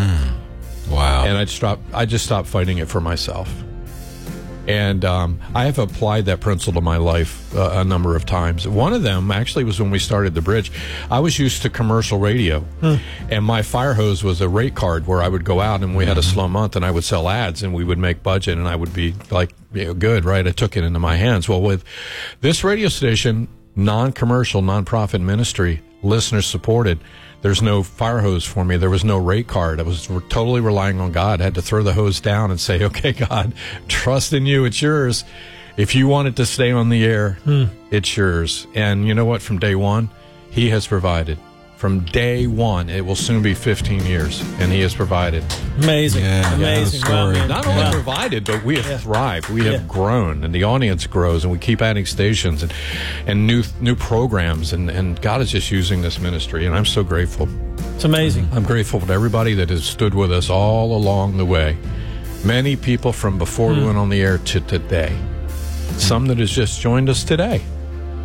Wow. And I stopped, I just stopped fighting it for myself. And um, I have applied that principle to my life uh, a number of times. One of them actually was when we started the bridge. I was used to commercial radio, and my fire hose was a rate card where I would go out and we had a slow month, and I would sell ads, and we would make budget, and I would be like, you know, good, right? I took it into my hands. Well, with this radio station, non-commercial, non-profit ministry, listener supported, there's no fire hose for me. There was no rate card. I was re- totally relying on God. I had to throw the hose down and say, okay, God, trust in you. It's yours. If you want it to stay on the air, it's yours. And you know what? From day one, he has provided. From day one, it will soon be fifteen years, and he has provided. Amazing. Amazing. Wow, man. Not only Wow. provided, but we have Yeah. thrived. We have Yeah. grown, and the audience grows, and we keep adding stations and, and new new programs, and, and God is just using this ministry, and I'm so grateful. It's amazing. I'm grateful to everybody that has stood with us all along the way. Many people from before we went on the air to today. Some that has just joined us today.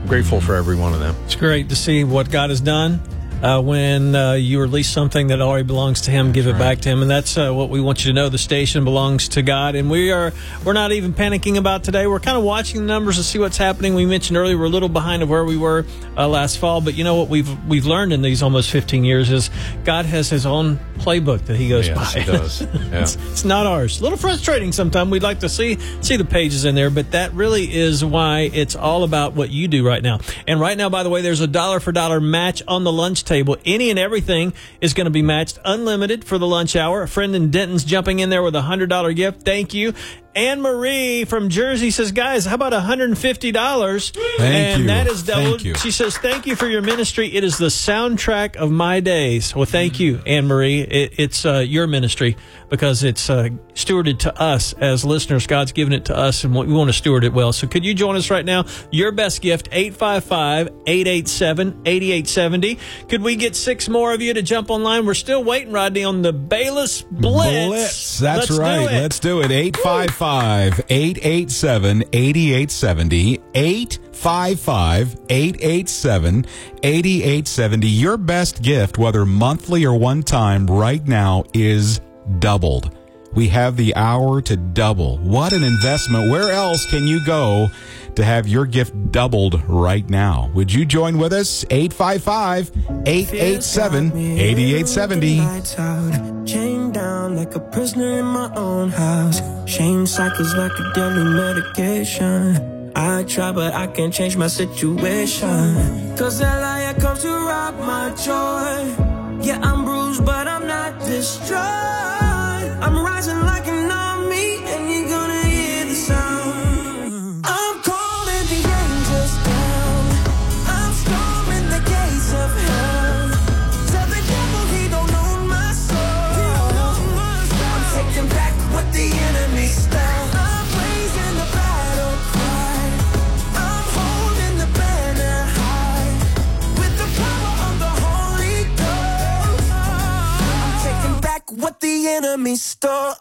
grateful for every one of them. It's great to see what God has done. Uh, when uh, you release something that already belongs to Him, give it back to Him, and that's uh, what we want you to know. The station belongs to God, and we are we're not even panicking about today. We're kind of watching the numbers to see what's happening. We mentioned earlier we're a little behind of where we were uh, last fall, but you know what we've we've learned in these almost fifteen years is God has His own playbook that He goes yes, by. He does. Yeah. it's, it's not ours. A little frustrating sometimes. We'd like to see see the pages in there, but that really is why it's all about what you do right now. And right now, by the way, there's a dollar for dollar match on the lunch table. Any and everything is going to be matched, unlimited for the lunch hour. A friend in Denton's jumping in there with a one hundred dollars gift. Thank you. Anne Marie from Jersey says, guys, how about one hundred fifty dollars? Thank and you. that is doubled. Thank you. She says, thank you for your ministry. It is the soundtrack of my days. Well, thank you, Anne Marie. It, it's uh, your ministry because it's uh, stewarded to us as listeners. God's given it to us, and we want to steward it well. So could you join us right now? Your best gift, eight five five, eight eight seven, eight eight seven zero. Could we get six more of you to jump online? We're still waiting, Rodney, on the Bayless Blitz. Blitz. That's Let's right. do it. Let's do it. eight five five, eight eight seven, eight eight seven zero. eight five five, eight eight seven, eight eight seven zero. Your best gift, whether monthly or one time, right now is doubled. We have the hour to double. What an investment. Where else can you go to have your gift doubled right now? Would you join with us? eight five five, eight eight seven, eight eight seven zero. Chained down like a prisoner in my own house. Shame cycles like a deadly medication. I try, but I can't change my situation. Cause that liar comes to rob my joy. Yeah, I'm bruised, but I'm not destroyed. I'm rising like an army, and you're gonna hear the sound. I'm calling the angels down. I'm storming the gates of hell. Tell the devil he don't own my soul. I'm taking back what the enemy stole. I'm raising the battle cry. I'm holding the banner high. With the power of the Holy Ghost, I'm taking back what the enemy stole.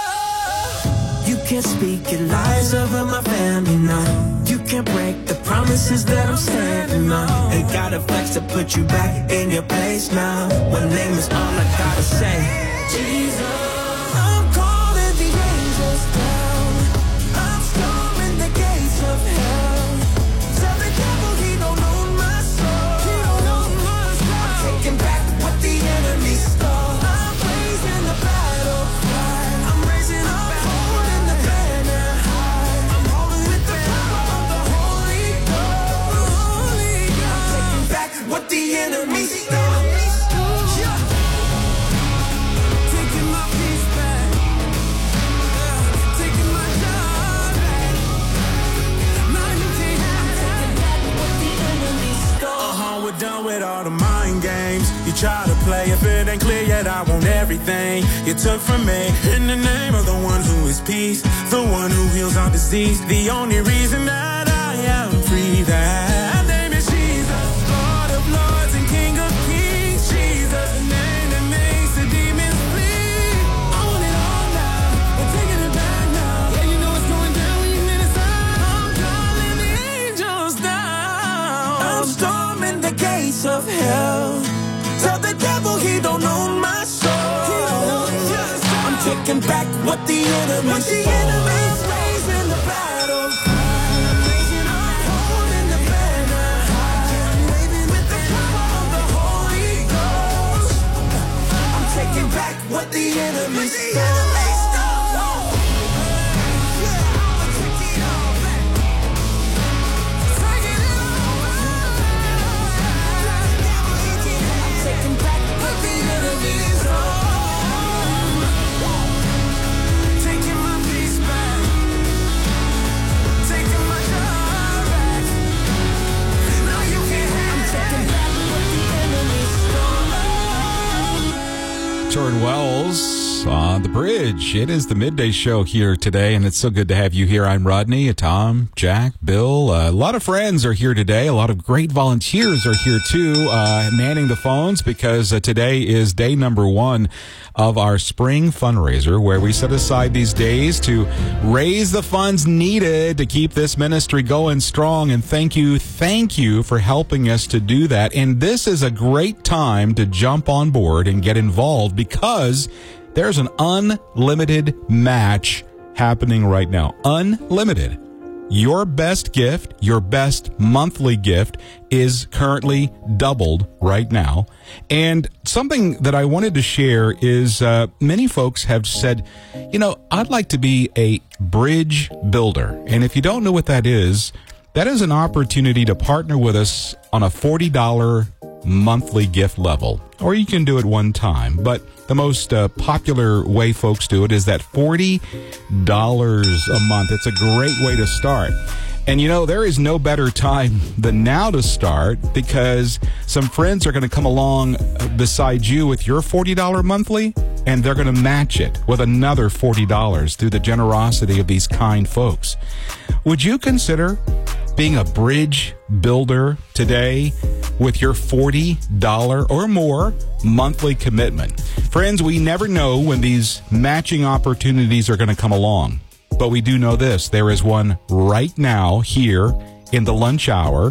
You can't speak your lies over my family now. You can't break the promises that I'm standing on. Ain't got a flex to put you back in your place now. One name is all I gotta say, Jesus. I'm calling the angels down. I'm storming the gates of hell. Tell the devil he don't own my soul. He don't own my soul. I'm taking back what the enemy stole. I'm raising the battle cry. I'm raising up, holding the banner high. I'm holding with the power of the Holy Ghost. I'm taking back what the enemy stole. Yeah. Taking my peace back. Yeah. Taking my joy back. Now you can't have it. I'm taking back what the enemy stole. Uh-huh, we're done with all the mind games. You try to play, if it ain't clear yet, I want everything you took from me. In the name of the one who is peace, the one who heals all disease, the only reason that I am free, that name is Jesus, Lord of lords and King of kings. Jesus, the name that makes the demons flee. I want it all now, we're taking it back now. Yeah, you know it's going down when you hear the sound. I'm calling the angels down. I'm storming the gates of hell. Tell the devil he don't own my soul. I'm taking back what the enemy stole. Raising the battle cry. I'm holding the banner high. Waving with the power of the Holy Ghost. I'm taking back what the enemy stole. Torrid Wells us on the bridge. It is the midday show here today, and it's so good to have you here. I'm Rodney, Tom, Jack, Bill. Uh, a lot of friends are here today. A lot of great volunteers are here too, uh, manning the phones because uh, today is day number one of our spring fundraiser, where we set aside these days to raise the funds needed to keep this ministry going strong. And thank you, thank you for helping us to do that. And this is a great time to jump on board and get involved because there's an unlimited match happening right now. Unlimited. Your best gift, your best monthly gift is currently doubled right now. And something that I wanted to share is uh, many folks have said, you know, I'd like to be a bridge builder. And if you don't know what that is, that is an opportunity to partner with us on a forty dollars monthly gift level, or you can do it one time. But the most uh, popular way folks do it is that forty dollars a month. It's a great way to start. And you know, there is no better time than now to start because some friends are going to come along beside you with your forty dollars monthly, and they're going to match it with another forty dollars through the generosity of these kind folks. Would you consider being a bridge builder today with your forty dollars or more monthly commitment? Friends, we never know when these matching opportunities are going to come along, but we do know this. There is one right now here in the lunch hour,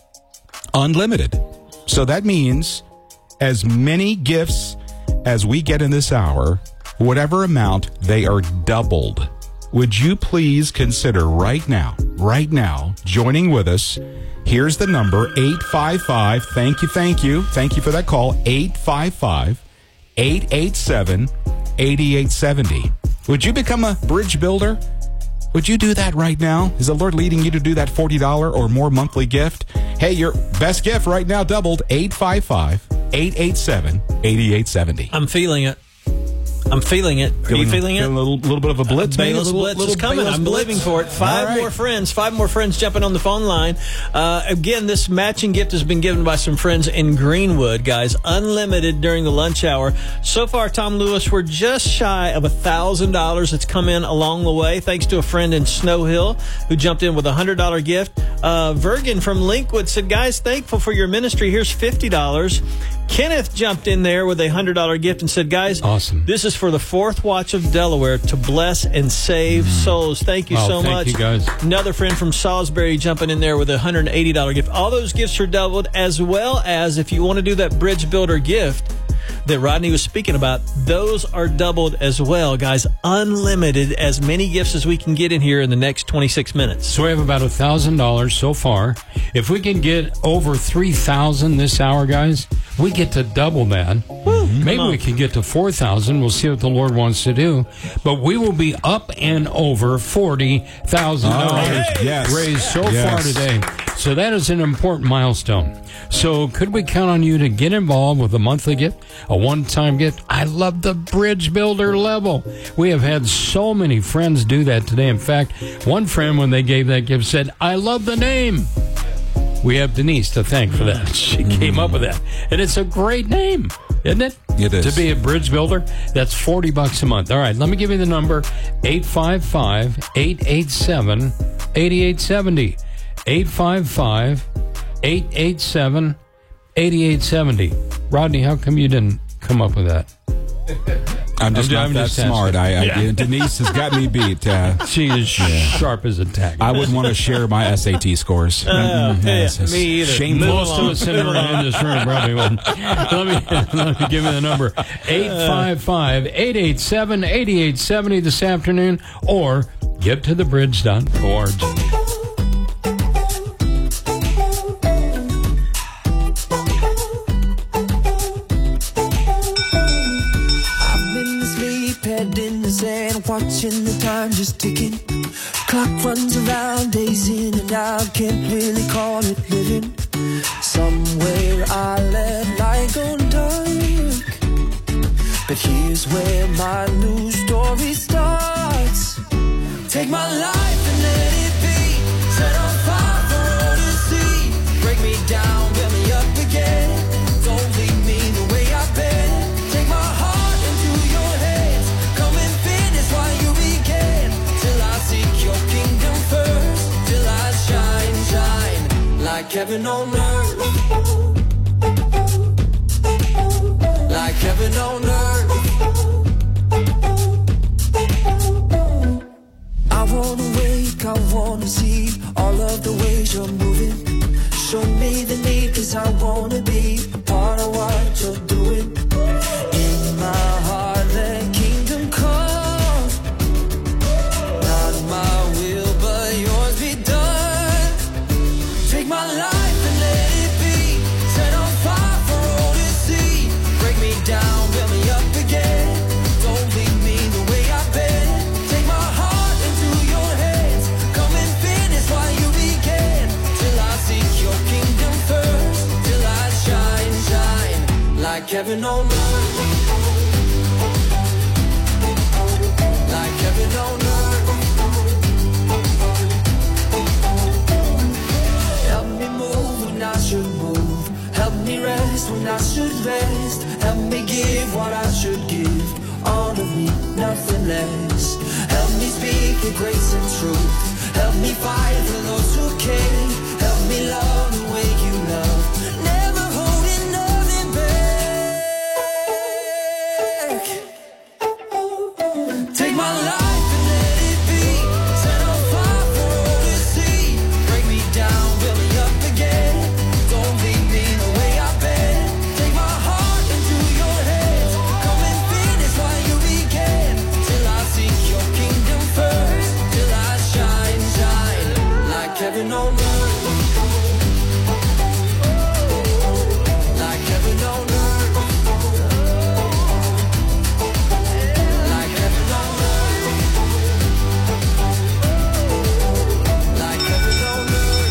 unlimited. So that means as many gifts as we get in this hour, whatever amount, they are doubled. Would you please consider right now, right now, joining with us? Here's the number, eight five five. Thank you, thank you. Thank you for that call, eight five five, eight eight seven, eight eight seven zero. Would you become a bridge builder? Would you do that right now? Is the Lord leading you to do that forty dollars or more monthly gift? Hey, your best gift right now doubled, eight five five, eight eight seven, eight eight seven zero. I'm feeling it. I'm feeling it. Are feeling, you feeling it? Feeling a little, little bit of a blitz, uh, maybe? Bayless a little, Blitz little is coming. Bayless I'm blitz. living for it. Five right. more friends. Five more friends jumping on the phone line. Uh, again, this matching gift has been given by some friends in Greenwood, guys. Unlimited during the lunch hour. So far, Tom Lewis, we're just shy of one thousand dollars that's come in along the way, thanks to a friend in Snow Hill who jumped in with a one hundred dollars gift. Uh, Vergen from Linkwood said, guys, thankful for your ministry. Here's fifty dollars. Kenneth jumped in there with a one hundred dollars gift and said, guys, awesome. This is for the Fourth Watch of Delaware to bless and save souls. Thank you Wow, so thank much. you, guys. Another friend from Salisbury jumping in there with a one hundred eighty dollars gift. All those gifts are doubled, as well as if you want to do that bridge builder gift that Rodney was speaking about, those are doubled as well, guys. Unlimited, as many gifts as we can get in here in the next twenty-six minutes. So we have about one thousand dollars so far. If we can get over three thousand dollars this hour, guys, we get to double that. Woo, Maybe we can get to four thousand dollars. We'll see what the Lord wants to do. But we will be up and over forty thousand dollars right. Yes. raised so Yes. far today. So that is an important milestone. So could we count on you to get involved with a monthly gift, a one-time gift? I love the bridge builder level. We have had so many friends do that today. In fact, one friend, when they gave that gift, said, I love the name. We have Denise to thank for that. She mm. came up with that. And it's a great name, isn't it? It is. To be a bridge builder, that's forty bucks a month. All right, let me give you the number, eight five five, eight eight seven, eight eight seven zero. eight five five, eight eight seven, eight eight seven zero. Rodney, how come you didn't come up with that? I'm just I'm, not I'm that just smart. I, I yeah. Denise has got me beat. Uh, she is yeah. sharp as a tack. I wouldn't want to share my S A T scores. Uh, mm-hmm. yeah, it's, it's me either. Shameful. Most of us in, in this room probably wouldn't. Let me, let me give you the number. eight five five, eight eight seven, eight eight seven zero this afternoon, or get to the bridge dot org. Watching the time just ticking. Clock runs around, days in and out. Can't really call it living. Somewhere I let light go dark. But here's where my new story starts. Take my life and let it be. Set on fire for all to see. Break me down, build me up again. Don't leave me the way I've been. Take my heart into your hands. heaven on earth. Like heaven on earth. I wanna wake, I wanna see all of the ways you're moving. Show me the need, cause I wanna be a part of what you're doing. In my heart, let kingdom come. Not my will, but yours be done. Take my life and let it be. Set on fire for all to see. Break me down, build me up again. Don't leave me the way I've been. Take my heart into your hands. Come and finish while you began. Till I seek your kingdom first. Till I shine, shine like heaven on earth. Like heaven on earth. Help me move when I should move. Help me rest when I should rest. Help me give what I should give. All of me, nothing less. Help me speak your grace and truth. Help me fight for those who care. Help me love the way you love. Never holding nothing back. Take my life and let it be. Set on fire for all to see. Break me down, build me up again. Don't leave me the way I've been. Take my heart into your hands. Come and finish while you began. Till I seek your kingdom first. Till I shine, shine like heaven on earth. Like heaven on earth. Like heaven on earth. Like heaven on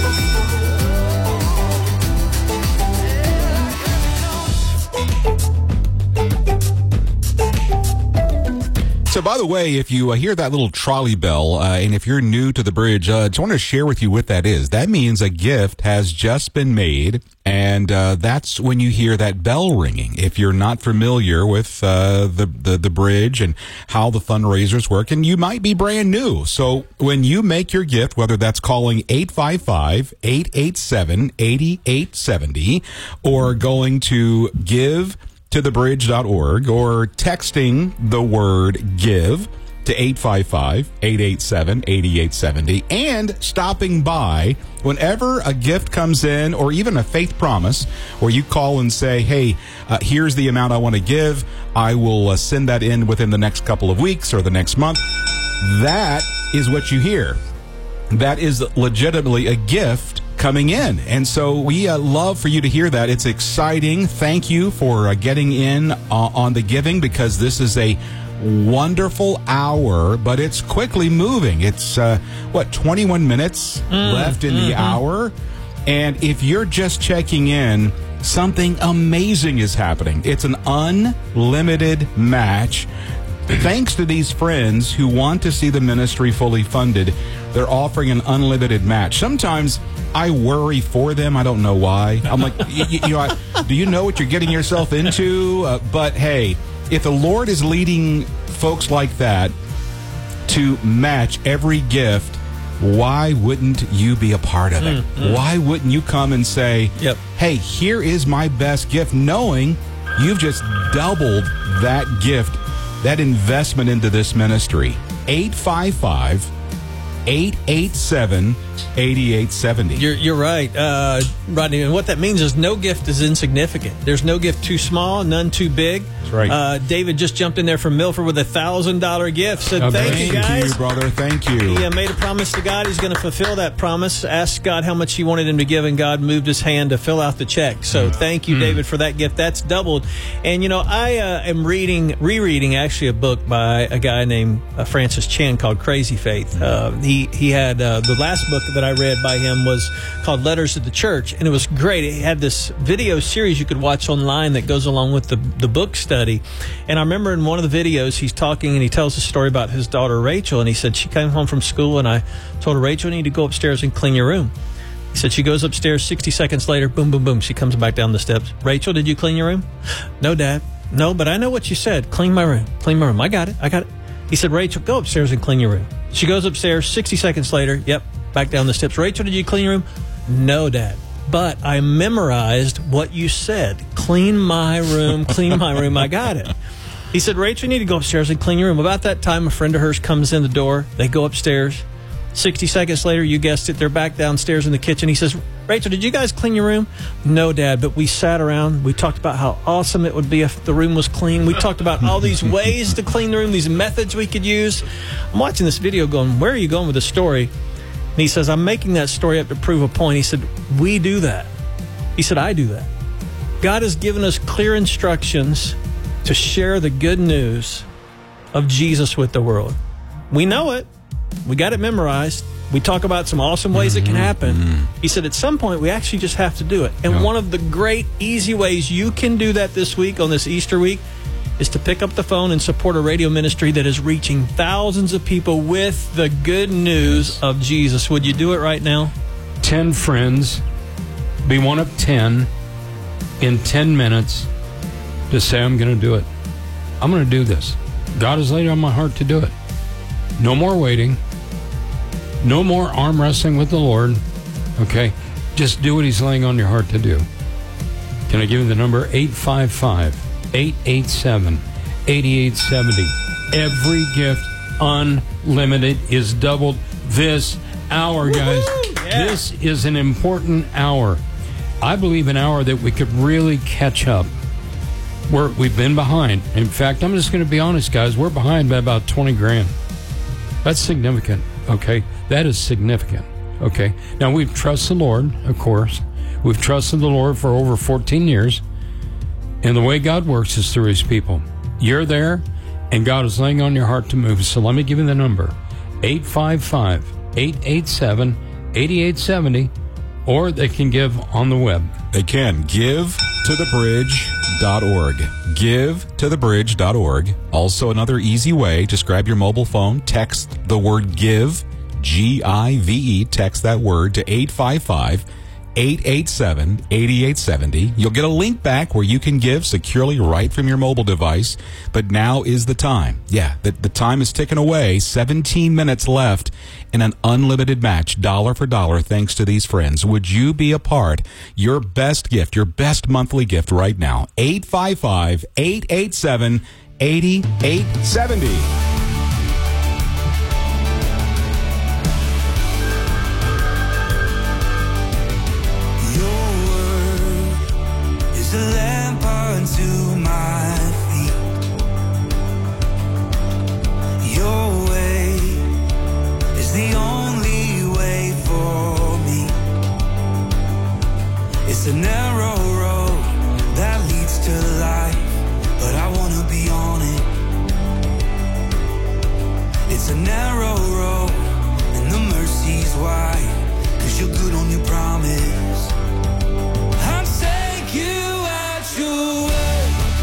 So, by the way, if you uh, hear that little trolley bell, uh, and if you're new to the bridge, I uh, just want to share with you what that is. That means a gift has just been made, and uh, that's when you hear that bell ringing. If you're not familiar with uh, the, the the bridge and how the fundraisers work, and you might be brand new. So, when you make your gift, whether that's calling eight five five, eight eight seven, eight eight seven zero or going to give to the bridge dot org or texting the word give to eight five five, eight eight seven, eight eight seven zero and stopping by whenever a gift comes in, or even a faith promise where you call and say, hey, uh, here's the amount I want to give. I will uh, send that in within the next couple of weeks or the next month. That is what you hear. That is legitimately a gift coming in. And so we uh, love for you to hear that. It's exciting. Thank you for uh, getting in uh, on the giving, because this is a wonderful hour, but it's quickly moving. It's, uh, what, twenty-one minutes mm, left in mm-hmm. the hour? And if you're just checking in, something amazing is happening. It's an unlimited match. Thanks to these friends who want to see the ministry fully funded, they're offering an unlimited match. Sometimes I worry for them. I don't know why. I'm like, you, you know, I, do you know what you're getting yourself into? Uh, but hey, if the Lord is leading folks like that to match every gift, why wouldn't you be a part of it? Mm-hmm. Why wouldn't you come and say, yep. hey, here is my best gift, knowing you've just doubled that gift, that investment into this ministry? eight five five, eight eight seven, eight eight seven zero. You're, you're right, uh, Rodney. And what that means is no gift is insignificant. There's no gift too small, none too big. That's right. Uh, David just jumped in there from Milford with a one thousand dollars gift. Said, okay. thank you, guys. Thank you, brother. Thank you. He uh, made a promise to God. He's going to fulfill that promise. Asked God how much he wanted him to give, and God moved his hand to fill out the check. So mm. thank you, mm. David, for that gift. That's doubled. And, you know, I uh, am reading, rereading, actually, a book by a guy named uh, Francis Chan called Crazy Faith. Uh, he, he had uh, the last book that I read by him was called Letters to the Church, and it was great. It had this video series you could watch online that goes along with the, the book study. And I remember in one of the videos, he's talking and he tells a story about his daughter, Rachel, and he said she came home from school and I told her, Rachel, you need to go upstairs and clean your room. He said she goes upstairs, sixty seconds later, boom, boom, boom, she comes back down the steps. Rachel, did you clean your room? No, Dad. No, but I know what you said. Clean my room. Clean my room. I got it. I got it. He said, Rachel, go upstairs and clean your room. She goes upstairs, sixty seconds later, yep, back down the steps. Rachel, did you clean your room? No, Dad. but I memorized what you said. Clean my room, clean my room. I got it. He said, Rachel, you need to go upstairs and clean your room. About that time, a friend of hers comes in the door. They go upstairs. sixty seconds later, you guessed it, they're back downstairs in the kitchen. He says, Rachel, did you guys clean your room? No, Dad, but we sat around. We talked about how awesome it would be if the room was clean. We talked about all these ways to clean the room, these methods we could use. I'm watching this video going, where are you going with the story? And he says, I'm making that story up to prove a point. He said, we do that. He said, I do that. God has given us clear instructions to share the good news of Jesus with the world. We know it. We got it memorized. We talk about some awesome ways mm-hmm. it can happen. Mm-hmm. He said, at some point, we actually just have to do it. And yeah. one of the great, easy ways you can do that this week, on this Easter week, is to pick up the phone and support a radio ministry that is reaching thousands of people with the good news of Jesus. Would you do it right now? Ten friends, be one of ten, in ten minutes, to say, I'm going to do it. I'm going to do this. God has laid it on my heart to do it. No more waiting. No more arm wrestling with the Lord. Okay? Just do what he's laying on your heart to do. Can I give you the number? eight five five, eight eight seven, eight eight seven zero. Every gift, unlimited, is doubled this hour, guys. Yeah. This is an important hour. I believe an hour that we could really catch up. We're, we've been behind. In fact, I'm just going to be honest, guys. We're behind by about twenty grand. That's significant, okay? That is significant, okay? Now, we've trusted the Lord, of course. We've trusted the Lord for over fourteen years. And the way God works is through his people. You're there, and God is laying on your heart to move. So let me give you the number. eight five five, eight eight seven, eight eight seven zero. Or they can give on the web. They can. give to the bridge dot org. give to the bridge dot org. Also, another easy way, just grab your mobile phone, text the word GIVE, G I V E, text that word to eight five five, eight eight seven, eight eight seven zero. You'll get a link back where you can give securely right from your mobile device. But now is the time. Yeah, the, the time is ticking away. seventeen minutes left in an unlimited match, dollar for dollar, thanks to these friends. Would you be a part? Your best gift, your best monthly gift right now. eight five five, eight eight seven, eight eight seven zero. A lamp unto my feet. Your way is the only way for me. It's a narrow road that leads to life, but I wanna be on it. It's a narrow road and the mercy's wide, 'cause you're good on your promise. I'm taking you at your word.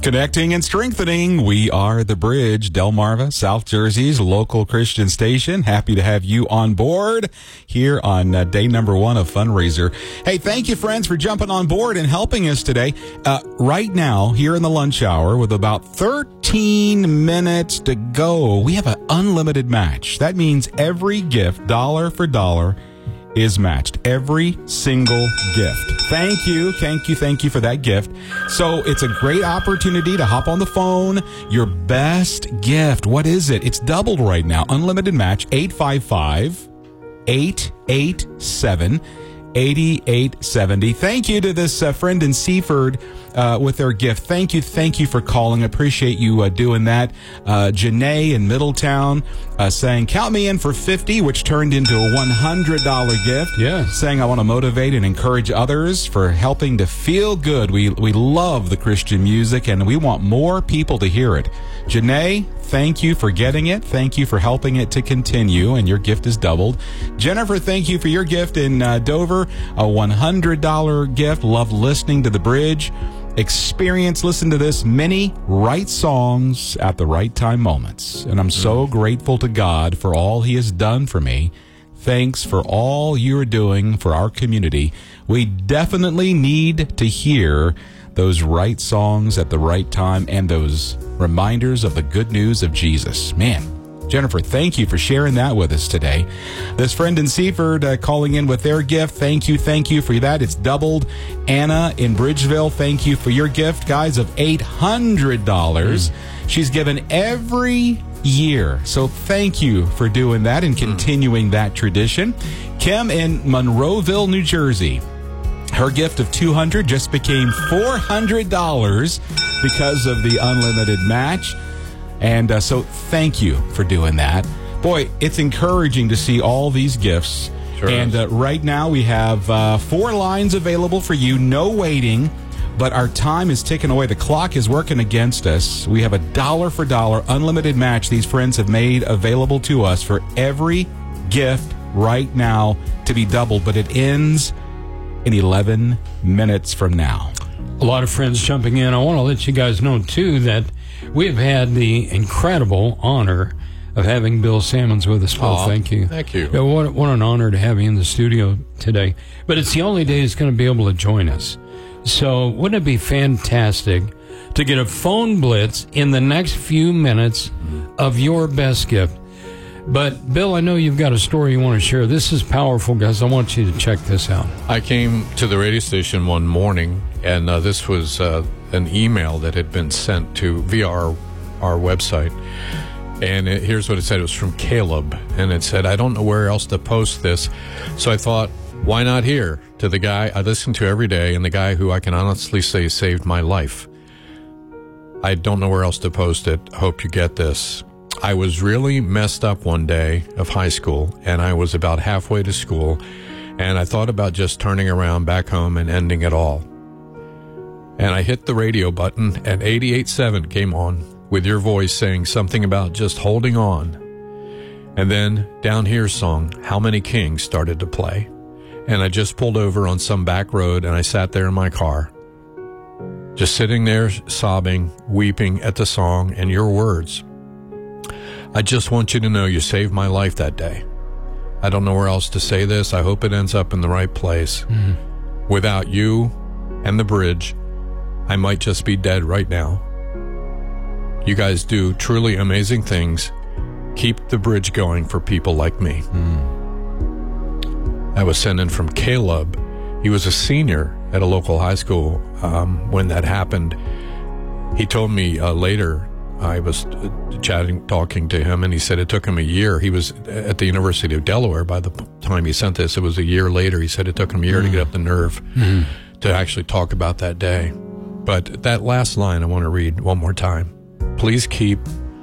Connecting and strengthening. We are The Bridge, Delmarva, South Jersey's local Christian station. Happy to have you on board here on uh, day number one of Fundraiser. Hey, thank you, friends, for jumping on board and helping us today. Uh, right now, here in the lunch hour, with about thirteen minutes to go, we have an unlimited match. That means every gift, dollar for dollar, is matched. Every single gift. Thank you, thank you, thank you for that gift. So it's a great opportunity to hop on the phone. Your best gift. What is it? It's doubled right now. Unlimited match. eight five five, eight eight seven, eight eight seven zero. Thank you to this uh, friend in Seaford uh, with their gift. Thank you, thank you for calling. Appreciate you uh, doing that. Uh, Janae in Middletown uh, saying, count me in for fifty, which turned into a one hundred dollars gift. Yeah. Saying I want to motivate and encourage others for helping to feel good. We, we love the Christian music, and we want more people to hear it. Janae, thank you for getting it. Thank you for helping it to continue, and your gift is doubled. Jennifer, thank you for your gift in uh, Dover, a one hundred dollars gift. Love listening to The Bridge. Experience, listen to this, many right songs at the right time moments. And I'm so grateful to God for all he has done for me. Thanks for all you're doing for our community. We definitely need to hear those right songs at the right time and those reminders of the good news of Jesus. Man, Jennifer, thank you for sharing that with us today. This friend in Seaford uh, calling in with their gift. Thank you, thank you for that. It's doubled. Anna in Bridgeville, thank you for your gift, guys, of eight hundred dollars. Mm. She's given every year. So thank you for doing that and continuing mm. that tradition. Kim in Monroeville, New Jersey. Her gift of two hundred dollars just became four hundred dollars because of the unlimited match. And uh, so thank you for doing that. Boy, it's encouraging to see all these gifts. Sure and uh, right now we have uh, four lines available for you. No waiting, but our time is ticking away. The clock is working against us. We have a dollar for dollar unlimited match these friends have made available to us for every gift right now to be doubled, but it ends in eleven minutes from now. A lot of friends jumping in. I want to let you guys know, too, that we've had the incredible honor of having Bill Sammons with us. Well, thank you. Thank you. Yeah, what, what an honor to have you in the studio today. But it's the only day he's going to be able to join us. So wouldn't it be fantastic to get a phone blitz in the next few minutes of your best gift? But, Bill, I know you've got a story you want to share. This is powerful, guys. I want you to check this out. I came to the radio station one morning, and uh, this was uh, an email that had been sent to via our, our website. And it, here's what it said. It was from Caleb. And it said, I don't know where else to post this. So I thought, why not here? To the guy I listen to every day, and the guy who I can honestly say saved my life. I don't know where else to post it. Hope you get this. I was really messed up one day of high school, and I was about halfway to school, and I thought about just turning around back home and ending it all. And I hit the radio button, and eighty-eight point seven came on with your voice saying something about just holding on. And then Down Here's song, How Many Kings, started to play. And I just pulled over on some back road, and I sat there in my car, just sitting there sobbing, weeping at the song and your words. I just want you to know you saved my life that day. I don't know where else to say this. I hope it ends up in the right place. Mm-hmm. Without you and the bridge, I might just be dead right now. You guys do truly amazing things. Keep the bridge going for people like me. Mm. I was sent in from Caleb. He was a senior at a local high school um, when that happened. He told me uh, later, I was chatting, talking to him, and he said it took him a year. He was at the University of Delaware by the time he sent this. It was a year later. He said it took him a year mm. to get up the nerve mm. to actually talk about that day. But that last line I want to read one more time. Please keep...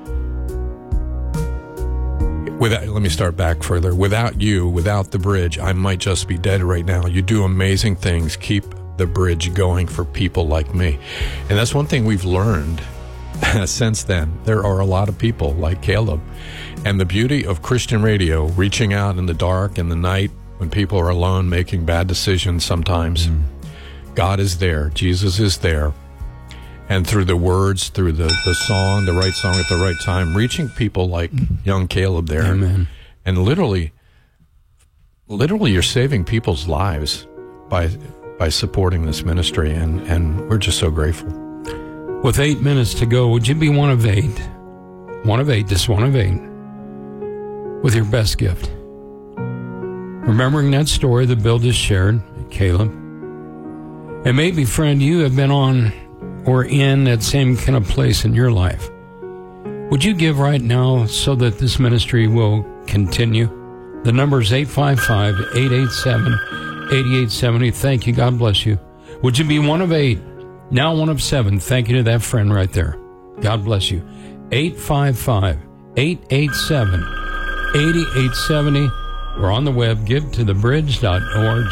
Without, let me start back further. Without you, without the bridge, I might just be dead right now. You do amazing things. Keep the bridge going for people like me. And that's one thing we've learned since then. There are a lot of people like Caleb. And the beauty of Christian radio, reaching out in the dark, in the night, when people are alone making bad decisions sometimes, mm. God is there. Jesus is there. and through the words, through the, the song, the right song at the right time, reaching people like young Caleb there. Amen. And literally, literally you're saving people's lives by by supporting this ministry, and, and we're just so grateful. With eight minutes to go, would you be one of eight? One of eight, just one of eight, with your best gift? Remembering that story that Bill just shared, Caleb. And maybe, friend, you have been on or in that same kind of place in your life. Would you give right now so that this ministry will continue? The number is eight five five, eight eight seven, eight eight seven zero. Thank you. God bless you. Would you be one of eight? Now one of seven. Thank you to that friend right there. God bless you. eight five five, eight eight seven, eight eight seven zero. We're on the web, give to the bridge dot org.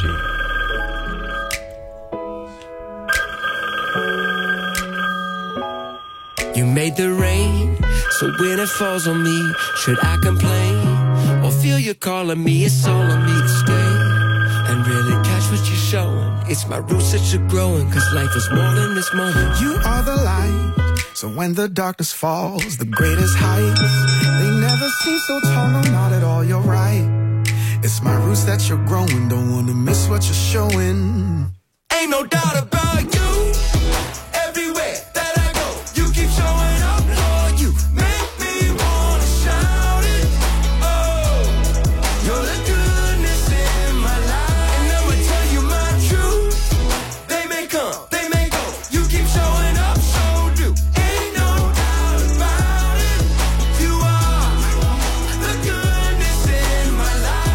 You made the rain, so when it falls on me, should I complain? Or feel you calling me? It's all on me to stay and really catch what you're showing. It's my roots that you're growing, cause life is more than this moment. You are the light, so when the darkness falls, the greatest heights, they never seem so tall, no, not at all, you're right. It's my roots that you're growing, don't wanna miss what you're showing. Ain't no doubt about you. Everywhere that I go, you keep showing up, Lord. You make me wanna shout it. Oh, you're the goodness in my life, and I'ma tell you my truth. They may come, they may go, you keep showing up, so do. Ain't no doubt about it. You are the goodness in my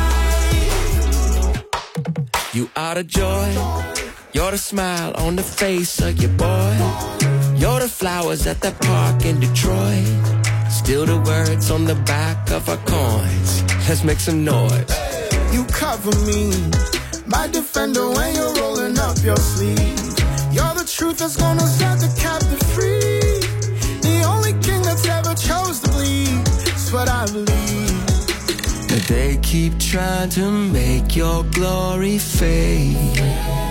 life. You are the joy. You're the smile on the face of your boy. You're the flowers at the park in Detroit. Still the words on the back of our coins. Let's make some noise. You cover me, my defender, when you're rolling up your sleeve. You're the truth that's gonna set the captive free. The only king that's ever chose to bleed. That's what I believe. But they keep trying to make your glory fade.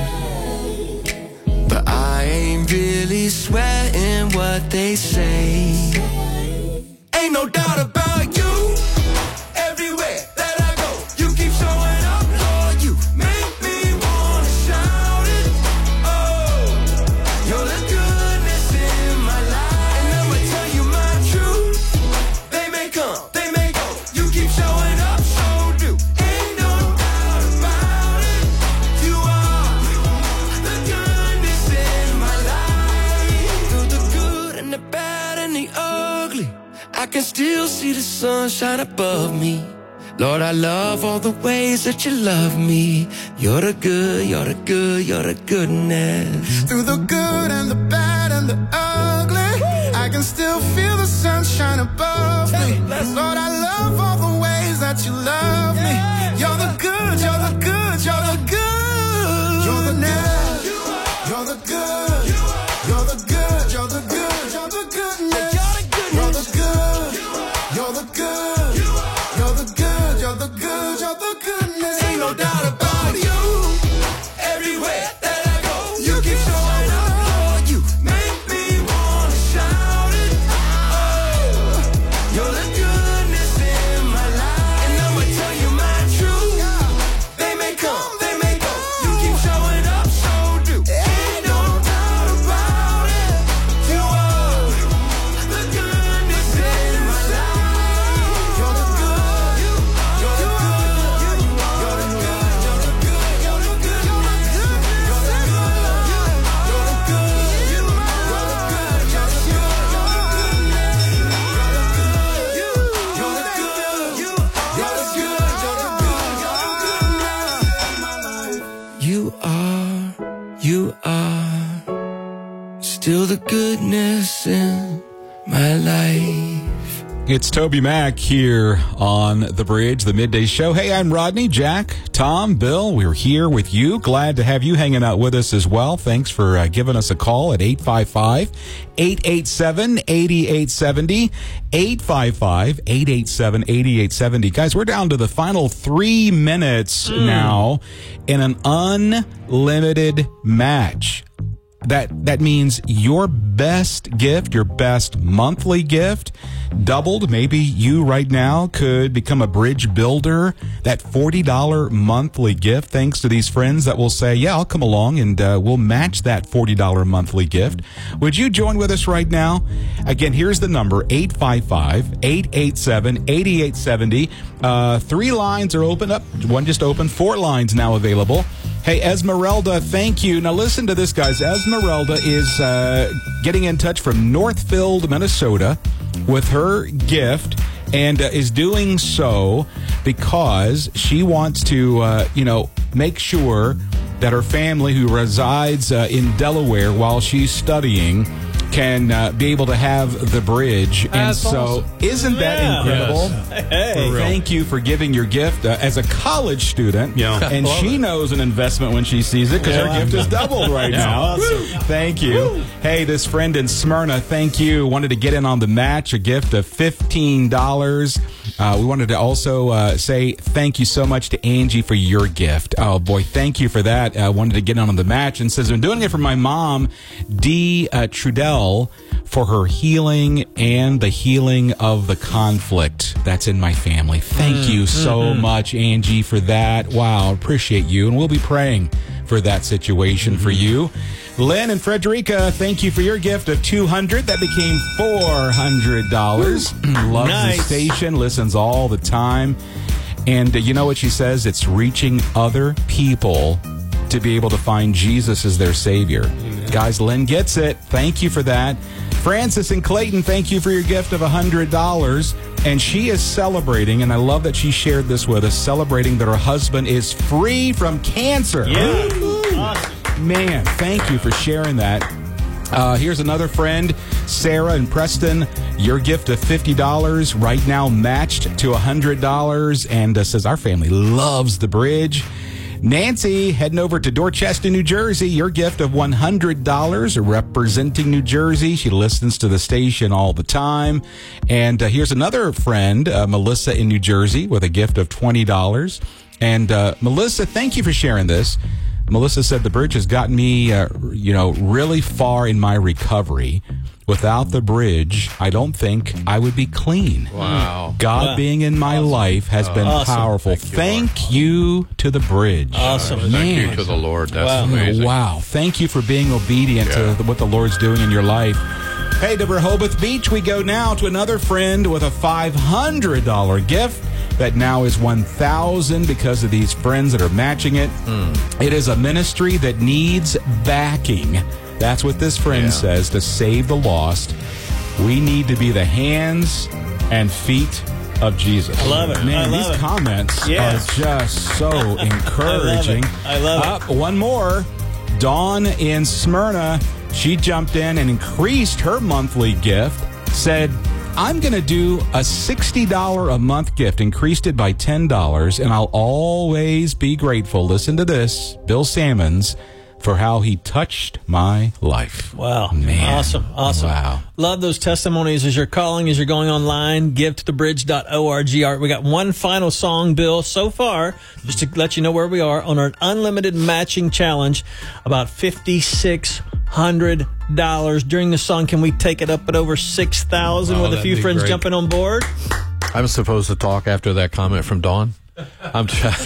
But I ain't really sweating what they say. Ain't no doubt about you. Everywhere that I go, you keep showing up, Lord. You make me wanna shout it. Oh, you're the goodness in my life, and I'ma tell you my truth. They may come, they may go, you keep showing up, so do. Ain't no doubt about it. You are the goodness in my life. Through the good and the bad and the ugly, I can still see the sun shine above me. Lord, I love all the ways that you love me. You're the good, you're the good, you're the goodness. Through the good and the bad and the ugly, I can still feel the sunshine above me. Lord, I love all the ways that you love me. You're the good, you're the good, you're the good. You're the good, you're the good, you're the good, you're the good, you're the goodness. You're the good, you're the good, you're the good, you're the good, you're the goodness. Ain't no doubt about you. Everywhere that I go, you keep showing up, Lord. You make me wanna shout it. Oh, you're the goodness in my life, and I'ma tell you my truth. They may come, they may go, you keep showing up, so do. Ain't no doubt about it. You are the goodness in my life. You're the good, you're the good, you're the good, you're the good, you're the good, you're the good, you're the good, you're the You are, you are still the goodness in my life. It's Toby Mac here on The Bridge, the Midday Show. Hey, I'm Rodney, Jack, Tom, Bill. We're here with you. Glad to have you hanging out with us as well. Thanks for uh, giving us a call at eight five five, eight eight seven, eight eight seven zero, eight five five, eight eight seven, eight eight seven zero. Guys, we're down to the final three minutes mm. now in an unlimited match. that that means your best gift, your best monthly gift, doubled. Maybe you right now could become a bridge builder. That forty dollars monthly gift, thanks to these friends that will say, yeah, I'll come along and uh, we'll match that forty dollars monthly gift. Would you join with us right now? Again, here's the number, eight five five, eight eight seven, eight eight seven zero. Uh, three lines are open up. One just opened. Four lines now available. Hey, Esmeralda, thank you. Now listen to this, guys. Esmeralda is uh, getting in touch from Northfield, Minnesota, with her gift, and uh, is doing so because she wants to, uh, you know, make sure that her family, who resides uh, in Delaware while she's studying, can uh, be able to have the bridge. And That's so awesome. isn't that Yeah. incredible? Yes. Hey. Thank you for giving your gift uh, as a college student. Yeah. And Love she it. knows an investment when she sees it because Yeah. her gift is doubled right Yeah. now. Awesome. Thank you. Hey, this friend in Smyrna, thank you. Wanted to get in on the match, a gift of fifteen dollars. Uh, we wanted to also uh, say thank you so much to Angie for your gift. Oh, boy, thank you for that. Uh, wanted to get in on the match and says, I'm doing it for my mom, Dee uh, Trudell, for her healing and the healing of the conflict that's in my family. Thank Mm, you so mm-hmm. much, Angie, for that. Wow, appreciate you. And we'll be praying for that situation Mm-hmm. for you. Lynn and Frederica, thank you for your gift of two hundred dollars. That became four hundred dollars. Loves Nice. the station, listens all the time. And uh, you know what she says? It's reaching other people to be able to find Jesus as their Savior. Amen. Guys, Lynn gets it. Thank you for that. Francis and Clayton, thank you for your gift of one hundred dollars. And she is celebrating, and I love that she shared this with us, celebrating that her husband is free from cancer. Yeah. Woo-hoo. Awesome. Man, thank you for sharing that. Uh, here's another friend, Sarah and Preston. Your gift of fifty dollars right now matched to one hundred dollars, and uh, says our family loves the bridge. Nancy, heading over to Dorchester, New Jersey. Your gift of one hundred dollars, representing New Jersey. She listens to the station all the time. And uh, here's another friend, uh, Melissa in New Jersey, with a gift of twenty dollars. And uh, Melissa, thank you for sharing this. Melissa said the bridge has gotten me, uh, you know, really far in my recovery. Without the bridge, I don't think I would be clean. Wow. God Wow. being in my Awesome. life has been Awesome. powerful. Thank Thank you, you, to the bridge. Awesome. Thank Man. you to the Lord. That's Wow. amazing. Wow. Thank you for being obedient Yeah. to what the Lord's doing in your life. Hey, to Rehoboth Beach, we go now to another friend with a five hundred dollars gift that now is one thousand dollars because of these friends that are matching it. Mm. It is a ministry that needs backing. That's what this friend Yeah. says, to save the lost. We need to be the hands and feet of Jesus. I love it. Man, I love these it. comments Yes. are just so encouraging. I love it. Uh, one more. Dawn in Smyrna, she jumped in and increased her monthly gift, said, I'm going to do a sixty dollars a month gift, increased it by ten dollars, and I'll always be grateful. Listen to this, Bill Sammons, for how he touched my life. Wow. Man. Awesome. Awesome. Wow. Love those testimonies as you're calling, as you're going online. Give to the bridge dot org. All right, we got one final song, Bill, so far, just to let you know where we are on our unlimited matching challenge, about fifty-six hundred dollars. During the song, can we take it up at over six thousand Oh, with a that'd few be friends great. jumping on board? I'm supposed to talk after that comment from Dawn? I'm just,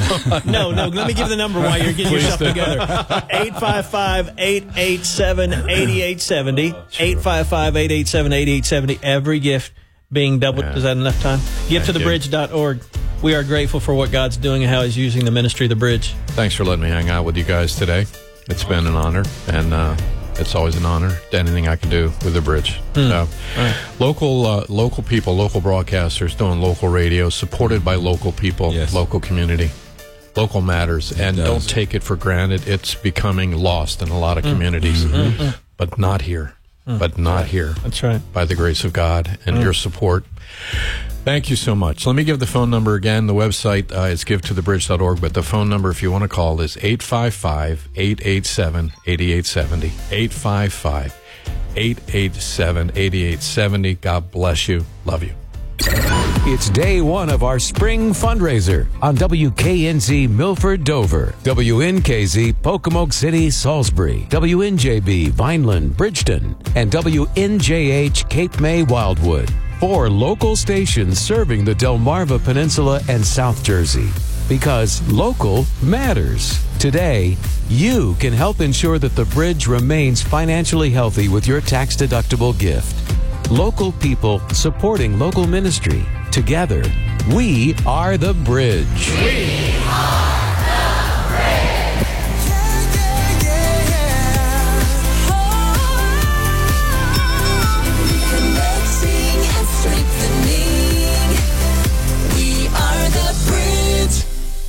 No, no. Let me give the number while you're getting Please yourself do. together. eight five five, eight eight seven, eight eight seven zero. eight five five, eight eight seven, eight eight seven zero. Every gift being doubled. Yeah. Is that enough time? give to the bridge dot org. We are grateful for what God's doing and how He's using the ministry of the bridge. Thanks for letting me hang out with you guys today. It's been an honor, and uh, it's always an honor. Anything I can do with the bridge. Hmm. So, Right. local, uh, local people, local broadcasters doing local radio, supported by local people, Yes. local community. Local matters, and does. don't take it for granted. It's becoming lost in a lot of communities, but not here. But not here. That's right. By the grace of God and your support. Thank you so much. Let me give the phone number again. The website uh, is give to the bridge dot org, but the phone number, if you want to call, is eight five five, eight eight seven, eight eight seven zero. eight five five, eight eight seven, eight eight seven zero. God bless you. Love you. It's day one of our spring fundraiser on W K N Z Milford Dover, W N K Z Pocomoke City Salisbury, W N J B Vineland Bridgeton, and W N J H Cape May Wildwood. Four local stations serving the Delmarva Peninsula and South Jersey. Because local matters. Today, you can help ensure that the bridge remains financially healthy with your tax-deductible gift. Local people supporting local ministry. Together, we are the bridge. We are the bridge. Yeah, yeah, yeah, yeah. Connecting and strengthening. We are the bridge.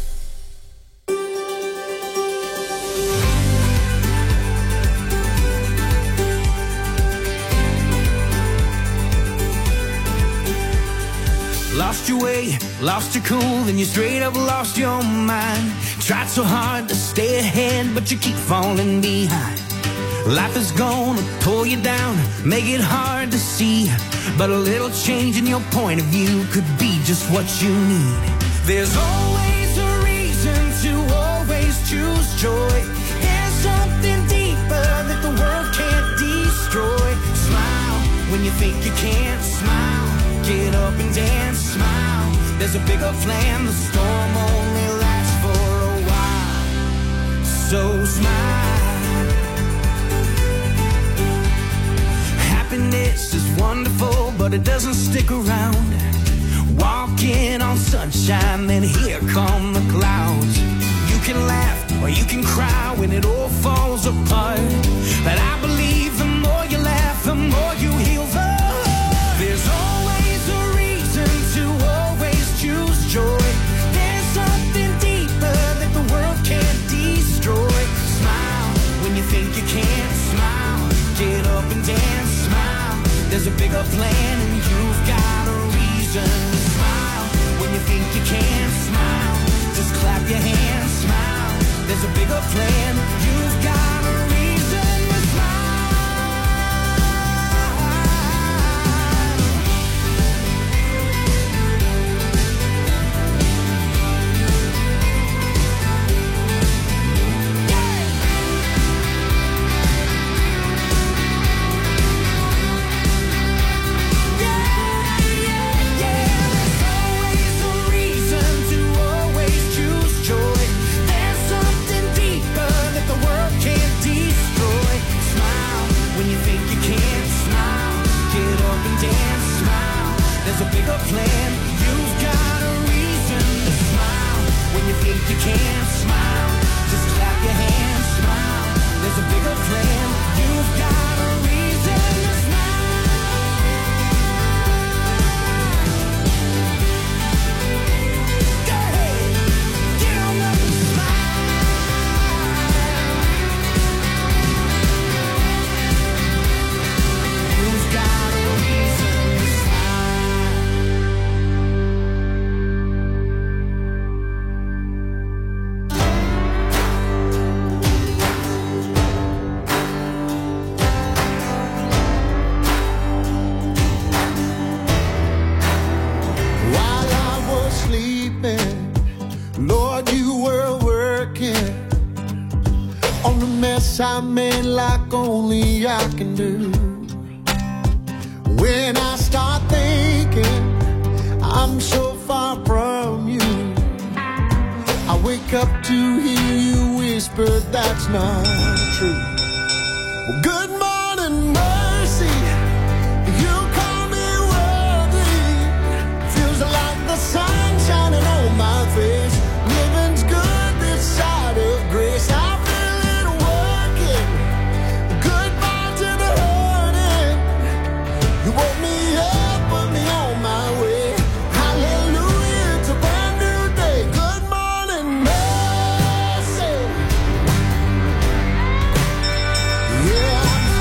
Lost your way, lost your cool, then you straight up lost your mind. Tried so hard to stay ahead, but you keep falling behind. Life is gonna pull you down, make it hard to see. But a little change in your point of view could be just what you need. There's always a reason to always choose joy. There's something deeper that the world can't destroy. Smile when you think you can't smile. Get up and dance, smile. There's a bigger plan, the storm only lasts for a while. So smile. Happiness is wonderful, but it doesn't stick around. Walking on sunshine, then here come the clouds. You can laugh or you can cry when it all falls apart. But I believe the more you laugh, the more you heal the heart. There's always a reason to always choose joy. There's something deeper that the world can't destroy. Smile when you think you can't smile. Get up and dance, smile. There's a bigger plan and you've got a reason to smile. When you think you can't smile, just clap your hands, smile. There's a bigger plan, you've got a reason to There's a bigger plan. You've got a reason to smile. When you think you can't smile, just clap your hands, smile. There's a bigger plan. You've got a reason to smile. Go ahead, get on up and smile. You've got a reason to While I was sleeping, Lord, you were working on the mess I made like only I can do. When I start thinking I'm so far from you, I wake up to hear you whisper that's not true. Well, good morning, mercy. You call me worthy. Feels like the sun shining on my face. Living's good this side of grace. I feel it working. Goodbye to the hurting. You woke me up, put me on my way. Hallelujah, it's a brand new day. Good morning, mercy. Yeah, I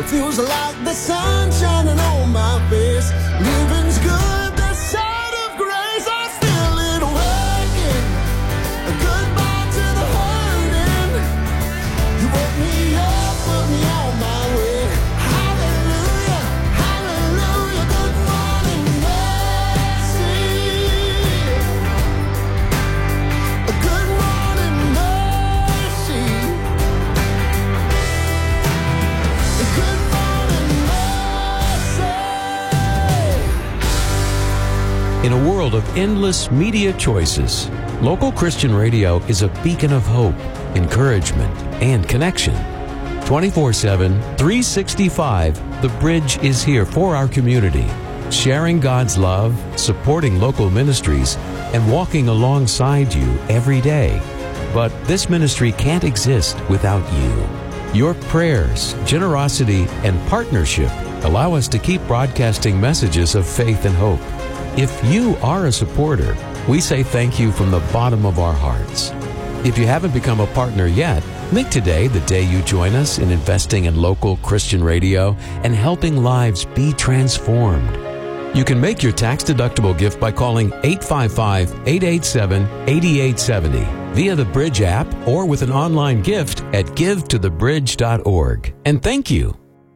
feels like the sun shining on my face. Living's good, the side of grace. I feel it working. Goodbye to the hurting. You woke me up, put me on my way. Hallelujah, hallelujah. Good morning, mercy. Good morning, mercy. Good morning, mercy. In a world of endless media choices, local Christian radio is a beacon of hope, encouragement, and connection. twenty-four seven, three sixty-five, The Bridge is here for our community, sharing God's love, supporting local ministries, and walking alongside you every day. But this ministry can't exist without you. Your prayers, generosity, and partnership allow us to keep broadcasting messages of faith and hope. If you are a supporter, we say thank you from the bottom of our hearts. If you haven't become a partner yet, make today the day you join us in investing in local Christian radio and helping lives be transformed. You can make your tax-deductible gift by calling eight five five, eight eight seven, eight eight seven zero via the Bridge app or with an online gift at give to the bridge dot org. And thank you.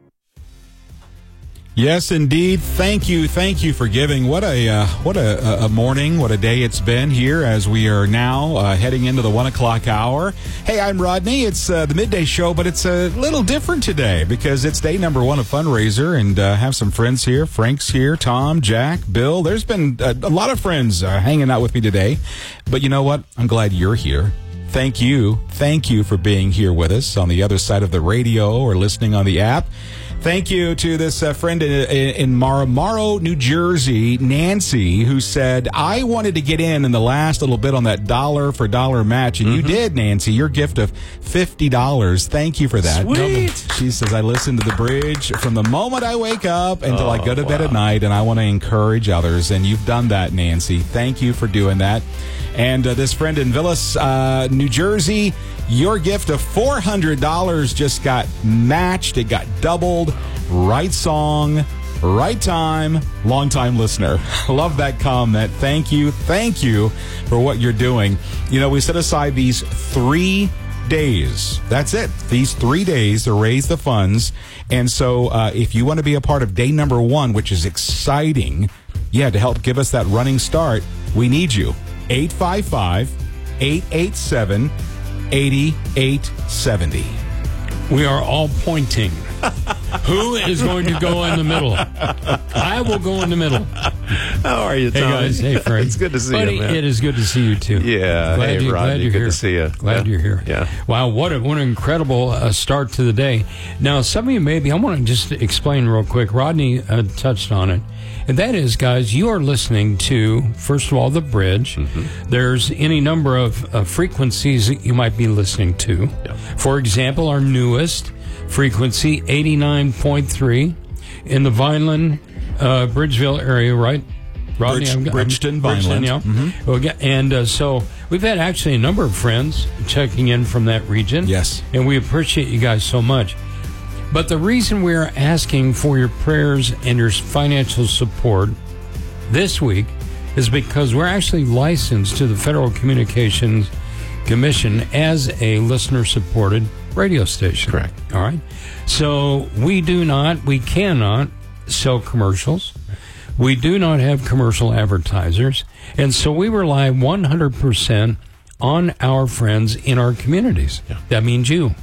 Yes, indeed. Thank you. Thank you for giving. What a uh, what a, a morning, what a day it's been here as we are now uh, heading into the one o'clock hour. Hey, I'm Rodney. It's uh, the midday show, but it's a little different today because it's day number one of fundraiser, and uh, have some friends here. Frank's here, Tom, Jack, Bill. There's been a, a lot of friends uh, hanging out with me today, but you know what? I'm glad you're here. Thank you. Thank you for being here with us on the other side of the radio or listening on the app. Thank you to this uh, friend in, in, in Mar- Morrow, New Jersey, Nancy, who said, I wanted to get in in the last little bit on that dollar for dollar match. And mm-hmm. you did, Nancy. Your gift of fifty dollars. Thank you for that. Sweet. She says, I listen to the Bridge from the moment I wake up until oh, I go to bed wow. at night, and I want to encourage others. And you've done that, Nancy. Thank you for doing that. And uh, this friend in Villas, uh, New Jersey, your gift of four hundred dollars just got matched. It got doubled. Right song, right time, long-time listener. Love that comment. Thank you. Thank you for what you're doing. You know, we set aside these three days. That's it. These three days to raise the funds. And so uh, if you want to be a part of day number one, which is exciting, yeah, to help give us that running start, we need you. eight five five, eight eight seven, eight eight seven zero. We are all pointing. Who is going to go in the middle? I will go in the middle. How are you, Tom? Hey, guys. Hey, Frank. It's good to see Buddy, you, man. It is good to see you, too. Yeah. Glad, hey, you, Rodney, glad you're good here. to see you. Glad yeah. you're here. Yeah. Wow, what, a, what an incredible uh, start to the day. Now, some of you maybe, I want to just explain real quick. Rodney uh, touched on it. And that is, guys, you are listening to, first of all, The Bridge. Mm-hmm. There's any number of uh, frequencies that you might be listening to. Yep. For example, our newest frequency, eighty-nine point three, in the Vineland, uh, Bridgeville area, right? Rodney, Bridge, I'm, Bridgeton, I'm, Vineland. yeah. Mm-hmm. Okay. And uh, so we've had actually a number of friends checking in from that region. Yes. And we appreciate you guys so much. But the reason we're asking for your prayers and your financial support this week is because we're actually licensed to the Federal Communications Commission as a listener-supported radio station. Correct. All right. So we do not, we cannot sell commercials. We do not have commercial advertisers. And so we rely one hundred percent on our friends in our communities. Yeah. That means you.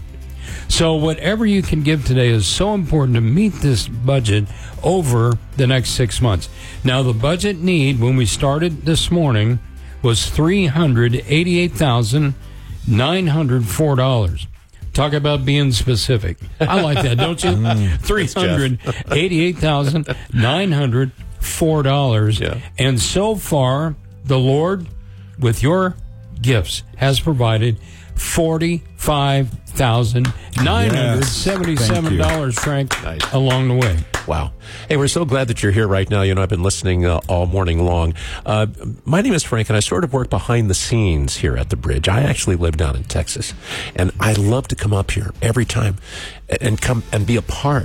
So whatever you can give today is so important to meet this budget over the next six months. Now, the budget need when we started this morning was three hundred eighty-eight thousand nine hundred four dollars. Talk about being specific. I like that, don't you? three hundred eighty-eight thousand nine hundred four dollars. Yeah. And so far, the Lord, with your gifts, has provided forty-five thousand nine hundred seventy-seven dollars, yes. Frank, Nice. along the way. Wow. Hey, we're so glad that you're here right now. You know, I've been listening uh, all morning long. Uh, my name is Frank, and I sort of work behind the scenes here at the Bridge. I actually live down in Texas, and I love to come up here every time and come and be a part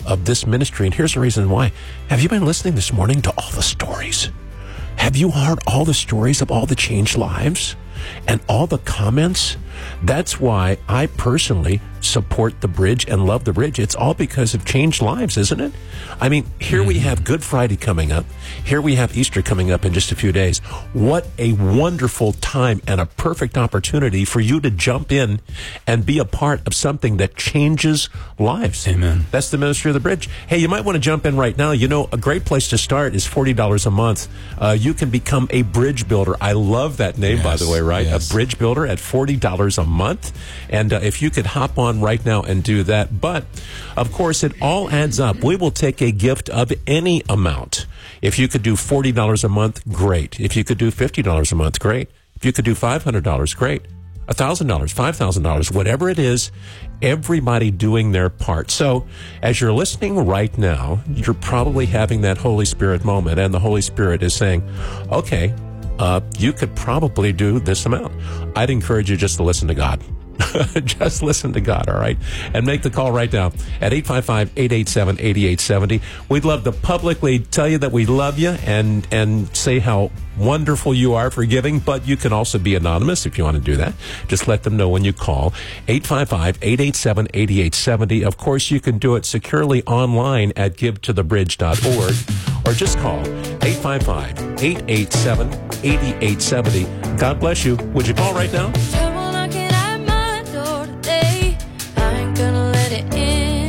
of this ministry. And here's the reason why. Have you been listening this morning to all the stories? Have you heard all the stories of all the changed lives and all the comments? That's why I personally support the Bridge and love the Bridge. It's all because of changed lives, isn't it? I mean, here we have Good Friday coming up. Here we have Easter coming up in just a few days. What a wonderful time and a perfect opportunity for you to jump in and be a part of something that changes lives. Amen. That's the ministry of the Bridge. Hey, you might want to jump in right now. You know, a great place to start is forty dollars a month. Uh, you can become a bridge builder. I love that name, Yes, by the way, right? yes. A bridge builder at forty dollars a month. And uh, if you could hop on right now and do that. But, of course, it all adds up. We will take a gift of any amount. If you could do forty dollars a month, great. If you could do fifty dollars a month, great. If you could do five hundred dollars, great. one thousand dollars, five thousand dollars, whatever it is, everybody doing their part. So as you're listening right now, you're probably having that Holy Spirit moment, and the Holy Spirit is saying, okay, uh, you could probably do this amount. I'd encourage you just to listen to God. Just listen to God, all right? And make the call right now at eight five five, eight eight seven, eight eight seven zero. We'd love to publicly tell you that we love you and, and say how wonderful you are for giving, but you can also be anonymous if you want to do that. Just let them know when you call. eight five five, eight eight seven, eight eight seven zero. Of course, you can do it securely online at give to the bridge dot org or just call eight five five, eight eight seven, eight eight seven zero. God bless you. Would you call right now? Trouble knocking at my door today. I ain't gonna let it in.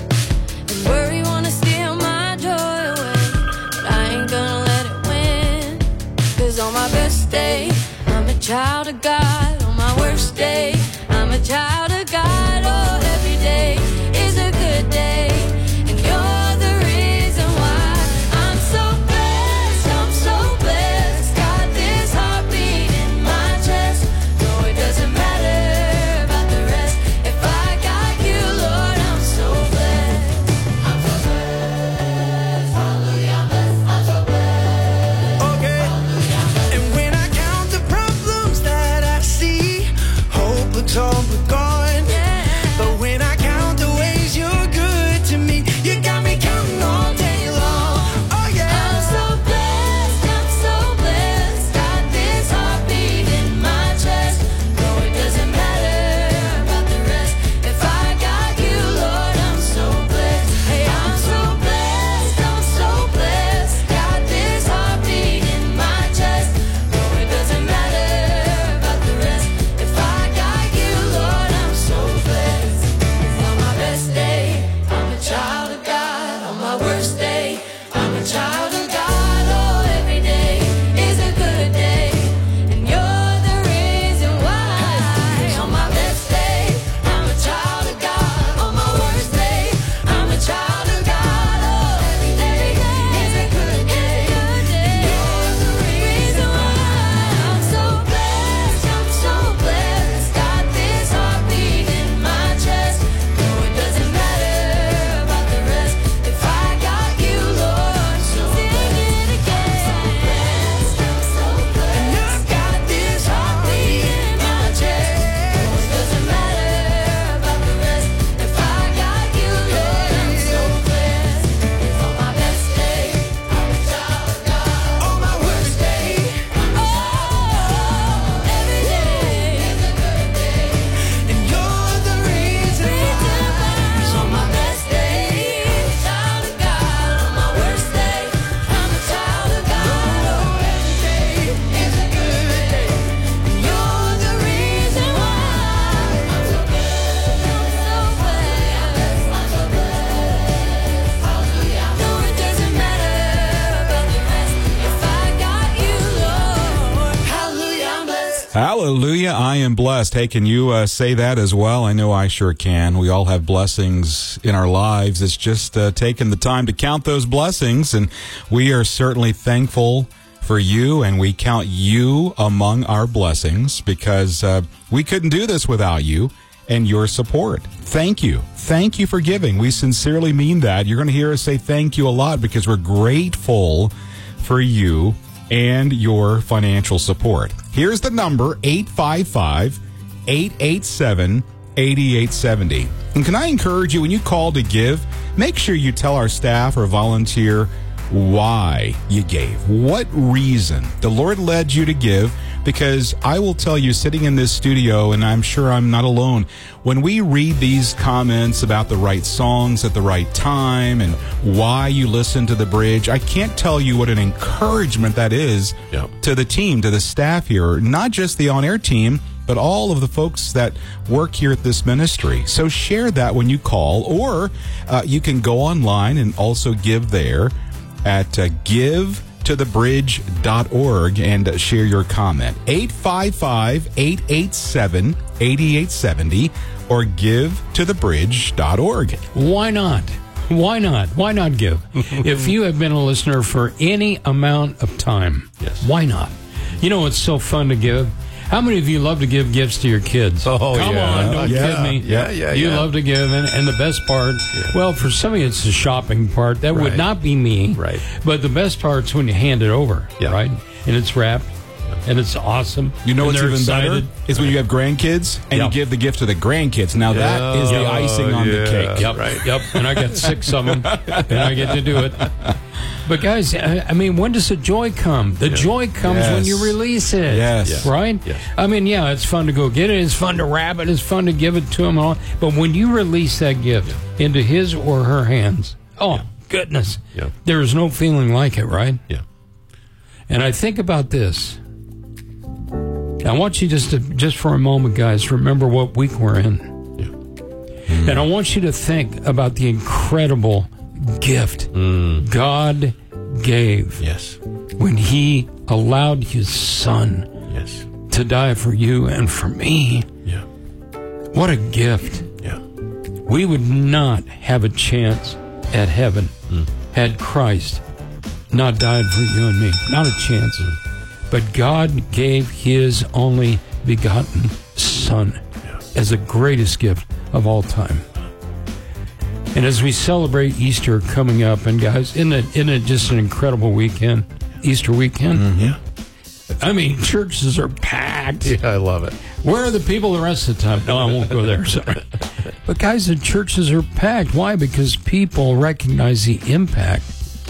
And worry wanna steal my joy away, but I ain't gonna let it win. 'Cause on my best day, I'm a child of God. On my worst day, I'm a child of God. Oh, every day is a good day, and you're the reason why I'm so blessed. I'm so blessed. Got this heartbeat in my chest. No, it doesn't matter about the rest. If I got you, Lord, I'm so blessed. I'm so blessed. Hallelujah, I'm blessed. I'm so blessed. Okay. And when I count the problems that I see, hope looks all but gone. But when I count the ways you're good to me, you got me counting all day long. Oh yeah. I'm so blessed, I'm so blessed. Got this heartbeat in my chest. No, it doesn't matter about the rest. If I got you, Lord, I'm so blessed. Hey, I'm so blessed, I'm so blessed. Got this heartbeat in my chest. No, it doesn't matter about the rest. If I got you, Lord, I'm so blessed. On my best day, I'm a child of God. On my worst day, I'm a child of God. Oh, every day is a good day, and you're the reason why. On my best day, I'm a child of God. On my worst day, I'm a child of God. Oh, every day is a good day, and you're the reason why. I'm so blessed, I'm so blessed. Got this heartbeat in my chest. No, it doesn't matter about the rest. If I got you, Lord, so sing it again. I'm so blessed, got this heartbeat in my chest. No, it doesn't matter about the rest. If I got you, Lord, I'm so blessed. On my best day, I'm a child of God. On my worst day, oh, every day is a good day, And you're the reason why. on my best day, I'm a child of God. On my worst day, I'm a child of God. Oh, every day is a good day, and you're the reason why. I'm so blessed, I'm so blessed, I'm so blessed. Hallelujah. No, it doesn't matter about the rest. If I got you, Lord, hallelujah, I'm blessed. Hallelujah, I am blessed. Hey, can you uh, say that as well? I know I sure can. We all have blessings in our lives. It's just uh, taking the time to count those blessings, and we are certainly thankful for you, and we count you among our blessings because uh, we couldn't do this without you and your support. Thank you. Thank you for giving. We sincerely mean that. You're going to hear us say thank you a lot because we're grateful for you and your financial support. Here's the number, eight five five, eight eight seven, eight eight seven zero. And can I encourage you, when you call to give, make sure you tell our staff or volunteer why you gave. What reason the Lord led you to give? Because I will tell you, sitting in this studio, and I'm sure I'm not alone, when we read these comments about the right songs at the right time and why you listen to the bridge, I can't tell you what an encouragement that is Yeah. to the team, to the staff here, not just the on-air team, but all of the folks that work here at this ministry. So share that when you call, or uh, you can go online and also give there at uh, give to the bridge dot org and uh, share your comment. eight five five, eight eight seven, eight eight seven zero or give to the bridge dot org. Why not? Why not? Why not give? If you have been a listener for any amount of time, yes. Why not? You know, it's so fun to give. How many of you love to give gifts to your kids? Oh, Come yeah. on, don't Yeah. kid me. Yeah, yeah, You yeah. love to give, and, and the best part, well, for some of you, it's the shopping part. That Right. would not be me. Right. But the best part's when you hand it over, Yeah. right? And it's wrapped, and it's awesome. You know and what's they're even excited. better? Is when you have grandkids and Yep. you give the gift to the grandkids. Now that is the Yeah. icing on Yeah. the cake. Yep, Right. Yep. And I got six of them, and I get to do it. But guys, I I mean, when does the joy come? The joy comes Yes. when you release it. Yes. Yes. Right? Yes. I mean, yeah, it's fun to go get it. It's fun to wrap it. It's fun to give it to them all. But when you release that gift into his or her hands, oh, goodness. Yeah. There is no feeling like it, right? Yeah. And I think about this. I want you just to, just for a moment, guys, remember what week we're in. And I want you to think about the incredible gift God gave Yes. when he allowed his son Yes. to die for you and for me. Yeah. What a gift. Yeah. We would not have a chance at heaven Mm. had Christ not died for you and me. Not a chance. But God gave his only begotten son as the greatest gift of all time. And as we celebrate Easter coming up, and guys, isn't it, isn't it just an incredible weekend? Easter weekend? Yeah. I mean, churches are packed. Yeah, I love it. Where are the people the rest of the time? No, I won't go there. Sorry. But guys, the churches are packed. Why? Because people recognize the impact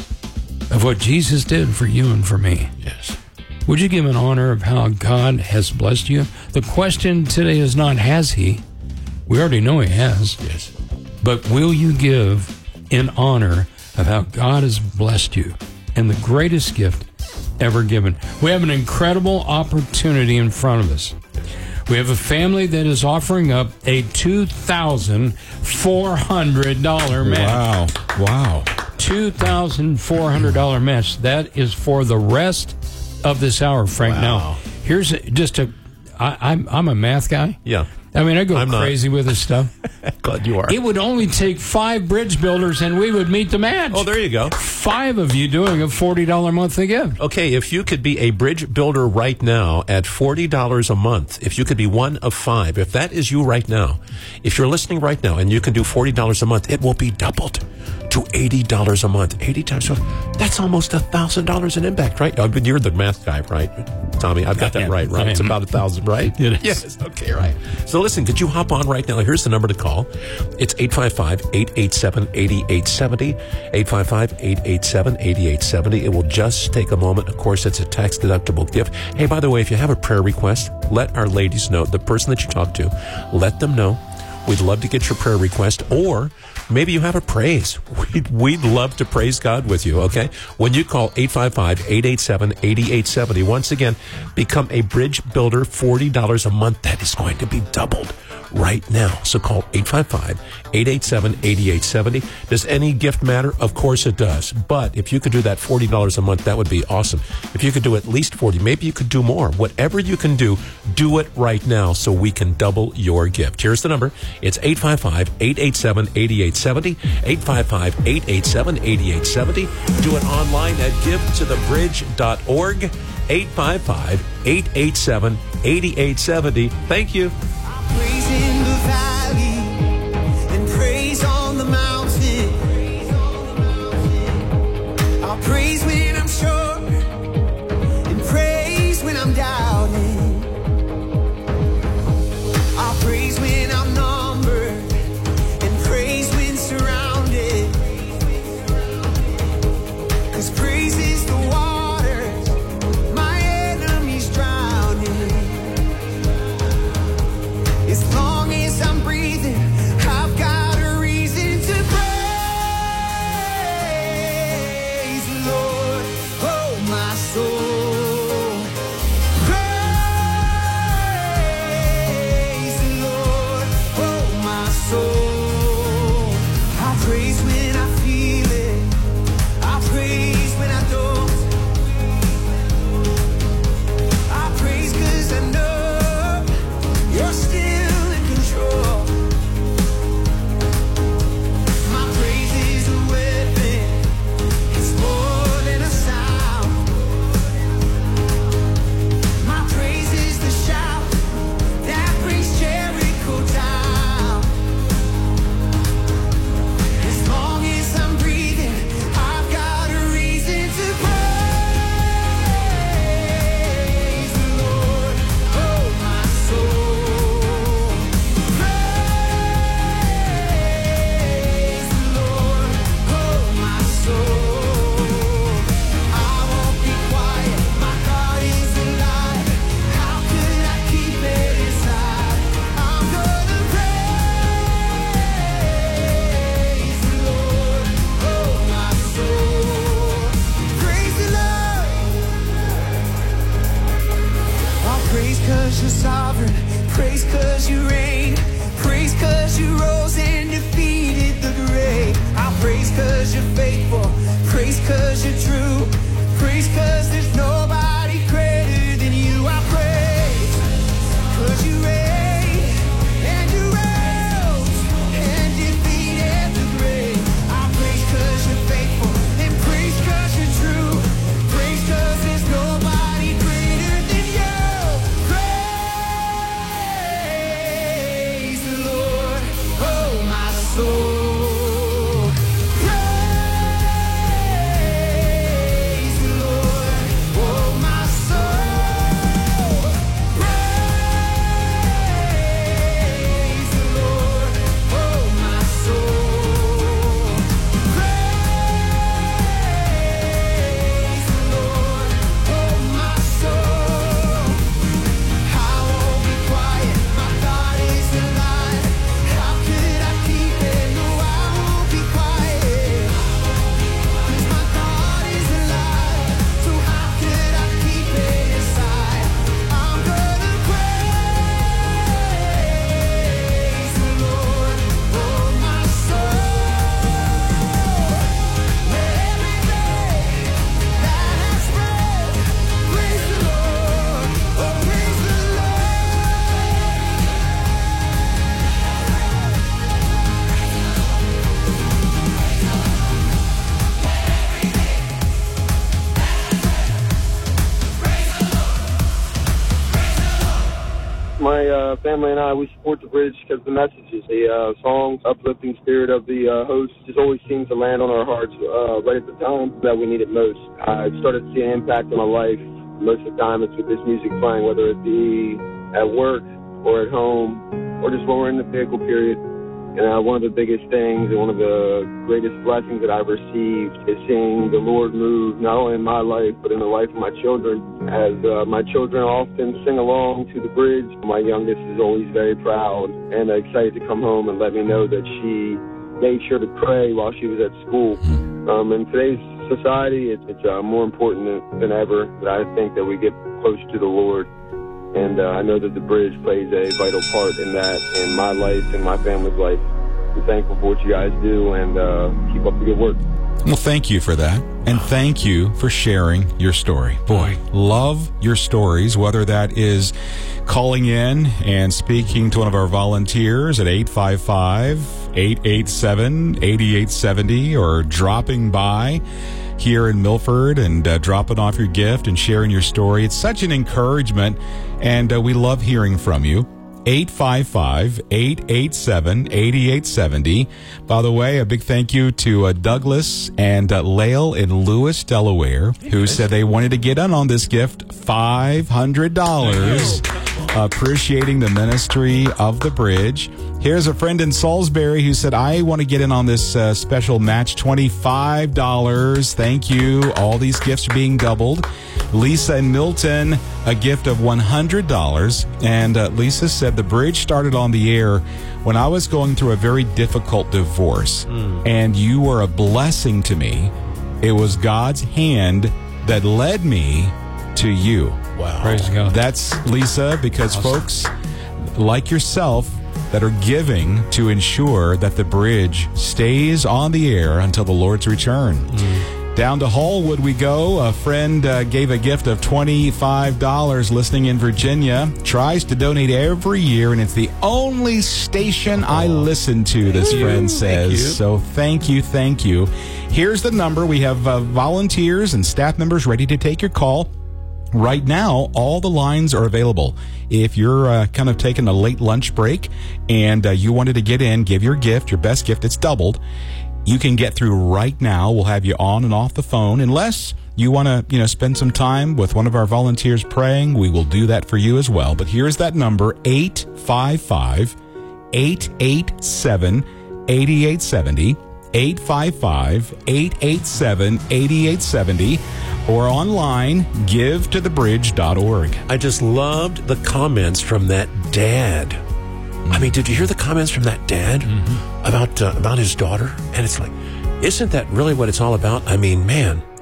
of what Jesus did for you and for me. Yes. Would you give an honor of how God has blessed you? The question today is not, has he? We already know he has. Yes. But will you give in honor of how God has blessed you and the greatest gift ever given? We have an incredible opportunity in front of us. We have a family that is offering up a two thousand four hundred dollars match. Wow. Wow. two thousand four hundred dollars match. That is for the rest of this hour, Frank. Wow. Now, here's a, just a, I, I'm, I'm a math guy. Yeah. I mean, I go I'm not. crazy with this stuff. Glad you are. It would only take five bridge builders and we would meet the match. Oh, there you go. Five of you doing a forty dollars monthly gift. Okay, if you could be a bridge builder right now at forty dollars a month, if you could be one of five, if that is you right now, if you're listening right now and you can do forty dollars a month, it will be doubled to eighty dollars a month. eighty times twelve, that's almost one thousand dollars in impact, right? Oh, but you're the math guy, right, Tommy? I've got I that am. right, right? I It's am. about one thousand, right? It is. Yes, okay, right. So listen, could you hop on right now? Here's the number to call. It's eight five five, eight eight seven, eight eight seven zero, eight five five, eight eight seven, eight eight seven zero. It will just take a moment. Of course, it's a tax-deductible gift. Hey, by the way, if you have a prayer request, let our ladies know, the person that you talk to, let them know. We'd love to get your prayer request, or maybe you have a praise. We'd, we'd love to praise God with you, okay? When you call eight five five, eight eight seven, eight eight seven zero, once again, become a bridge builder, forty dollars a month. That is going to be doubled right now. So call eight five five, eight eight seven, eight eight seven zero. Does any gift matter? Of course it does. But if you could do that forty dollars a month, that would be awesome. If you could do at least forty, maybe you could do more. Whatever you can do, do it right now so we can double your gift. Here's the number. It's eight five five, eight eight seven, eight eight seven zero, eight five five, eight eight seven, eight eight seven zero. Do it online at give to the bridge dot org, eight five five, eight eight seven, eight eight seven zero. Thank you. Praise in the valley and praise on the mountain. I'll praise when I'm sure and praise when I'm doubting. I'll praise when I'm numbered and praise when surrounded. sovereign. Praise cause you reign. Praise cause you rose and defeated the grave. I praise cause you're faithful. Praise cause you're true. Praise cause there's nobody greater than you. I praise cause you reign and you rose and defeated the grave. I praise cause you're faithful and praise cause you're true. Praise cause there's nobody greater than you. Praise the Lord, oh my soul. Praise the Lord, oh my soul. Praise the Lord, oh my soul. Praise the Lord, oh my soul. I won't be quiet, my God is alive. How could I keep it? No, I won't be quiet. 'Cause my God is alive. So how could I keep it inside? I'm gonna praise the Lord, oh my soul. Let everything that has breath praise the Lord, oh praise the My uh, family and I, we support the bridge because the messages, the uh, songs, uplifting spirit of the uh, host just always seems to land on our hearts uh, right at the time that we need it most. I started to see an impact on my life. Most of the time it's with this music playing, whether it be at work or at home or just when we're in the vehicle period. And uh, one of the biggest things and one of the greatest blessings that I've received is seeing the Lord move not only in my life but in the life of my children. As uh, my children often sing along to the bridge, my youngest is always very proud and excited to come home and let me know that she made sure to pray while she was at school. Um, in today's society, it's, it's uh, more important than, than ever that I think that we get close to the Lord. And uh, I know that the bridge plays a vital part in that, in my life and my family's life. I'm thankful for what you guys do, and uh, keep up the good work. Well, thank you for that. And thank you for sharing your story. Boy, love your stories, whether that is calling in and speaking to one of our volunteers at eight five five, eight eight seven, eight eight seven zero or dropping by here in Milford and uh, dropping off your gift and sharing your story. It's such an encouragement, and uh, we love hearing from you. eight five five, eight eight seven, eight eight seven zero. By the way, a big thank you to uh, Douglas and uh, Lael in Lewis, Delaware, who said they wanted to get in on this gift, five hundred dollars, appreciating the ministry of the bridge. Here's a friend in Salisbury who said, I want to get in on this uh, special match, twenty-five dollars. Thank you. All these gifts are being doubled. Lisa in Milton, a gift of one hundred dollars. And uh, Lisa said, the bridge started on the air when I was going through a very difficult divorce. Mm. And you were a blessing to me. It was God's hand that led me to you. Wow. Praise God. That's Lisa, because awesome. Folks like yourself that are giving to ensure that the bridge stays on the air until the Lord's return. Mm. Down to Hallwood we go. A friend uh, gave a gift of twenty-five dollars listening in Virginia. Tries to donate every year, and it's the only station I listen to, this Thank friend you. says. Thank you. So thank you, thank you. Here's the number. We have uh, volunteers and staff members ready to take your call. Right now, all the lines are available. If you're uh, kind of taking a late lunch break and uh, you wanted to get in, give your gift, your best gift, it's doubled. You can get through right now. We'll have you on and off the phone. Unless you want to, you know, spend some time with one of our volunteers praying, we will do that for you as well. But here's that number, eight five five, eight eight seven, eight eight seven zero, eight five five, eight eight seven, eight eight seven zero, or online, give to the bridge dot org. I just loved the comments from that dad. I mean, did you hear the comments from that dad mm-hmm. about uh, about his daughter? And it's like, isn't that really what it's all about? I mean, man,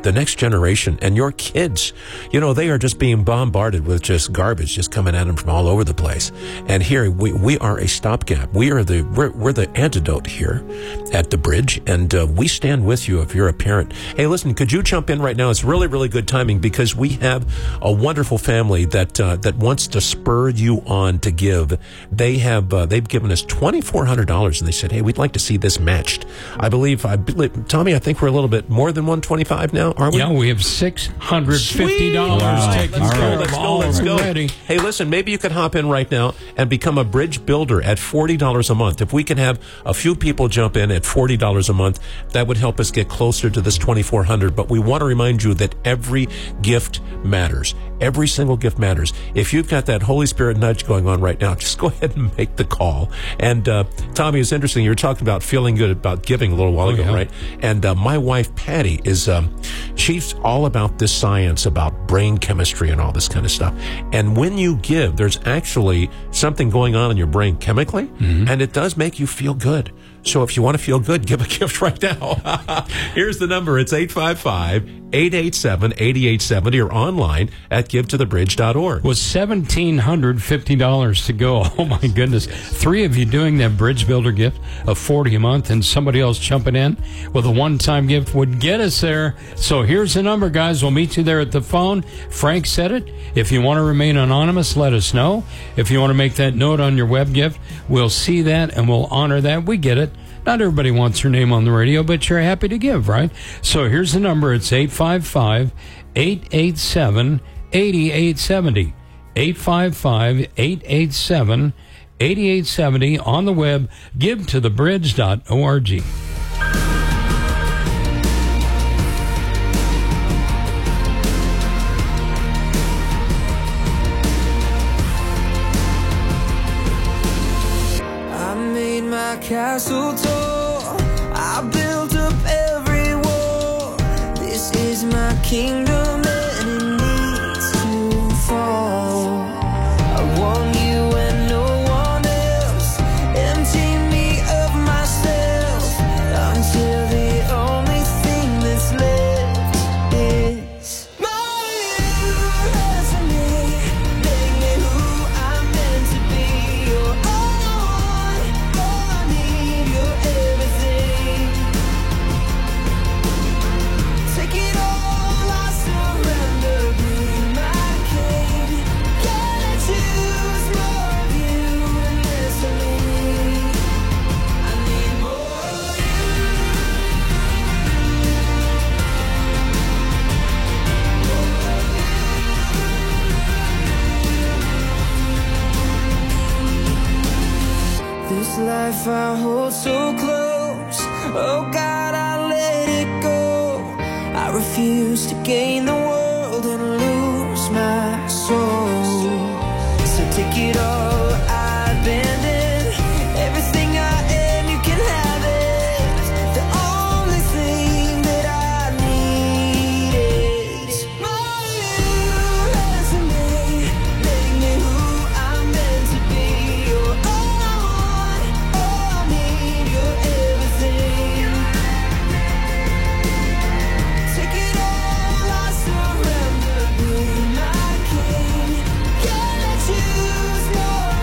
the next generation and your kids, you know, they are just being bombarded with just garbage just coming at them from all over the place. And here we, we are a stopgap. We are the, we're, we're the antidote here at the Bridge. And uh, we stand with you if you're a parent. Hey, listen, could you jump in right now? It's really, really good timing because we have a wonderful family that, uh, that wants to spur you on to give. They have, uh, they've given us twenty-four hundred dollars and they said, hey, we'd like to see this matched. I believe, I believe, Tommy, I think we're a little bit more than one twenty-five now, are we? Yeah, we have six hundred fifty dollars Wow. taken Let's care go, let's of go, let's go. already. Hey, listen, maybe you could hop in right now and become a Bridge builder at forty dollars a month. If we can have a few people jump in at forty dollars a month, that would help us get closer to this twenty-four hundred dollars. But we want to remind you that every gift matters. Every single gift matters. If you've got that Holy Spirit nudge going on right now, just go ahead and make the call. And uh, Tommy, it's interesting. You were talking about feeling good about giving a little while Oh, ago, yeah. right? And uh, my wife, Patty, is um, she's all about this science, about brain chemistry and all this kind of stuff. And when you give, there's actually something going on in your brain chemically, Mm-hmm. and it does make you feel good. So if you want to feel good, give a gift right now. Here's the number. It's eight five five, eight eight seven, eight eight seven zero or online at give to the bridge dot org. Was one thousand seven hundred fifty dollars to go. Oh, my goodness. Three of you doing that Bridge Builder gift of forty dollars a month and somebody else jumping in with a one-time gift would get us there. So here's the number, guys. We'll meet you there at the phone. Frank said it. If you want to remain anonymous, let us know. If you want to make that note on your web gift, we'll see that and we'll honor that. We get it. Not everybody wants your name on the radio, but you're happy to give, right? So here's the number. It's eight five five, eight eight seven, eight eight seven zero. eight five five, eight eight seven, eight eight seven zero on the web, give to the bridge dot org. I made my castle tall. I built up every wall. This is my kingdom and it needs to fall. I want you and no one else. Empty me of myself until the only thing that's left is my new resume. Make me who I'm meant to be. You're all I want, all I need. You're everything. Take it all, I surrender. Be my king. Can I choose more of you and less of me? I need more of this life I hold so close. Oh God, I let it go. I refuse to gain the world and lose my soul. So take it all, I abandon everything I am. You can have it. The only thing that I need is my new resume. Make me who I'm meant to be. You're all I want, all I need. You're everything. Take it all, I surrender. Be my king. Can I choose more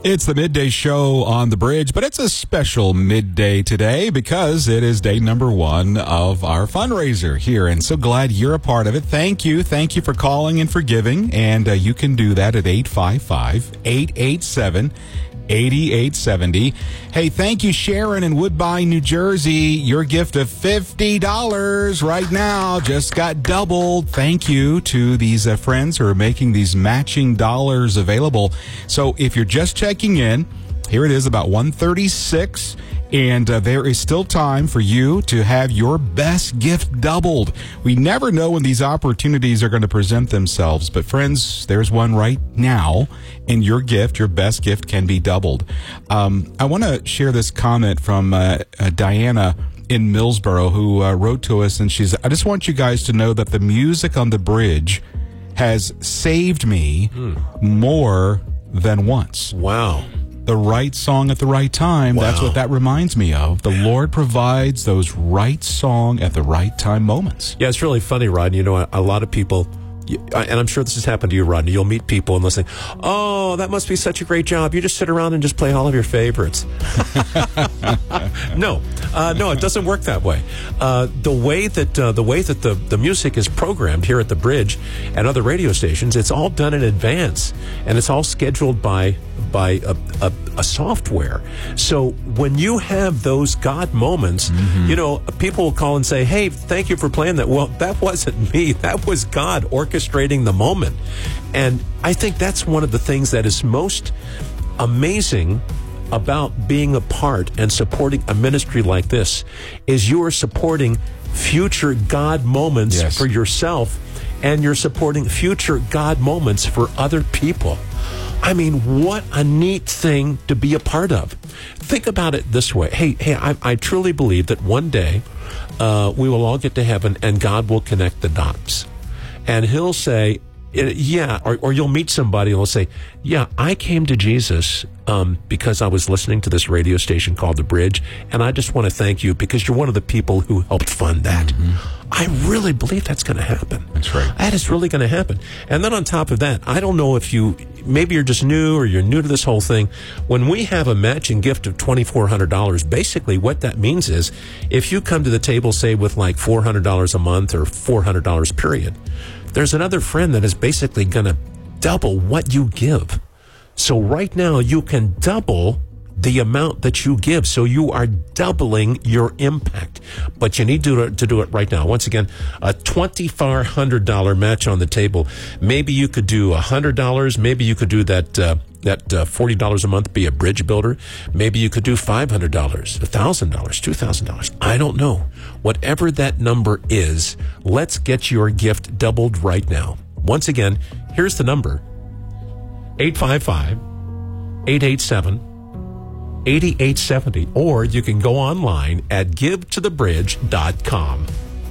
It's the midday show on the bridge, but it's a special midday today because it is day number one of our fundraiser here. And so glad you're a part of it. Thank you. Thank you for calling and for giving. And uh, you can do that at eight five five, eight eight seven, eight eight seven zero. Hey, thank you, Sharon in Woodbine, New Jersey. Your gift of fifty dollars right now just got doubled. Thank you to these uh, friends who are making these matching dollars available. So if you're just checking in, here it is about one thirty-six, and uh, there is still time for you to have your best gift doubled. We never know when these opportunities are going to present themselves, but friends, there's one right now, and your gift, your best gift, can be doubled. Um, I want to share this comment from uh, uh, Diana in Millsboro, who uh, wrote to us, and she's, I just want you guys to know that the music on the bridge has saved me mm. more than once. Wow. The right song at the right time. Wow. That's what that reminds me of. The Lord provides those right song at the right time moments. Yeah, it's really funny, Rodney. You know, a, a lot of people, and I'm sure this has happened to you, Rodney, you'll meet people and they'll say, oh, that must be such a great job. You just sit around and just play all of your favorites. no, uh, no, it doesn't work that way. Uh, the way that uh, the way that the, the music is programmed here at the Bridge and other radio stations, it's all done in advance, and it's all scheduled by by a, a, a software. So when you have those God moments, mm-hmm. you know, people will call and say, hey, thank you for playing that. Well, that wasn't me. That was God orchestrating the moment. And I think that's one of the things that is most amazing about being a part and supporting a ministry like this, is you are supporting future God moments yes. for yourself, and you're supporting future God moments for other people. I mean, what a neat thing to be a part of. Think about it this way. Hey, hey, I, I truly believe that one day uh, we will all get to heaven and God will connect the dots. And he'll say, yeah, or, or you'll meet somebody and they'll say, yeah, I came to Jesus um, because I was listening to this radio station called The Bridge, and I just want to thank you because you're one of the people who helped fund that. Mm-hmm. I really believe that's going to happen. That's right. That is really going to happen. And then on top of that, I don't know if you, maybe you're just new or you're new to this whole thing. When we have a matching gift of twenty-four hundred dollars, basically what that means is if you come to the table, say, with like four hundred dollars a month or four hundred dollars period, there's another friend that is basically going to double what you give. So right now you can double the amount that you give. So you are doubling your impact. But you need to, to do it right now. Once again, a twenty-four hundred dollars match on the table. Maybe you could do one hundred dollars. Maybe you could do that uh, that uh, forty dollars a month, be a bridge builder. Maybe you could do five hundred dollars, one thousand dollars, two thousand dollars. I don't know. Whatever that number is, let's get your gift doubled right now. Once again, here's the number. eight five five, eight eight seven, eight eight seven zero, or you can go online at give to the bridge dot com.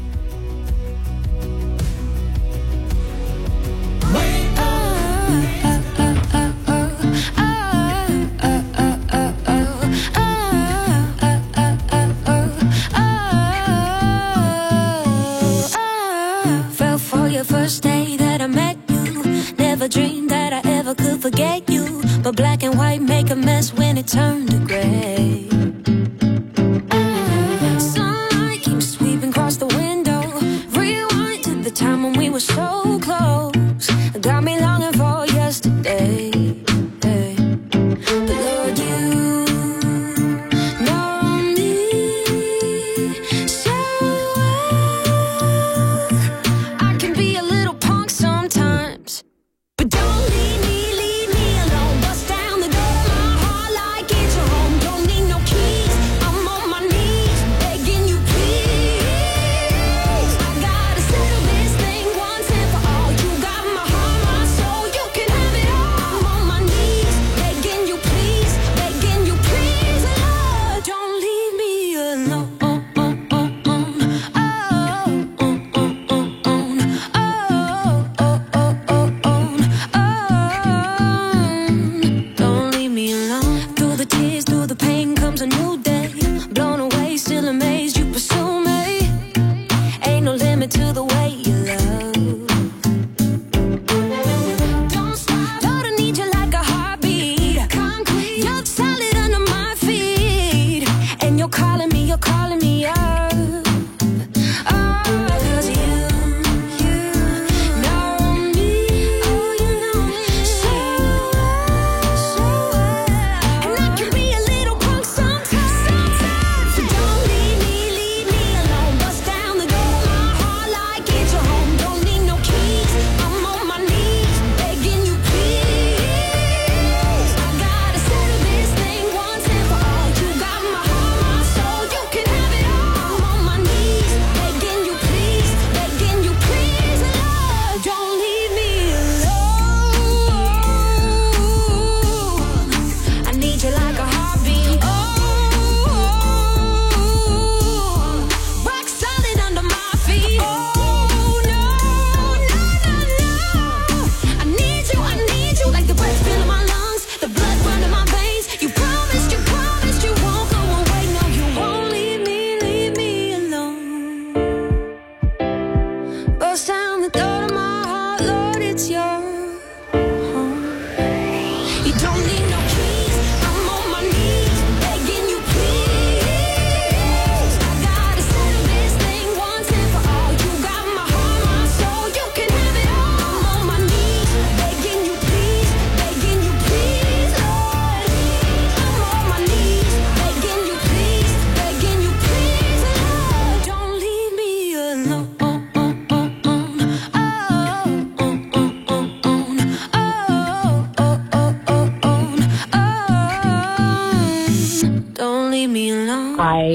Fell for your first day that I met you. Never dreamed that I ever could forget you. But black and white make a mess when it turned to gray. Sunlight came sweeping across the window. Rewind to the time when we were so close. Got me longing for yesterday. Hey. But Lord, you know me so well. I can be a little punk sometimes, but don't leave me, leave me alone. Bust down the door to my heart like it's your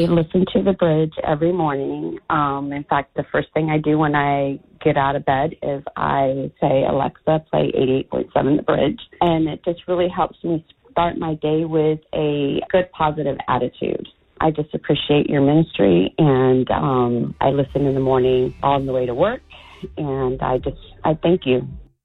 listen to The Bridge every morning. Um, in fact, the first thing I do when I get out of bed is I say, Alexa, play eighty-eight point seven The Bridge. And it just really helps me start my day with a good, positive attitude. I just appreciate your ministry, and um, I listen in the morning on the way to work, and I just, I thank you.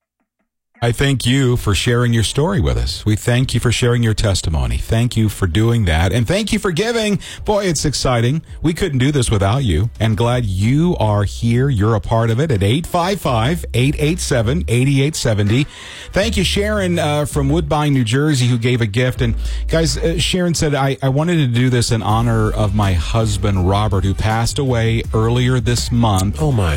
I thank you for sharing your story with us. We thank you for sharing your testimony. Thank you for doing that. And thank you for giving. Boy, it's exciting. We couldn't do this without you. And glad you are here. You're a part of it at eight five five, eight eight seven, eight eight seven zero. Thank you, Sharon uh, from Woodbine, New Jersey, who gave a gift. And guys, uh, Sharon said, I, I wanted to do this in honor of my husband, Robert, who passed away earlier this month. Oh, my.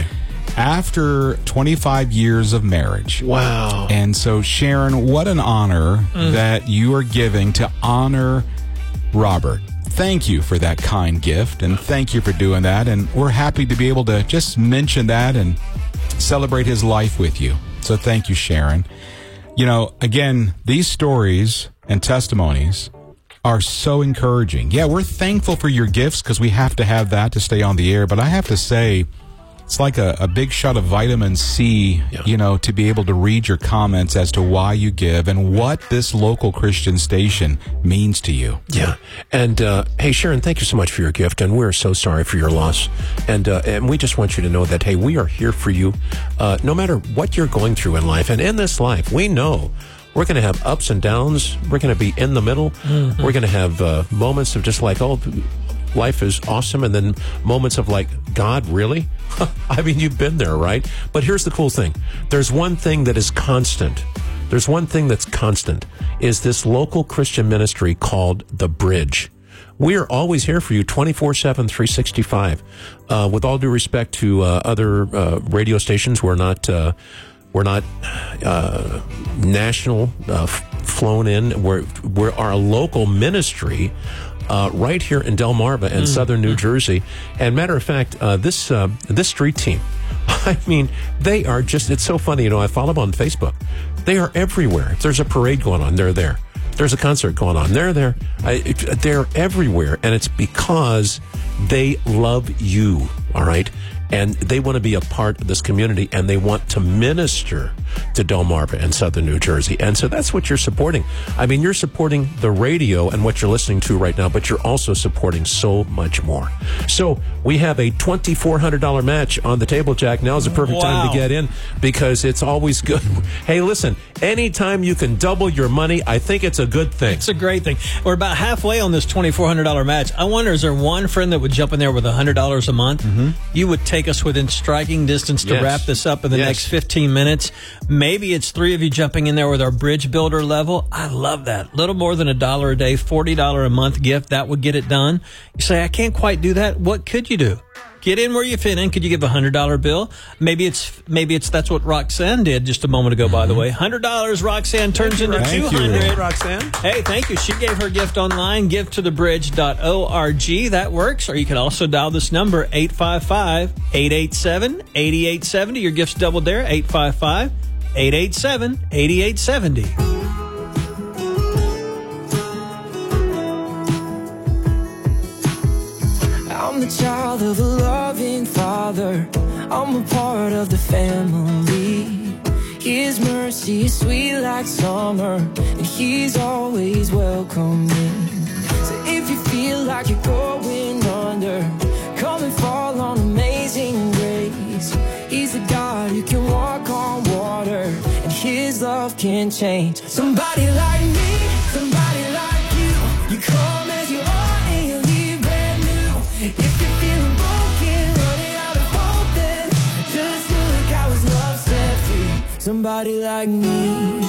After twenty-five years of marriage. Wow. And so, Sharon, what an honor Mm. that you are giving to honor Robert. Thank you for that kind gift, and thank you for doing that. And we're happy to be able to just mention that and celebrate his life with you. So thank you, Sharon. You know, again, these stories and testimonies are so encouraging. Yeah, we're thankful for your gifts because we have to have that to stay on the air. But I have to say, it's like a, a big shot of vitamin C, yeah. you know, to be able to read your comments as to why you give and what this local Christian station means to you. Yeah. And, uh, hey, Sharon, thank you so much for your gift. And we're so sorry for your loss. And, uh, and we just want you to know that, hey, we are here for you, uh, no matter what you're going through in life. And in this life, we know we're going to have ups and downs. We're going to be in the middle. Mm-hmm. We're going to have uh, moments of just like, oh, life is awesome, and then moments of like, God, really? I mean, you've been there, right? But here's the cool thing. There's one thing that is constant. There's one thing that's constant, is this local Christian ministry called The Bridge. We are always here for you twenty-four seven, three sixty-five. Uh, with all due respect to uh, other uh, radio stations, we're not... Uh, We're not uh, national uh, f- flown in. We're, we're our local ministry uh, right here in Delmarva and mm. southern New Jersey. And matter of fact, uh, this uh, this street team, I mean, they are just, it's so funny. You know, I follow them on Facebook. They are everywhere. If there's a parade going on, they're there. There's a concert going on, they're there. I, they're everywhere. And it's because they love you, all right? And they want to be a part of this community, and they want to minister to Delmarva and southern New Jersey. And so that's what you're supporting. I mean, you're supporting the radio and what you're listening to right now, but you're also supporting so much more. So we have a twenty-four hundred dollars match on the table, Jack. Now's the perfect wow. time to get in because it's always good. Hey, listen, anytime you can double your money, I think it's a good thing. It's a great thing. We're about halfway on this twenty-four hundred dollars match. I wonder, is there one friend that would jump in there with one hundred dollars a month? Mm-hmm. You would take us within striking distance to yes. wrap this up in the yes. next fifteen minutes. Maybe it's three of you jumping in there with our bridge builder level. I love that. Little more than a dollar a day, forty dollars a month gift. That would get it done. You say, I can't quite do that. What could you do? Get in where you fit in. Could you give a one hundred dollars bill? Maybe it's maybe it's that's what Roxanne did just a moment ago, mm-hmm. by the way. one hundred dollars Roxanne turns into two hundred dollars. Thank you, Roxanne. Hey, thank you. She gave her gift online, give to the bridge dot org. That works. Or you can also dial this number, eight five five, eight eight seven, eight eight seven zero. Your gift's doubled there, eight five five, eight eight seven, eight eight seven zero. I'm the child of a loving father. I'm a part of the family. His mercy is sweet like summer, and he's always welcoming. So if you feel like you're going under, come and fall on Amazing Grace. He's the God who can walk on water, and his love can change. Somebody like me, somebody like you. You come as you are and you leave brand new. If you're feeling broken, running out of hope, then just look how his love set free. Somebody like me.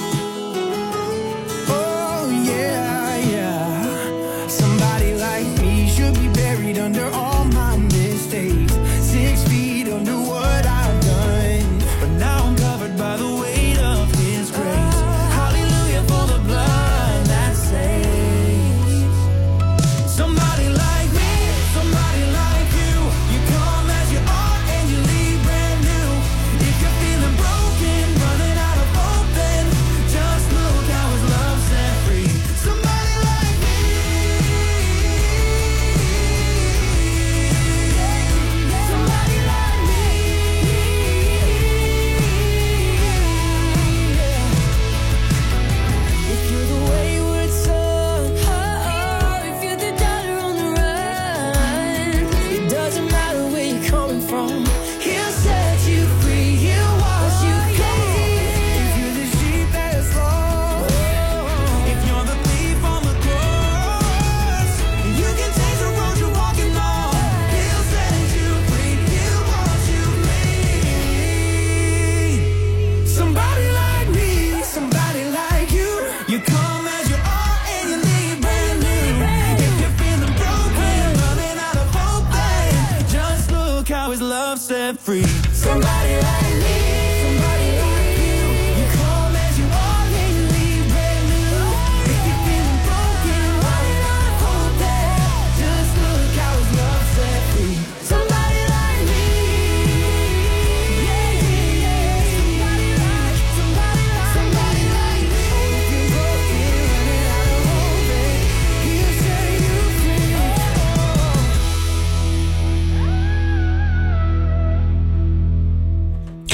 Oh yeah, yeah. Somebody like me should be buried under all my mistakes, six feet under what I've done, but now I'm covered by the weight of his grace. Hallelujah for the blood that saves. Somebody like me, somebody like you. You come as you are and you leave brand new. If you're feeling broken, running out of hope, then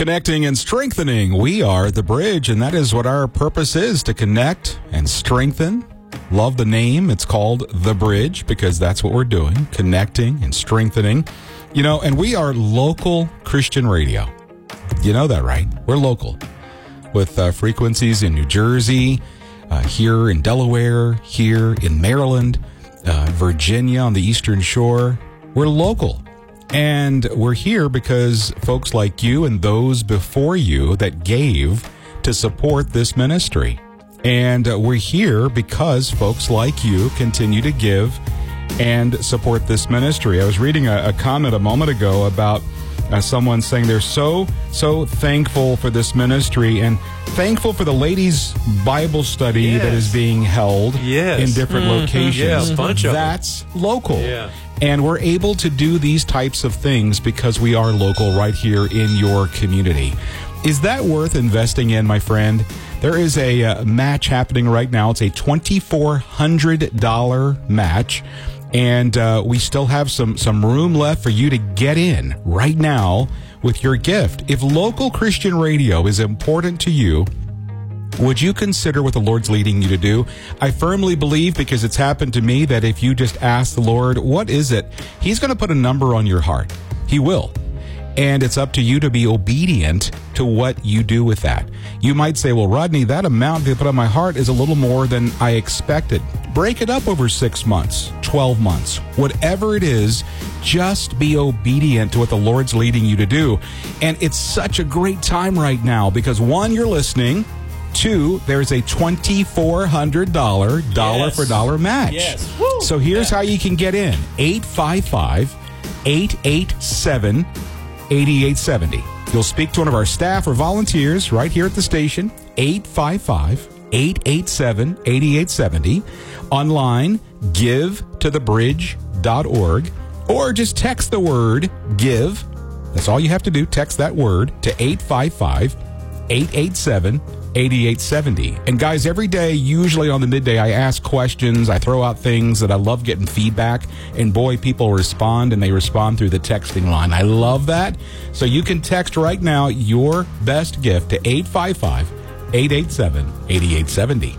Connecting and strengthening. We are The Bridge, and that is what our purpose is, to connect and strengthen. Love the name. It's called The Bridge because that's what we're doing, connecting and strengthening. You know, and we are local Christian radio. You know that, right? We're local with uh, frequencies in New Jersey, uh, here in Delaware, here in Maryland, uh, Virginia on the Eastern Shore. We're local. And we're here because folks like you and those before you that gave to support this ministry. And uh, we're here because folks like you continue to give and support this ministry. I was reading a, a comment a moment ago about uh, someone saying they're so, so thankful for this ministry and thankful for the ladies' Bible study Yes. that is being held Yes. in different Mhm. locations. Yeah, a bunch of them. That's local. Yeah. And we're able to do these types of things because we are local right here in your community. Is that worth investing in, my friend? There is a uh, match happening right now. It's a twenty-four hundred dollars match. And uh, we still have some, some room left for you to get in right now with your gift. If local Christian radio is important to you, would you consider what the Lord's leading you to do? I firmly believe, because it's happened to me, that if you just ask the Lord, what is it? He's going to put a number on your heart. He will. And it's up to you to be obedient to what you do with that. You might say, well, Rodney, that amount they put on my heart is a little more than I expected. Break it up over six months, twelve months, whatever it is, just be obedient to what the Lord's leading you to do. And it's such a great time right now because, one, you're listening. Two, there's a twenty-four hundred dollars dollar Yes. for dollar match. Yes. Woo. So here's how you can get in. eight five five, eight eight seven, eight eight seven zero. You'll speak to one of our staff or volunteers right here at the station. eight five five, eight eight seven, eight eight seven zero. Online, give to the bridge dot org, or just text the word give. That's all you have to do. Text that word to eight five five, eight eight seven, eight eight seven zero. And guys, every day, usually on the midday, I ask questions. I throw out things that I love getting feedback. And boy, people respond, and they respond through the texting line. I love that. So you can text right now your best gift to eight five five, eight eight seven, eight eight seven zero.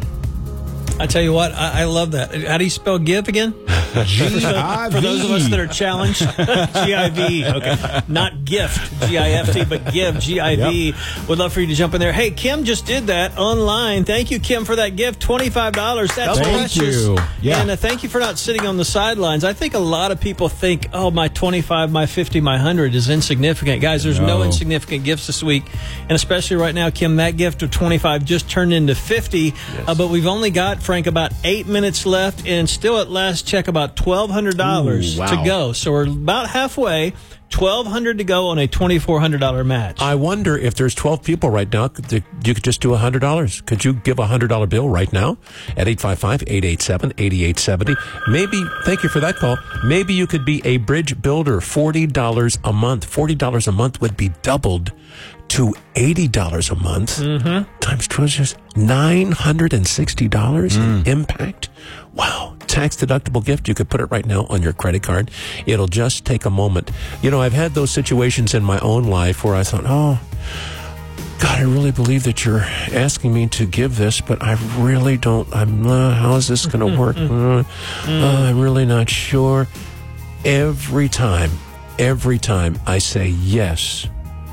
I tell you what, I, I love that. How do you spell give again? G I V. For those of us that are challenged, G I V. Okay, not gift, G I F T, but give, G I V. Yep. Would love for you to jump in there. Hey, Kim just did that online. Thank you, Kim, for that gift, twenty-five dollars. That's Thank precious. you. Yeah. And uh, thank you for not sitting on the sidelines. I think a lot of people think, oh, my twenty-five, my fifty, my one hundred is insignificant. Guys, there's no, No. insignificant gifts this week. And especially right now, Kim, that gift of twenty-five just turned into fifty. Yes. Uh, but we've only got, Frank, about eight minutes left, and still at last check about twelve hundred dollars Ooh, wow. to go. So we're about halfway, twelve hundred dollars to go on a twenty-four hundred dollars match. I wonder if there's twelve people right now, could they- you could just do one hundred dollars. Could you give a one hundred dollars bill right now at eight five five, eight eight seven, eight eight seven zero? Maybe, thank you for that call, maybe you could be a bridge builder, forty dollars a month. forty dollars a month would be doubled to eighty dollars a month. Mm-hmm. Times twelve years, nine hundred sixty dollars in impact. Wow. Tax deductible gift. You could put it right now on your credit card. It'll just take a moment. You know, I've had those situations in my own life where I thought, oh, God, I really believe that you're asking me to give this, but I really don't. I'm, uh, how is this going to work? Uh, uh, I'm really not sure. Every time, every time I say yes,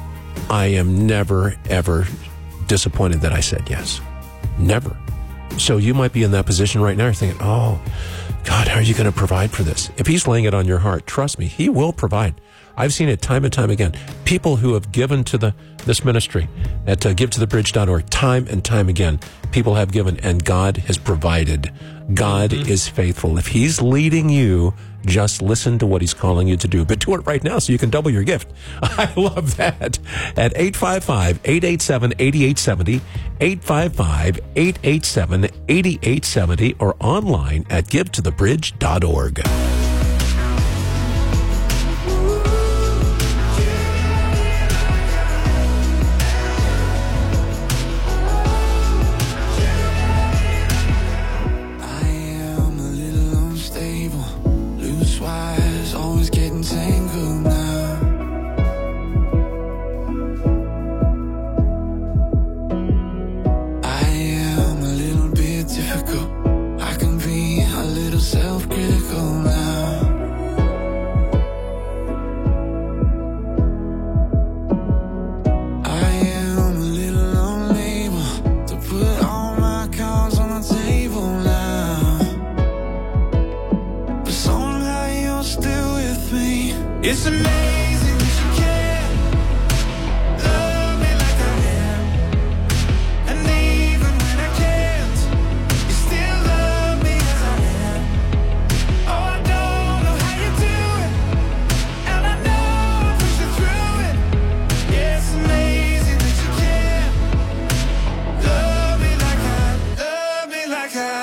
I am never, ever disappointed that I said yes. Never. So you might be in that position right now. You're thinking, oh, God, how are you going to provide for this? If he's laying it on your heart, trust me, he will provide. I've seen it time and time again. People who have given to the this ministry at uh, give to the bridge dot org, time and time again, people have given, and God has provided. God mm-hmm. is faithful. If he's leading you, just listen to what he's calling you to do. But do it right now so you can double your gift. I love that. At eight five five, eight eight seven, eight eight seven zero, eight five five, eight eight seven, eight eight seven zero, or online at give to the bridge dot org. It's amazing that you can love me like I am. And even when I can't, you still love me as I am. Oh, I don't know how you do it, and I know I push you through it. Yeah, it's amazing that you can love me like I, love me like I.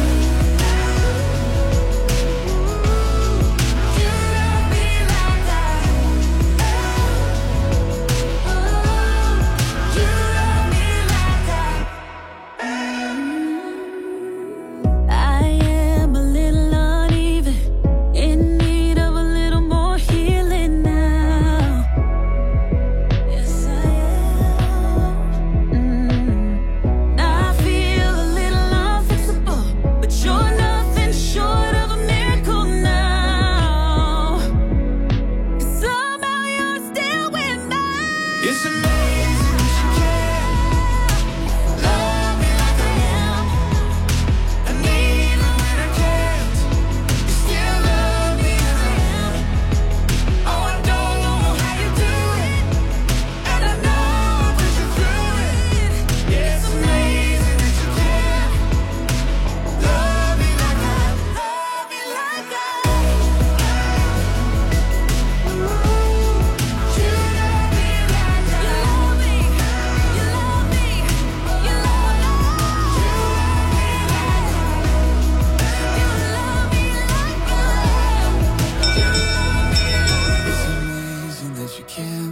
I am a little uneven, in need of a little more healing now. Yes, I am. Mm. I feel a little unfixable, but you're nothing short of a miracle now. 'Cause somehow you're still with me. It's amazing that you can love me like I am. And even when I can't, you still love me as I am. Oh, I don't know how you do it, and I know I push you through it. Yeah, it's amazing that you can love me like I, love me like I. You love me like I. You love me, you love me, you love me. You love me like I. You love me like I. You love me like I. It's amazing that you can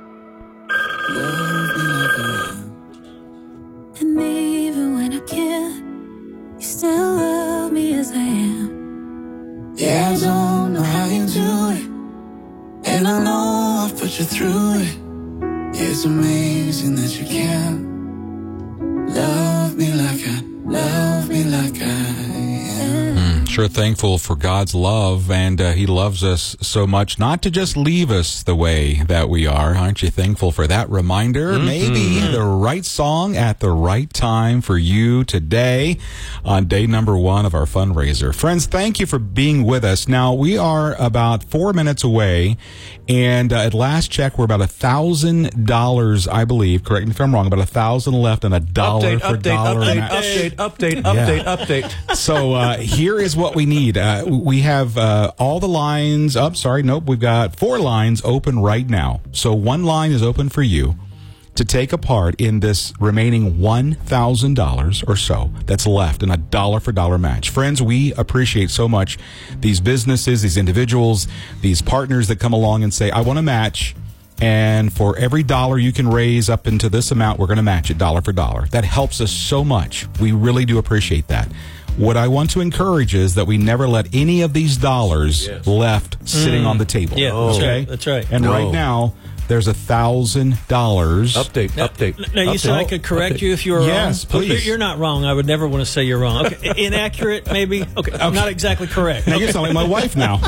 love me like I am. And even when I can't, you still love me as I am. Yeah, I don't know how you do it, and I know I've put you through it. It's amazing that you can love me like I, love me like I am. Mm, sure thankful for God's love, and uh, He loves us so much not to just leave us the way that we are. Aren't you thankful for that reminder? Mm-hmm. Maybe the right song at the right time for you today on day number one of our fundraiser. Friends, thank you for being with us. Now, we are about four minutes away, and uh, at last check, we're about a thousand dollars, I believe. Correct me if I'm wrong. About a thousand left and a dollar Update, for update, dollar. update, match. update, update, Yeah. update, update. So uh, here is what we need. Uh, we have uh, all the lines up. Sorry, nope. We've got four lines open right now. So one line is open for you to take a part in this remaining one thousand dollars or so that's left in a dollar for dollar match. Friends, we appreciate so much these businesses, these individuals, these partners that come along and say, I want to match. And for every dollar you can raise up into this amount, we're going to match it dollar for dollar. That helps us so much. We really do appreciate that. What I want to encourage is that we never let any of these dollars Yes. left sitting Mm. on the table. Yeah, that's okay? right, that's right. And No. right now, there's a thousand dollars. Update, update. Now, you update. said I could correct Update. you if you were Yes, wrong? please. You're not wrong. I would never want to say you're wrong. Okay. Inaccurate, maybe? Okay. Not exactly correct. Now you're sounding like my wife now.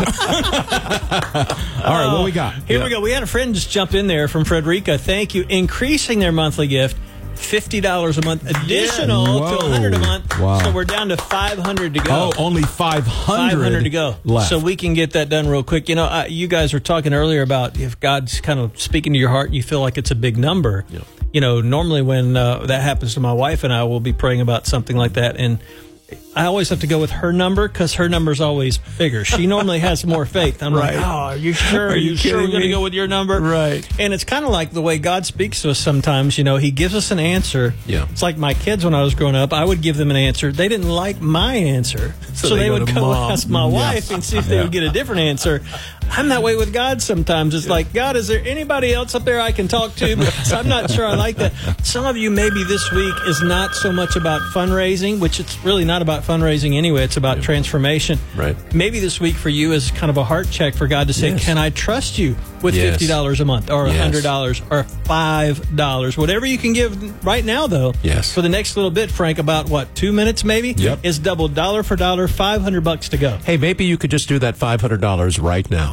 All right, what we got? Here Yeah. we go. We had a friend just jump in there from Frederica. Thank you. Increasing their monthly gift. fifty dollars a month additional Whoa. to one hundred a month. Wow. So we're down to five hundred to go. Oh, only five hundred. five hundred to go. left. So we can get that done real quick. You know, uh, you guys were talking earlier about if God's kind of speaking to your heart and you feel like it's a big number. Yeah. You know, normally when uh, that happens to my wife and I, will be praying about something like that. And I always have to go with her number because her number's always bigger. She normally has more faith. I'm Right. like, oh, are you sure? Are, Are you, you sure we're kidding going to me? go with your number? Right. And it's kind of like the way God speaks to us sometimes. You know, He gives us an answer. Yeah. It's like my kids when I was growing up, I would give them an answer. They didn't like my answer. So, So they, they go would to go Mom. ask my Yes. wife and see if they Yeah. would get a different answer. I'm that way with God sometimes. It's like, God, is there anybody else up there I can talk to? Because I'm not sure I like that. Some of you maybe this week is not so much about fundraising, which it's really not about fundraising anyway. It's about transformation. Right. Maybe this week for you is kind of a heart check for God to say, Yes. can I trust you with Yes. fifty dollars a month or Yes. one hundred dollars or five dollars? Whatever you can give right now, though. Yes. For the next little bit, Frank, about what, two minutes maybe? Yep. Is double dollar for dollar, five hundred bucks to go. Hey, maybe you could just do that five hundred dollars right now.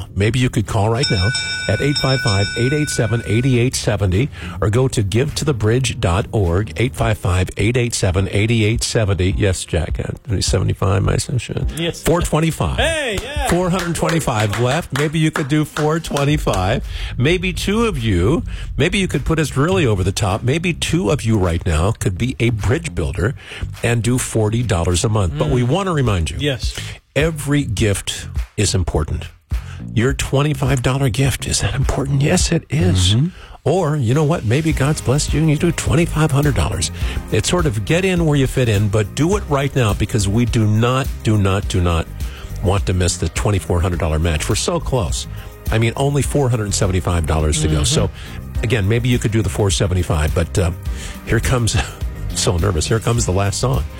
now. Maybe you could call right now at eight five five, eight eight seven, eight eight seven zero or go to give to the bridge dot org, eight five five, eight eight seven, eight eight seven zero. Yes, Jack, seventy-five, my son. Yes. four twenty-five. Hey, yeah. four hundred twenty-five left. Maybe you could do four twenty-five. Maybe two of you, maybe you could put us really over the top. Maybe two of you right now could be a bridge builder and do forty dollars a month. But we want to remind you. Yes. Every gift is important. Your twenty-five dollars gift, is that important? Yes, it is. Mm-hmm. Or, you know what, maybe God's blessed you and you do twenty-five hundred dollars. It's sort of get in where you fit in, but do it right now because we do not, do not, do not want to miss the twenty-four hundred dollars match. We're so close. I mean, only four hundred seventy-five dollars to mm-hmm. go. So, again, maybe you could do the four hundred seventy-five dollars, but uh, here comes, so nervous, here comes the last song.